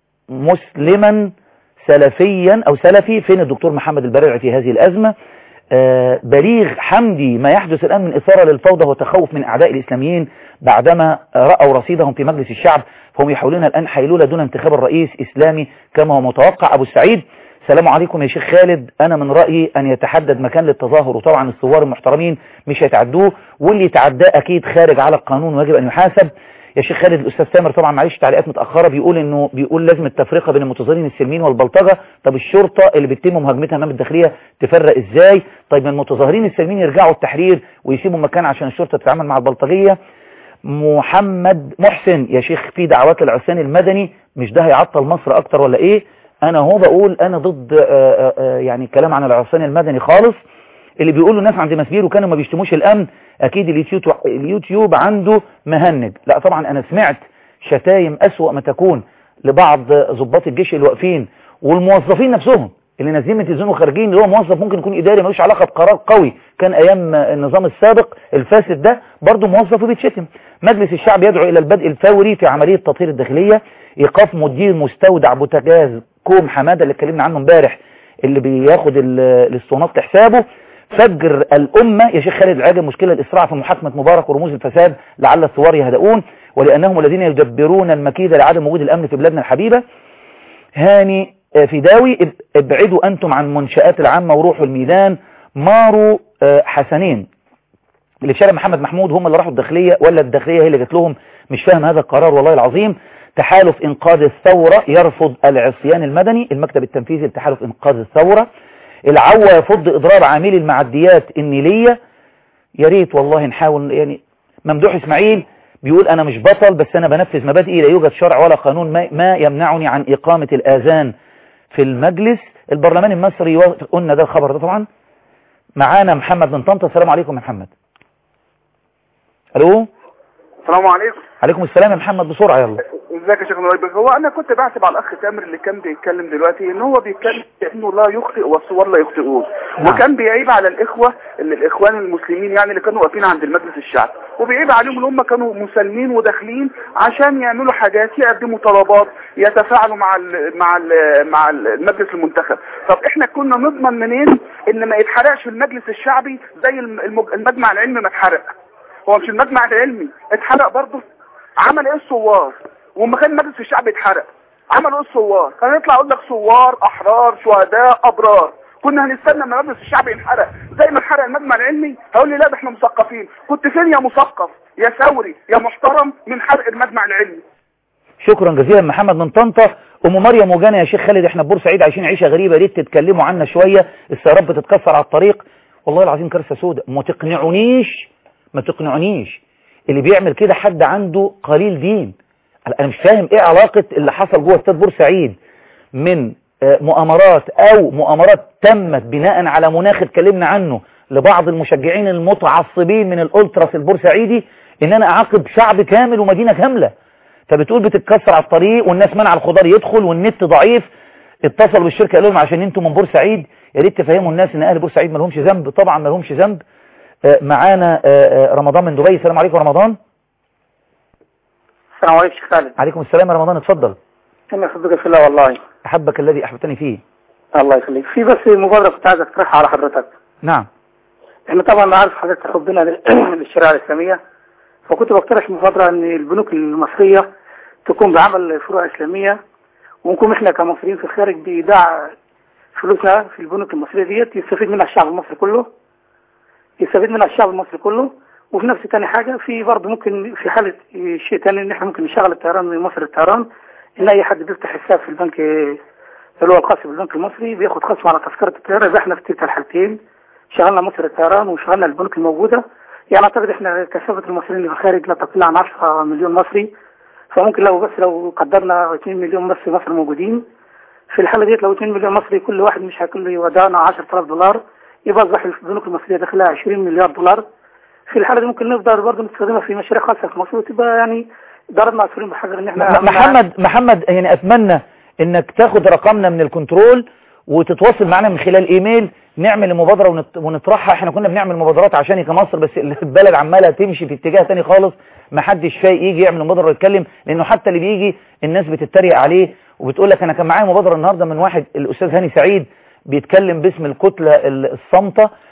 مسلما سلفيا أو سلفي، فين الدكتور محمد البريعي في هذه الأزمة؟ آه بليغ حمدي: ما يحدث الآن من إثارة للفوضى وتخوف من أعداء الإسلاميين بعدما رأوا رصيدهم في مجلس الشعب، فهم يحاولون الآن حيلولة دون انتخاب الرئيس إسلامي كما هو متوقع. أبو السعيد: السلام عليكم يا شيخ خالد، أنا من رأيي أن يتحدد مكان للتظاهر، وطبعا الثوار المحترمين مش هيتعدوه، واللي يتعداه أكيد خارج على القانون ويجب أن يحاسب. يا شيخ خالد الأستاذ سامر طبعا معلش تعليقات متأخرة بيقول إنه بيقول لازم التفرقة بين المتظاهرين السلميين والبلطجة. طب الشرطة اللي بيتم مهاجمتها أمام الداخلية تفرق إزاي؟ طيب المتظاهرين السلميين يرجعوا التحرير ويسيبوا مكان عشان الشرطة تتعامل مع البلطجية. محمد محسن: يا شيخ في دعوات للعصيان المدني، مش ده هيعطل مصر أكتر ولا إيه؟ أنا هو بقول أنا ضد آآ آآ يعني كلام عن العصيان المدني خالص. اللي بيقولوا الناس عند مسبير وكانوا ما بيشتموش الأمن، أكيد اليوتيوب, اليوتيوب عنده مهنج. لا طبعا أنا سمعت شتايم أسوأ ما تكون لبعض ضباط الجيش اللي واقفين والموظفين نفسهم اللي نازلين من تلفزيون وخارجين، اللي هو موظف ممكن يكون إداري ملوش علاقة بقرار قوي كان أيام النظام السابق الفاسد ده، برضه موظف وبيتشتم. مجلس الشعب يدعو إلى البدء الفوري في عملية تطهير الداخلية، إيقاف مدير مستودع بوتاجاز كوم حمادة اللي اتكلمنا عنه امبارح اللي بياخد الاسطوانات لحسابه. فجر الأمة يا شيخ خالد العاجل: مشكلة الإسراع في محاكمة مبارك ورموز الفساد لعل الثوار يهدؤون ولأنهم الذين يدبرون المكيدة لعدم وجود الأمن في بلادنا الحبيبة. هاني فداوي: ابعدوا أنتم عن منشآت العامة وروحوا الميدان. مارو حسنين: اللي في شارع محمد محمود هم اللي راحوا الداخلية ولا الداخلية هي اللي جت لهم؟ مش فاهم هذا القرار والله العظيم. تحالف إنقاذ الثورة يرفض العصيان المدني، المكتب التنفيذي لتحالف إنقاذ الثورة. العوا يفض إضراب عاملي المعديات النيلية. يا ريت والله نحاول يعني. ممدوح إسماعيل بيقول: أنا مش بطل بس أنا بنفذ مبادئي، لا يوجد شرع ولا قانون ما, ما يمنعني عن إقامة الآذان في المجلس. البرلمان المصري قلنا ده الخبر ده طبعا. معانا محمد من طنطا. السلام عليكم يا محمد. ألو السلام عليكم. عليكم السلام يا محمد، بسرعة يلا. ازيك يا شيخ نويبك؟ هو انا كنت بحسب على الاخ تامر اللي كان بيتكلم دلوقتي ان هو بيتكلم انه لا يخطئ والثوار لا يخطئون، وكان بيعيب على الاخوه اللي الاخوان المسلمين يعني اللي كانوا واقفين عند المجلس الشعب، وبيعيب عليهم ان هم كانوا مسالمين وداخلين عشان يعملوا حاجات، يقدموا طلبات، يتفاعلوا مع ال مع ال مع المجلس المنتخب. طب احنا كنا نضمن منين ان ما يتحرقش المجلس الشعبي زي المجمع العلمي ما اتحرق؟ هو مش المجمع العلمي اتحرق برضه؟ عمل ايه الثوار؟ وما كان مجلس الشعب يتحرق عملوا ايه الثوار؟ كان يطلع يقول لك ثوار احرار شهداء ابرار. كنا هنستنى لما مجلس الشعب ينحرق زي ما اتحرق المجمع العلمي؟ هقول لي لا ده احنا مثقفين. كنت فين يا مثقف يا ثوري يا محترم من حرق المجمع العلمي؟ شكرا جزيلا محمد من طنطا. ام مريم وجانا: يا شيخ خالد احنا بورسعيد عايشين عيشه غريبه، يا ريت تتكلموا عنا شويه، السيارات بتتكسر على الطريق. والله العظيم كارثه سوداء. ما تقنعونيش ما تقنعونيش اللي بيعمل كده حد عنده قليل دين. انا مش فاهم ايه علاقة اللي حصل جوه استاد بورسعيد من مؤامرات او مؤامرات تمت بناء على مناخ اتكلمنا عنه لبعض المشجعين المتعصبين من الالتراس البورسعيدي، ان انا اعاقب شعب كامل ومدينة كاملة. فبتقول بتتكسر على الطريق والناس منع الخضار يدخل والنت ضعيف. اتصلوا بالشركة قالوا لهم عشان انتم من بورسعيد يا ريت تفهموا الناس ان اهل بورسعيد ما لهمش ذنب. طبعا ما لهمش ذنب. معانا رمضان من دبي. السلام عليكم رمضان. السلام عليكم شيخ خالد. عليكم السلام يا رمضان، اتفضل. انا احبك في الله والله. احبك الذي احببتني فيه. الله يخليك. في بس مبادرة كنت عايز اقترحها على حضرتك. نعم. احنا طبعا عارف حضرتك حبنا للشريعة الاسلامية، فكنت بقترح مبادرة ان البنوك المصرية تكون بعمل فروع اسلامية، ونكون احنا كمصريين في الخارج بايداع فلوسنا في البنوك المصرية ديت يستفيد منها الشعب المصري كله. يستفيد منها الشعب المصري كله. وفي نفس تاني حاجة في برضه ممكن في حالة شيء تاني ان احنا ممكن نشغل الطيران من مصر الطيران، ان اي حد بيفتح حساب في البنك اللي هو الخاص بالبنك المصري بياخد خصم على تذكرة الطيارة. يبقى احنا في تلك الحالتين شغلنا مصر الطيران وشغلنا البنوك الموجودة. يعني اعتقد احنا كثافة المصريين اللي في الخارج لا تقل عن عشرة مليون مصري، فممكن لو بس لو قدرنا اثنين مليون بس مصر موجودين في الحالة ديت، لو اثنين مليون مصري كل واحد مش هيكون له ودانا عشرة آلاف دولار، يبقى اصبح البنوك المصرية داخلها عشرين مليار دولار. في الحالة دي ممكن نقدر برضه نستخدمها في مشاريع خاصة في مصر، وتبقى يعني ضربنا عصفورين بحجر ان احنا محمد محمد يعني اتمنى انك تاخد رقمنا من الكنترول وتتواصل معنا من خلال ايميل نعمل المبادرة ونت... ونطرحها. احنا كنا بنعمل مبادرات عشان كمصر، بس البلد عمالة تمشي في اتجاه تاني خالص، ما حدش فايق يجي يعمل مبادرة ويتكلم، لانه حتى اللي بيجي الناس بتتريق عليه وبتقول لك انا كان معايا مبادرة النهاردة من واحد الاستاذ هاني سعيد بيتكلم باسم الكتلة الصامتة،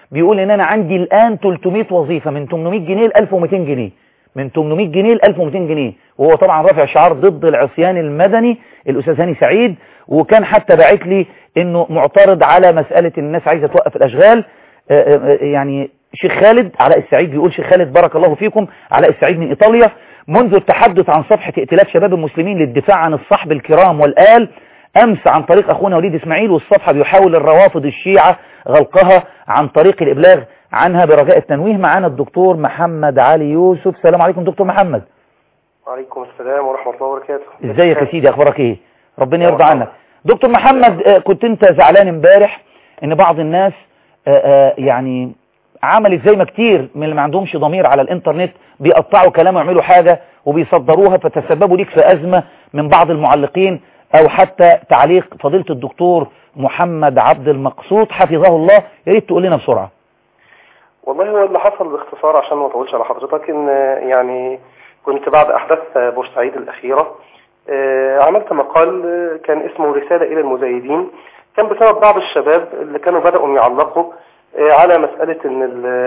بيقول ان انا عندي الان ثلاثمائة وظيفة من ثمانمائة جنيه ل ألف ومئتين جنيه، من ثمانمائة جنيه ل ألف ومئتين جنيه، وهو طبعا رافع شعار ضد العصيان المدني الاستاذ هاني سعيد، وكان حتى باعت لي انه معترض على مسألة الناس عايزة توقف الاشغال. يعني شيخ خالد علاء السعيد بيقول: شيخ خالد بارك الله فيكم، علاء السعيد من ايطاليا: منذ التحدث عن صفحة ائتلاف شباب المسلمين للدفاع عن الصحب الكرام والآل امس عن طريق اخونا وليد اسماعيل، والصفحة بيحاول الروافض الشيعة غلقها عن طريق الابلاغ عنها برجاء التنويه. معانا الدكتور محمد علي يوسف. السلام عليكم دكتور محمد. وعليكم السلام ورحمة الله وبركاته. ازيك يا سيدي، اخبارك ايه؟ ربنا يرضى عنك. دكتور محمد، كنت انت زعلان امبارح ان بعض الناس يعني عملت زي ما كتير من اللي ما عندهمش ضمير على الانترنت بيقطعوا كلام ويعملوا حاجة وبيصدروها، فتسببوا ليك في أزمة من بعض المعلقين، او حتى تعليق فضيلة الدكتور محمد عبد المقصود حفظه الله. يا ريت تقول لنا بسرعة. والله هو اللي حصل باختصار عشان ما اطولش على حضرتك، ان يعني كنت بعد احداث بورسعيد الاخيرة عملت مقال كان اسمه رسالة الى المزايدين، كان بسبب بعض الشباب اللي كانوا بدأوا يعلقوا على مسألة ان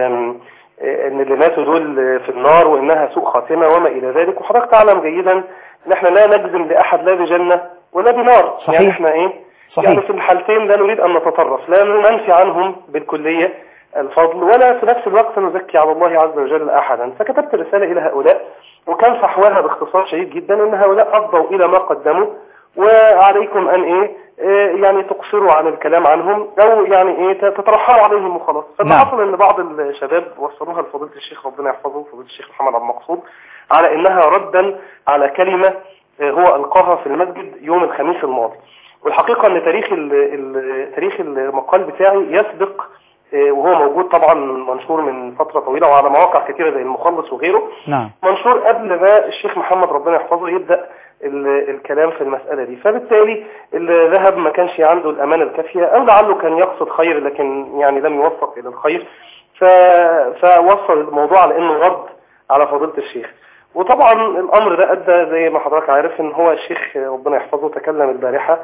ان اللي ماتوا دول في النار وانها سوء خاتمة وما الى ذلك. وحضرتك تعلم جيدا ان احنا لا نجزم لاحد لا بجنة ولا بنار. صحيح. يعني احنا ايه صحيح. يعني في الحالتين لا نريد ان نتطرف، لا ننفي عنهم بالكلية الفضل ولا في نفس الوقت نزكي على الله عز وجل احدا. فكتبت رسالة الى هؤلاء، وكان فحواها باختصار شديد جدا ان هؤلاء افضوا الى ما قدموا، وعليكم ان ايه, إيه يعني تقصروا عن الكلام عنهم او يعني ايه تترحموا عليهم وخلاص. فاللي حصل ان بعض الشباب وصلوها لفضيلة الشيخ ربنا يحفظه فضيلة الشيخ محمد عبد المقصود على انها ردا على كلمة هو القاها في المسجد يوم الخميس الماضي. والحقيقة ان تاريخ تاريخ المقال بتاعي يسبق، وهو موجود طبعا منشور من فترة طويلة وعلى مواقع كثيرة زي المخلص وغيره. نعم. منشور قبل ما الشيخ محمد ربنا يحفظه يبدأ الكلام في المسألة دي، فبالتالي اللي ذهب ما كانش عنده الأمانة الكافية أو لعله كان يقصد خير لكن يعني لم يوفق إلى الخير، فوصل الموضوع على إنه رد على فضيلة الشيخ. وطبعا الأمر ده أدى زي ما حضرتك عارف إن هو الشيخ ربنا يحفظه تكلم البارحة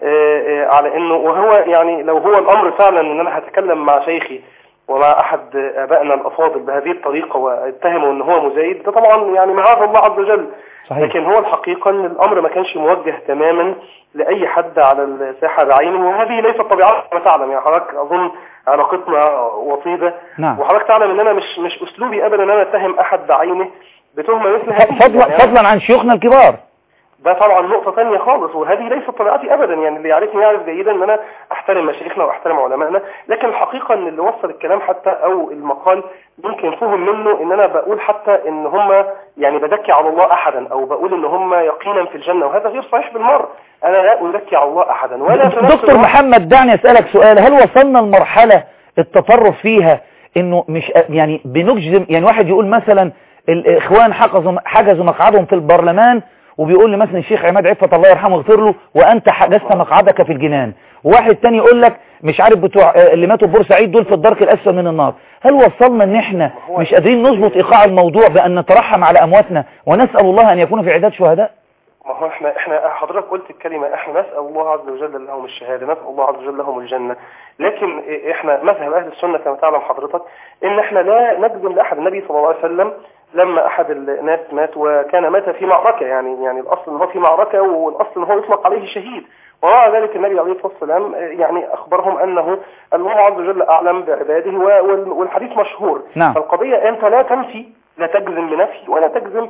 على إنه، وهو يعني لو هو الأمر فعلا إن أنا هتكلم مع شيخي ومع أحد أبائنا الأفاضل بهذه الطريقة واتهموا إن هو مزايد، ده طبعا يعني معاذ الله عز وجل. صحيح. لكن هو الحقيقة ان الامر ما كانش موجه تماما لاي حد على الساحة بعينه، وهذه ليست طبيعتنا كما تعلم. يعني حضرتك اظن علاقتنا وطيدة. نعم. وحضرتك تعلم ان انا مش مش اسلوبي ابدا ان انا اتهم احد بعينه بتهمة مثل هذه. فضلا يعني فضلا عن شيوخنا الكبار. ده طبعا نقطة ثانية خالص، وهذه ليست طبيعتي ابدا. يعني اللي يعرفني يعرف جيدا ان انا احترم مشايخنا واحترم علمائنا، لكن الحقيقة ان اللي وصل الكلام حتى او المقال يمكن فهم منه ان انا بقول حتى ان هم يعني بذكي على الله احدا او بقول ان هم يقينا في الجنة، وهذا غير صحيح بالمرة. انا لا اذكي على الله احدا ولا في دكتور محمد دعني اسألك سؤال، هل وصلنا المرحلة التطرف فيها انه مش يعني بنجزم؟ يعني واحد يقول مثلا الاخوان حجزوا حجزوا مقعدهم في البرلمان، وبيقول لي مثلا الشيخ عماد عفت الله يرحمه اغفر له وانت حجزت مقعدك في الجنان، وواحد تاني يقول لك مش عارف بتوع اللي ماتوا في بورسعيد دول في الدرك الاسفل من النار. هل وصلنا ان احنا مش قادرين نظبط ايقاع الموضوع بان نترحم على امواتنا ونسال الله ان يكونوا في عداد شهداء؟ ما هو احنا احنا حضرتك قلت الكلمه، احنا نسال الله عز وجل لهم الشهاده، نسال الله عز وجل لهم الجنه، لكن احنا مذهب اهل السنه كما تعلم حضرتك ان احنا لا نجزم لاحد. النبي صلى الله عليه وسلم لما احد الناس مات وكان مات في معركه، يعني يعني الاصل ان هو في معركه والاصل ان هو يطلق عليه شهيد، ومع ذلك النبي عليه الصلاه والسلام يعني اخبرهم انه الله عز وجل اعلم بعباده والحديث مشهور. نعم. فالقضيه انت لا تنفي، لا تجزم بنفي ولا تجزم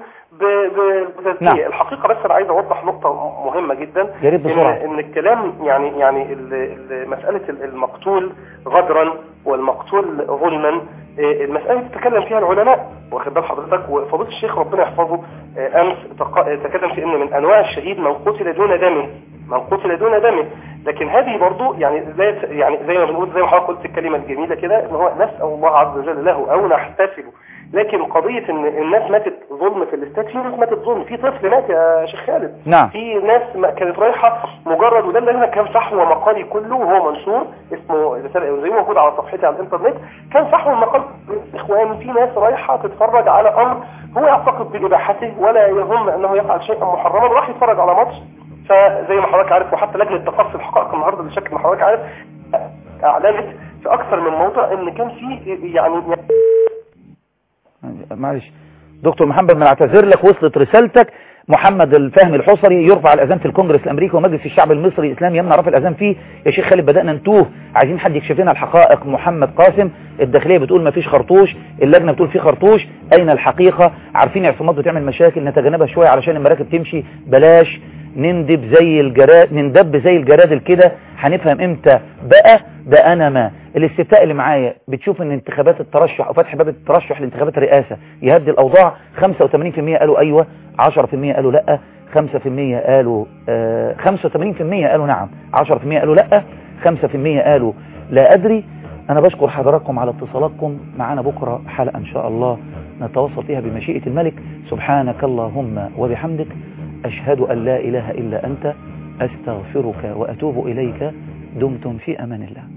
بتزكيه. نعم. الحقيقه بس انا عايز اوضح نقطه مهمه جدا، يا ريت بسرعه. إن, ان الكلام يعني يعني مساله المقتول غدرا والمقتول ظلما، المساله تتكلم فيها العلماء، واخد بال حضرتك. وفضيله الشيخ ربنا يحفظه امس تكلم في ان من انواع الشهيد من قتل دون دمه، من قتل دون دمه. لكن هذه برضو يعني زي يعني زي ما بنقول زي ما حضرتك قلت الكلمه الجميله كده، ان هو نسال الله عز وجل له او نحتسبه. لكن قضيه ان الناس ماتت ظلم في الاستاد، في ناس ماتت ظلم، في طفل مات يا شيخ خالد. نعم. في ناس كانت رايحه مجرد، وده اللي هنا كان فحوى مقالي كله وهو منشور اسمه زي ما موجود على صفحتي على الانترنت، كان فحوى المقال اخوان في ناس رايحه تتفرج على امر هو يعتقد باباحته ولا يظن انه يفعل شيئا محرما، وراح يتفرج على ماتش. فزي ما حضرتك عارف، وحتى لجنه تقصي الحقائق النهارده بشكل ما حضرتك عارف اعلنت في اكثر من موضع ان كان في يعني معلش دكتور محمد بنعتذر لك، وصلت رسالتك. محمد الفهمي الحصري: يرفع الاذان في الكونجرس الامريكي ومجلس الشعب المصري الاسلامي يمنع رفع الاذان فيه. يا شيخ خالد بدانا نتوه، عايزين حد يكشف لنا الحقائق. محمد قاسم: الداخليه بتقول ما فيش خرطوش، اللجنه بتقول في خرطوش، اين الحقيقه؟ عارفين اعتصامات بتعمل مشاكل، نتجنبها شويه علشان المراكب تمشي، بلاش نندب زي الجراد نندب زي الجرادل كده، هنفهم امتى بقى. ده انا ما الاستفتاء اللي معايا بتشوف ان انتخابات الترشح او فتح باب الترشح لانتخابات الرئاسه يهدي الاوضاع. خمسة وثمانين بالمئة قالوا ايوه، عشرة بالمئة قالوا لا، خمسة بالمئة قالوا آه خمسة وثمانين بالمئة قالوا نعم، عشرة بالمئة قالوا لا، خمسة بالمئة قالوا لا ادري. انا بشكر حضراتكم على اتصالاتكم معانا. بكره حلقه ان شاء الله نتواصل فيها بمشيئه الملك. سبحانك اللهم وبحمدك، أشهد أن لا إله إلا أنت، أستغفرك وأتوب إليك. دمتم في أمان الله.